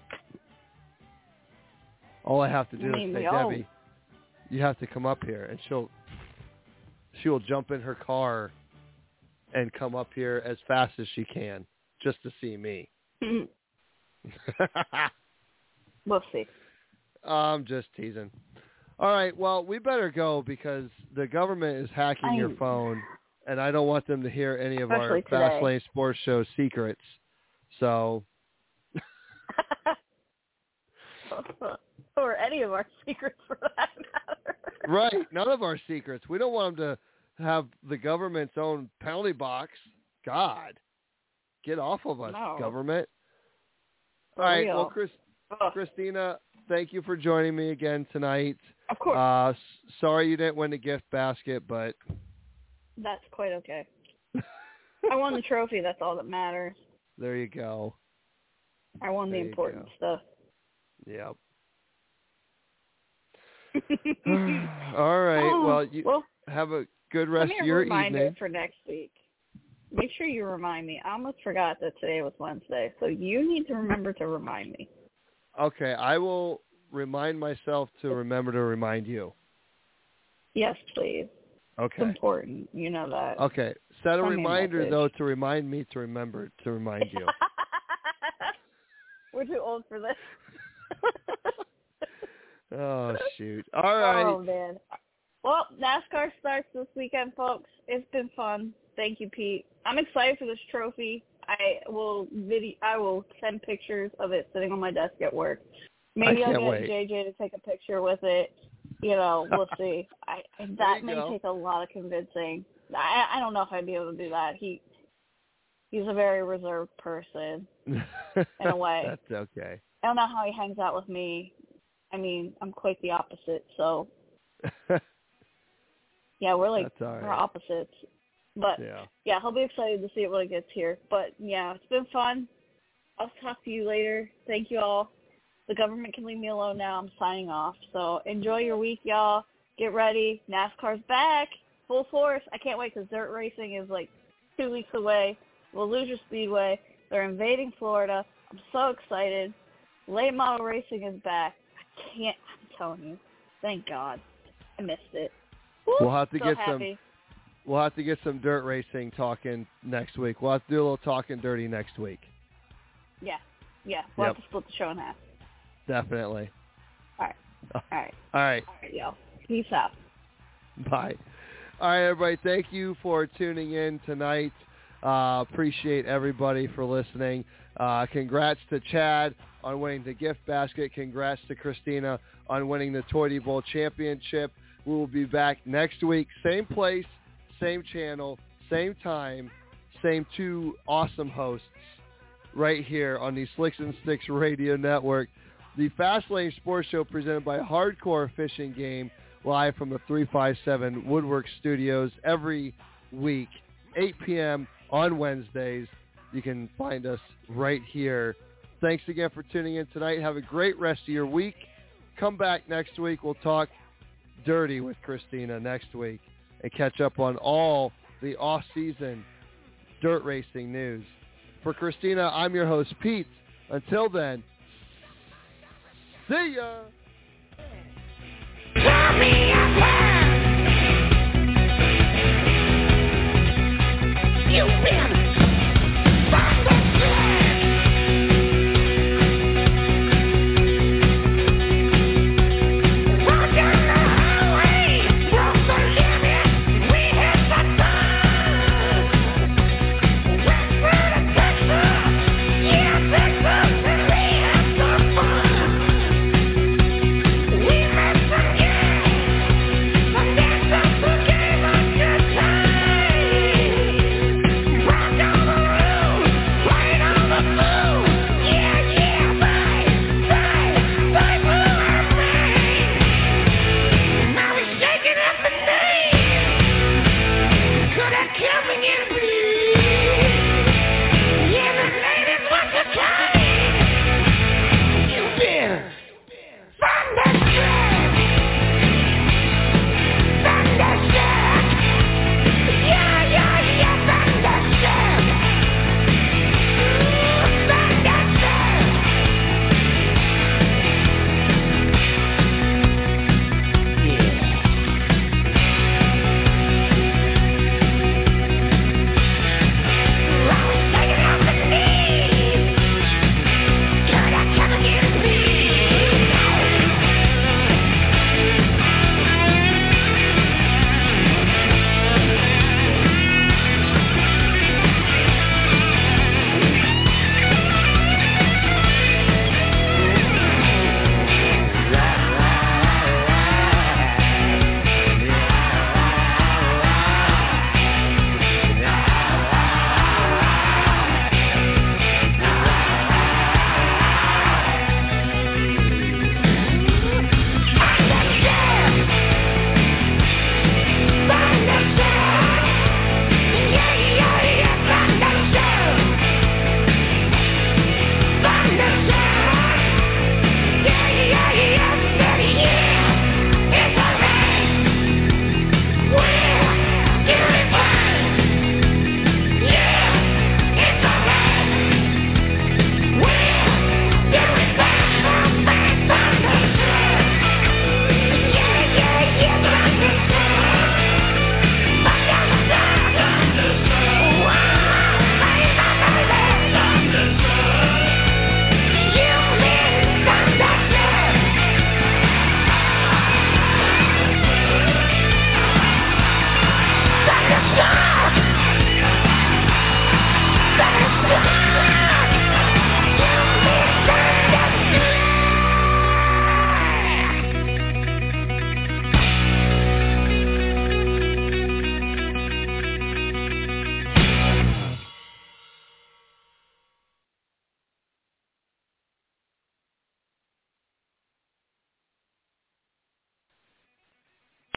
[SPEAKER 4] All I have to do
[SPEAKER 6] I mean,
[SPEAKER 4] is say,
[SPEAKER 6] we all-
[SPEAKER 4] Debbie, you have to come up here, and she'll she'll jump in her car and come up here as fast as she can just to see me.
[SPEAKER 6] we'll see.
[SPEAKER 4] I'm just teasing. All right, well, we better go because the government is hacking your
[SPEAKER 6] I-
[SPEAKER 4] phone, and I don't want them to hear any of our
[SPEAKER 6] Especially today.
[SPEAKER 4] Fast Lane Sports Show secrets. So,
[SPEAKER 6] Or any of our secrets for that matter.
[SPEAKER 4] right, none of our secrets. We don't want them to have the government's own penalty box. God, get off of us,
[SPEAKER 6] No.
[SPEAKER 4] government.
[SPEAKER 6] For
[SPEAKER 4] All right,
[SPEAKER 6] real.
[SPEAKER 4] well, Chris,
[SPEAKER 6] Ugh,
[SPEAKER 4] Christina, thank you for joining me again tonight.
[SPEAKER 6] of course.
[SPEAKER 4] Uh, s- sorry you didn't win the gift basket, but
[SPEAKER 6] That's quite okay. I won the trophy. That's all that matters.
[SPEAKER 4] there you go.
[SPEAKER 6] I won
[SPEAKER 4] There
[SPEAKER 6] the
[SPEAKER 4] you
[SPEAKER 6] important
[SPEAKER 4] go.
[SPEAKER 6] stuff.
[SPEAKER 4] Yep. All right.
[SPEAKER 6] Oh,
[SPEAKER 4] Well, you
[SPEAKER 6] well,
[SPEAKER 4] have a good
[SPEAKER 6] send
[SPEAKER 4] rest
[SPEAKER 6] me
[SPEAKER 4] of
[SPEAKER 6] a
[SPEAKER 4] your
[SPEAKER 6] reminder
[SPEAKER 4] evening.
[SPEAKER 6] for next week. Make sure you remind me. I almost forgot that today was Wednesday, so you need to remember to remind me.
[SPEAKER 4] Okay, I will remind myself to remember to remind you.
[SPEAKER 6] Yes, please. It's
[SPEAKER 4] Okay.
[SPEAKER 6] important. You know that.
[SPEAKER 4] Okay. Set a
[SPEAKER 6] Send me a
[SPEAKER 4] reminder
[SPEAKER 6] message.
[SPEAKER 4] though to remind me to remember to remind you.
[SPEAKER 6] We're too old for this.
[SPEAKER 4] Oh shoot. All right.
[SPEAKER 6] Oh, man. Well, NASCAR starts this weekend, folks. It's been fun. Thank you, Pete. I'm excited for this trophy. I will video. I will send pictures of it sitting on my desk at work. Maybe
[SPEAKER 4] I
[SPEAKER 6] I'll
[SPEAKER 4] can't
[SPEAKER 6] get
[SPEAKER 4] wait.
[SPEAKER 6] J J to take a picture with it. You know, we'll see. I
[SPEAKER 4] There
[SPEAKER 6] that
[SPEAKER 4] you
[SPEAKER 6] may
[SPEAKER 4] go.
[SPEAKER 6] take a lot of convincing. I I don't know if I'd be able to do that. He he's a very reserved person. In a way.
[SPEAKER 4] That's okay.
[SPEAKER 6] I don't know how he hangs out with me. I mean, I'm quite the opposite. So, yeah, we're like
[SPEAKER 4] That's all right.
[SPEAKER 6] we're opposites. But
[SPEAKER 4] Yeah.
[SPEAKER 6] yeah, he'll be excited to see it when it gets here. But yeah, it's been fun. I'll talk to you later. Thank you all. The government can leave me alone now. I'm signing off. So enjoy your week, y'all. Get ready. NASCAR's back. Full force. I can't wait because dirt racing is like two weeks away. Volusia Speedway. They're invading Florida. I'm so excited. Late model racing is back. I can't. I'm telling you. Thank God. I missed it. Woo,
[SPEAKER 4] We'll have to
[SPEAKER 6] so
[SPEAKER 4] get
[SPEAKER 6] happy.
[SPEAKER 4] some. We'll have to get some dirt racing talking next week. We'll have to do a little talking dirty next week.
[SPEAKER 6] Yeah. Yeah. We'll
[SPEAKER 4] Yep.
[SPEAKER 6] have to split the show in half.
[SPEAKER 4] Definitely.
[SPEAKER 6] All right. All right.
[SPEAKER 4] All right.
[SPEAKER 6] All right, y'all. Peace out.
[SPEAKER 4] Bye. All right, everybody. Thank you for tuning in tonight. Uh, appreciate everybody for listening. Uh, congrats to Chad on winning the gift basket. Congrats to Christina on winning the Toity Bowl championship. We will be back next week. Same place, same channel, same time, same two awesome hosts right here on the Slicks and Sticks Radio Network. The Fast Lane Sports Show presented by Hardcore Fishing Game, live from the three five seven Woodwork Studios every week, eight p.m. on Wednesdays. You can find us right here. Thanks again for tuning in tonight. Have a great rest of your week. Come back next week. We'll talk dirty with Christina next week and catch up on all the off-season dirt racing news. For Christina, I'm your host, Pete. Until then, see ya!